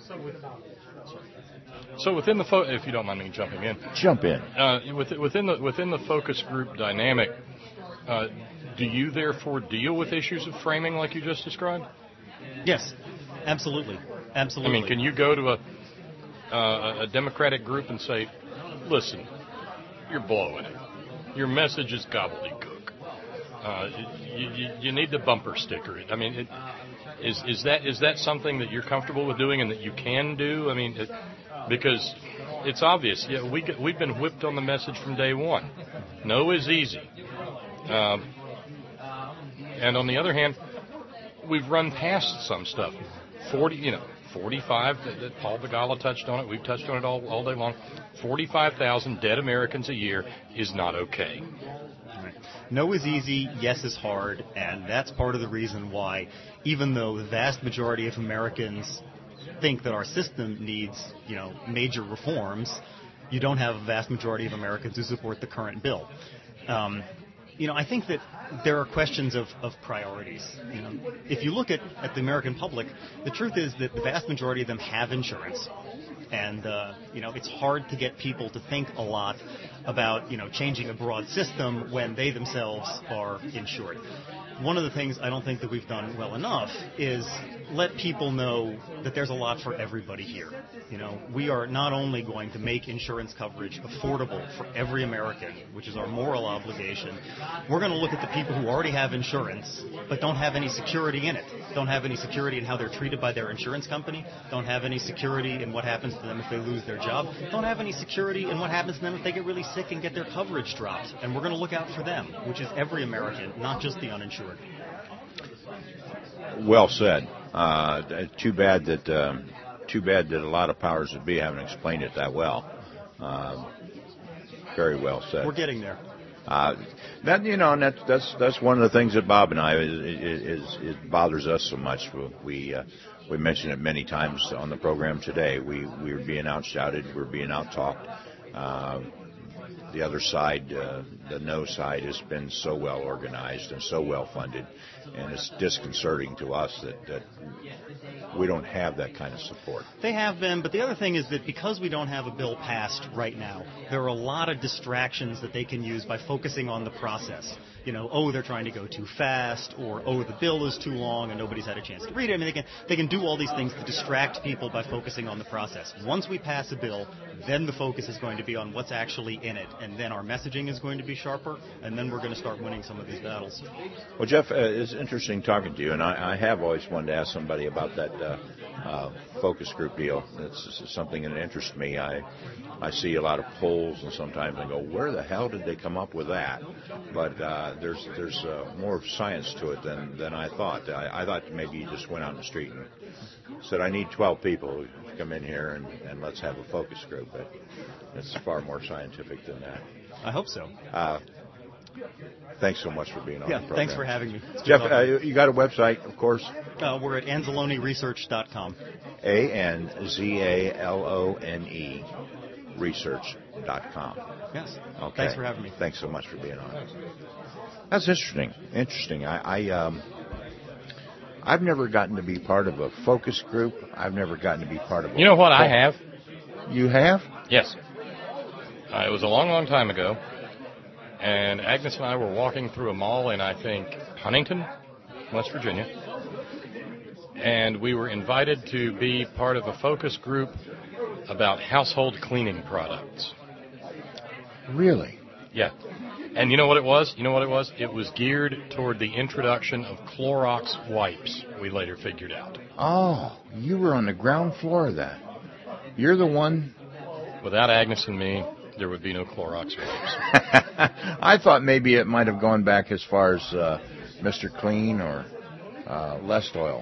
So within the, fo- if you don't mind me jumping in. Jump in. Uh, within the within the focus group dynamic, uh, do you therefore deal with issues of framing like you just described? Yes, absolutely. Absolutely. I mean, can you go to a uh, a Democratic group and say, listen, you're blowing it. Your message is gobbledygook. Uh, you, you, you need to bumper sticker it. I mean, it, is is that is that something that you're comfortable with doing and that you can do? I mean, it, because it's obvious. Yeah, we get, we've been whipped on the message from day one. No is easy. Um, and on the other hand, we've run past some stuff. Forty, you know. forty-five, that, that Paul Begala touched on it, we've touched on it all, all day long, forty-five thousand dead Americans a year is not okay. Right. No is easy, yes is hard, and that's part of the reason why, even though the vast majority of Americans think that our system needs, you know, major reforms, you don't have a vast majority of Americans who support the current bill. Um, You know, I think that there are questions of, of priorities. You know, if you look at, at the American public, the truth is that the vast majority of them have insurance. And, uh, you know, it's hard to get people to think a lot about, you know, changing a broad system when they themselves are insured. One of the things I don't think that we've done well enough is let people know that there's a lot for everybody here. You know, we are not only going to make insurance coverage affordable for every American, which is our moral obligation, we're going to look at the people who already have insurance but don't have any security in it, don't have any security in how they're treated by their insurance company, don't have any security in what happens to them if they lose their job, don't have any security in what happens to them if they get really sick and get their coverage dropped. And we're going to look out for them, which is every American, not just the uninsured. Well said. Uh, too bad that um, too bad that a lot of powers that be haven't explained it that well. Uh, very well said. We're getting there. Uh, that you know, and that's that's that's one of the things that Bob and I is, is it bothers us so much. We uh, we mentioned it many times on the program today. We we're being outshouted. We're being out-talked. Uh, the other side, uh, the no side, has been so well organized and so well funded, and it's disconcerting to us that, that we don't have that kind of support. They have been, but the other thing is that because we don't have a bill passed right now, there are a lot of distractions that they can use by focusing on the process. You know, oh, they're trying to go too fast, or oh, the bill is too long and nobody's had a chance to read it. I mean, they can they can do all these things to distract people by focusing on the process. Once we pass a bill, then the focus is going to be on what's actually in it, and then our messaging is going to be sharper, and then we're going to start winning some of these battles. Well, Jeff, uh, it's interesting talking to you, and I, I have always wanted to ask somebody about that uh, uh, focus group deal. It's, it's something that interests me. I I see a lot of polls, and sometimes I go, where the hell did they come up with that? But uh, there's there's uh, more science to it than, than I thought. I, I thought maybe you just went out in the street and said, I need twelve people to come in here and, and let's have a focus group. But it's far more scientific than that. I hope so. Uh, Thanks so much for being on yeah, the program. Thanks for having me. Jeff, uh, you got a website, of course? Uh, we're at anzalone research dot com. A N Z A L O N E research dot com. Yes. Okay. Thanks for having me. Thanks so much for being on. That's interesting. Interesting. I, I um, I've never gotten to be part of a focus group. I've never gotten to be part of a... You know what I have? You have? Yes. Uh, it was a long, long time ago, and Agnes and I were walking through a mall in, I think, Huntington, West Virginia, and we were invited to be part of a focus group about household cleaning products. Really? Yeah. And you know what it was? You know what it was? It was geared toward the introduction of Clorox wipes, we later figured out. Oh, you were on the ground floor of that. You're the one... Without Agnes and me, there would be no Clorox wipes. I thought maybe it might have gone back as far as uh, Mister Clean or uh, Lest Oil.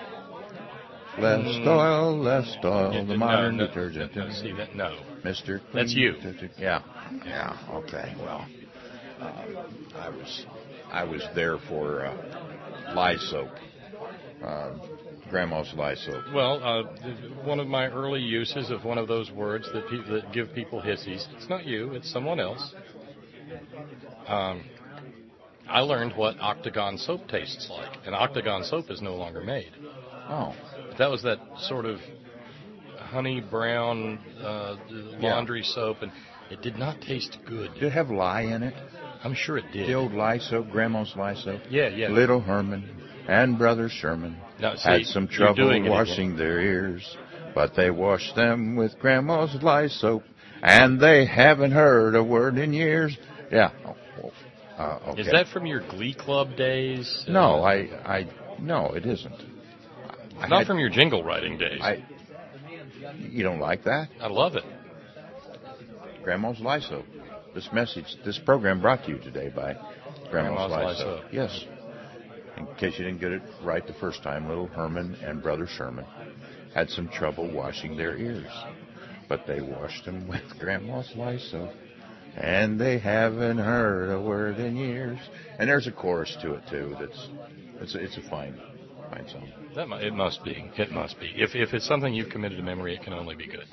Less mm. oil, less oil, yeah, the modern no, no, detergent. No, no, see that? No. Mister Clean. That's you. Yeah. Yeah. Okay. Well, uh, I was I was there for uh, lye soap, uh, Grandma's lye soap. Well, uh, one of my early uses of one of those words that pe- that give people hissies. It's not you. It's someone else. Um, I learned what Octagon soap tastes like, and Octagon soap is no longer made. Oh. That was that sort of honey brown uh, laundry yeah. soap, and it did not taste good. Did it have lye in it? I'm sure it did. The old lye soap, Grandma's lye soap? Yeah, yeah. Little Herman and Brother Sherman now, see, had some trouble washing their ears, but they washed them with Grandma's lye soap, and they haven't heard a word in years. Yeah. Oh, uh, okay. Is that from your Glee Club days? No, I, I, no, it isn't. I Not had, from your jingle writing days. I, you don't like that? I love it. Grandma's lye soap. This message, this program brought to you today by Grandma's, Grandma's lye soap. Yes. In case you didn't get it right the first time, little Herman and Brother Sherman had some trouble washing their ears, but they washed them with Grandma's lye soap, and they haven't heard a word in years. And there's a chorus to it too. That's it's a, it's a fine. Fine song. That it must be. It must be. If if it's something you've committed to memory, it can only be good.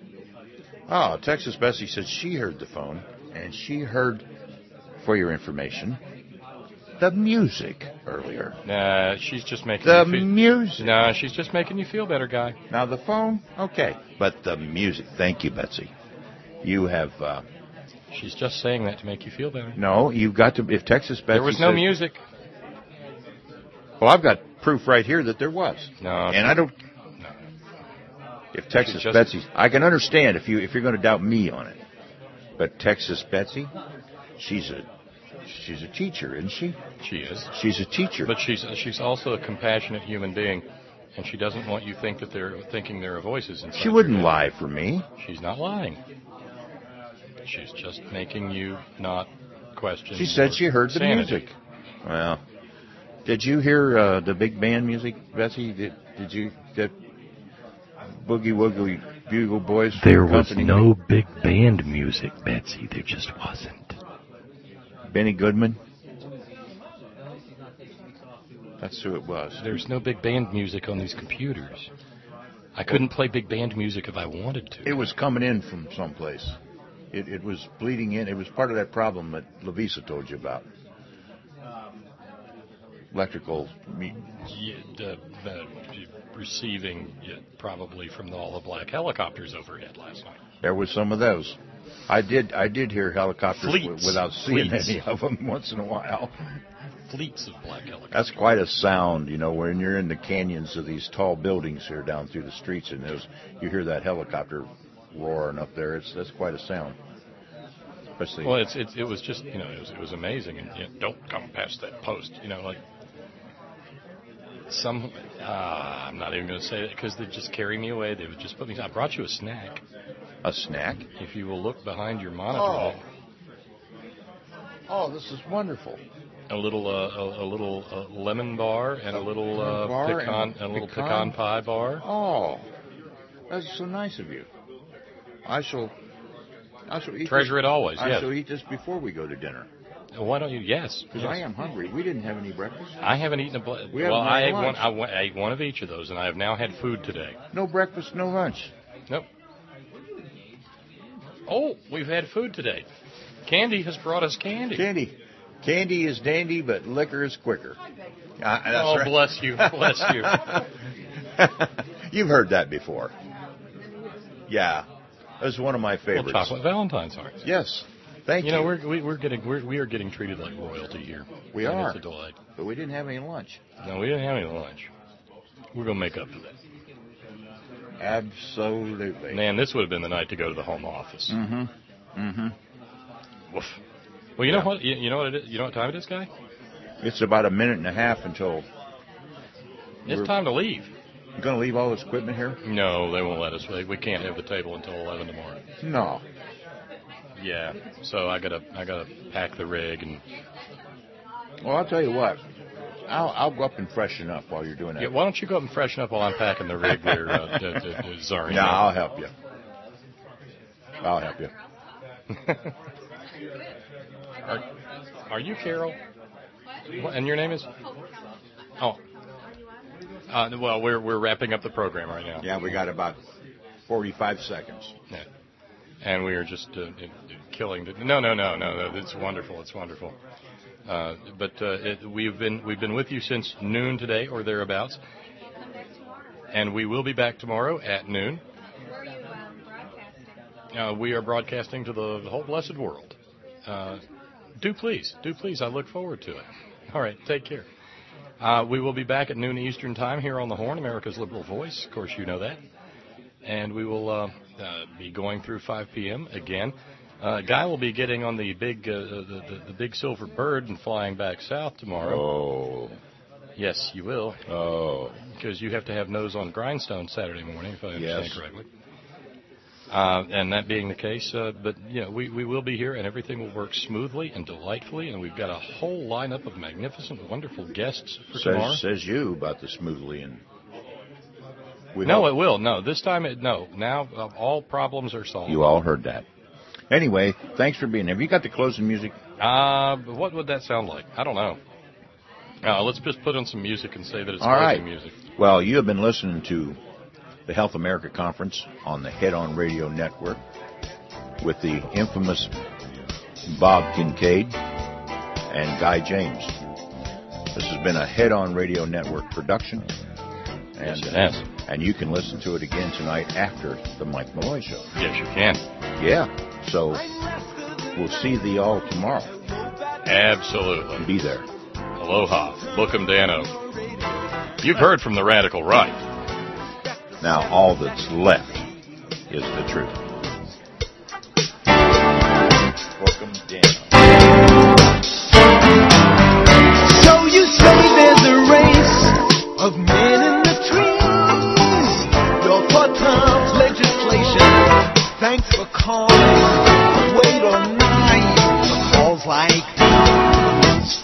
Oh, Texas Bessie said she heard the phone, and she heard, for your information, the music earlier. Nah, she's just making the you feel... music. Nah, she's just making you feel better, guy. Now, the phone, okay. But the music, thank you, Betsy. You have... Uh, she's just saying that to make you feel better. No, you've got to... If Texas Betsy There was no said, music. Well, I've got proof right here that there was. No. And I don't... No. If Texas Betsy... I can understand if, you, if you're going to doubt me on it. But Texas Betsy, she's a... She's a teacher, isn't she? She is. She's a teacher. But she's she's also a compassionate human being, and she doesn't want you to think that they're thinking there are voices inside. She wouldn't lie for me. She's not lying. She's just making you not question. She said she heard the sanity. music. Well, did you hear uh, the big band music, Betsy? Did did you get Boogie Woogie Bugle Boys? There was no big band music, Betsy. There just wasn't. Benny Goodman? That's who it was. There's no big band music on these computers. I couldn't play big band music if I wanted to. It was coming in from someplace. It, it was bleeding in. It was part of that problem that Lavisa told you about. Electrical. Me- yeah, the, the receiving yeah, probably from the, all the black helicopters overhead last night. There was some of those. I did I did hear helicopters w- without seeing Fleets. any of them once in a while. Fleets of black helicopters. That's quite a sound, you know, when you're in the canyons of these tall buildings here down through the streets, and there's, you hear that helicopter roaring up there. It's that's quite a sound. Especially well, it's, it's it was just you know it was it was amazing, and you know, don't come past that post, you know, like some. Uh, I'm not even going to say it because they'd just carry me away. They would just put me. I brought you a snack. A snack? If you will look behind your monitor. Oh, oh this is wonderful. A little, uh, a, a little uh, lemon bar and a little uh, bar pecan, and a little pecan? pecan pie bar. Oh, that's so nice of you. I shall, I shall eat. Treasure this, it always. I yes. shall eat this before we go to dinner. Why don't you? Yes. Because yes. I am hungry. We didn't have any breakfast. I haven't eaten a... Bl- we well, I ate, lunch. one, I, w- I ate one of each of those, and I have now had food today. No breakfast, no lunch. Nope. Oh, we've had food today. Candy has brought us candy. Candy. Candy is dandy, but liquor is quicker. Uh, oh, right. bless you. Bless you. You've heard that before. Yeah. That's one of my favorites. Well, chocolate Valentine's hearts. Yes. Thank you. You know, we're, we, we're getting we're, we are getting treated like royalty here. We and are. It's a delight. But we didn't have any lunch. No, we didn't have any lunch. We're going to make up for that. Absolutely. Man, this would have been the night to go to the home office. Mm-hmm. Mm-hmm. Woof. Well, you yeah. know what? You, you know what it is? You know what time it is, Guy? It's about a minute and a half until... It's time to leave. You going to leave all this equipment here? No, they won't let us. We can't have the table until eleven tomorrow. No. Yeah. So I gotta I gotta pack the rig and. Well, I'll tell you what. I'll I'll go up and freshen up while you're doing that. Yeah, why don't you go up and freshen up while I'm packing the rig there, uh, d- d- d- Zari? No, I'll help you. I'll help you. are, are you Carol? What, and your name is? Oh. Uh, well, we're we're wrapping up the program right now. Yeah, we got about forty-five seconds. Yeah. And we are just uh, killing. The, no, no, no, no, no. It's wonderful. It's wonderful. Uh, but uh, it, we've been we've been with you since noon today or thereabouts, and we will be back tomorrow at noon. Where are you um, broadcasting? Uh, we are broadcasting to the whole blessed world. Uh, do please, do please. I look forward to it. All right, take care. Uh, we will be back at noon Eastern Time here on the Horn, America's Liberal Voice. Of course, you know that. And we will uh, uh, be going through five p.m. again. Uh, Guy will be getting on the big, uh, the, the, the big silver bird and flying back south tomorrow. Oh. Yes, you will. Oh. Because you have to have nose on grindstone Saturday morning, if I understand yes. correctly. Uh, and that being the case, uh, but you know, we, we will be here, and everything will work smoothly and delightfully, and we've got a whole lineup of magnificent, wonderful guests for says, tomorrow. Says you about the smoothly and. No, it will. No, this time it no. Now uh, all problems are solved. You all heard that. Anyway, thanks for being here. Have you got the closing music? Uh, what would that sound like? I don't know. Uh, let's just put on some music and say that it's all closing right. music. Well, you have been listening to the Health America Conference on the Head On Radio Network with the infamous Bob Kincaid and Guy James. This has been a Head On Radio Network production. And, yes, it has. And you can listen to it again tonight after the Mike Malloy Show. Yes, you can. Yeah. So we'll see thee all tomorrow. Absolutely. Be there. Aloha. Book 'em Dano. You've heard from the radical right. Now all that's left is the truth. Book 'em Dano. So you say there's a race of men in the trees. Your for Trump's legislation. Thanks for calling. Wait or night for calls like these.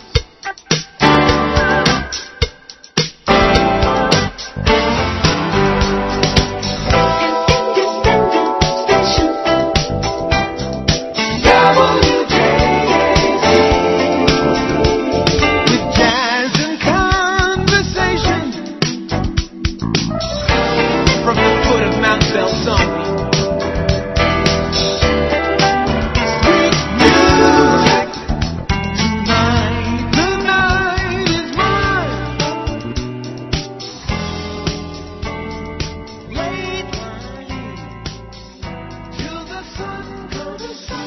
Till the sun comes up.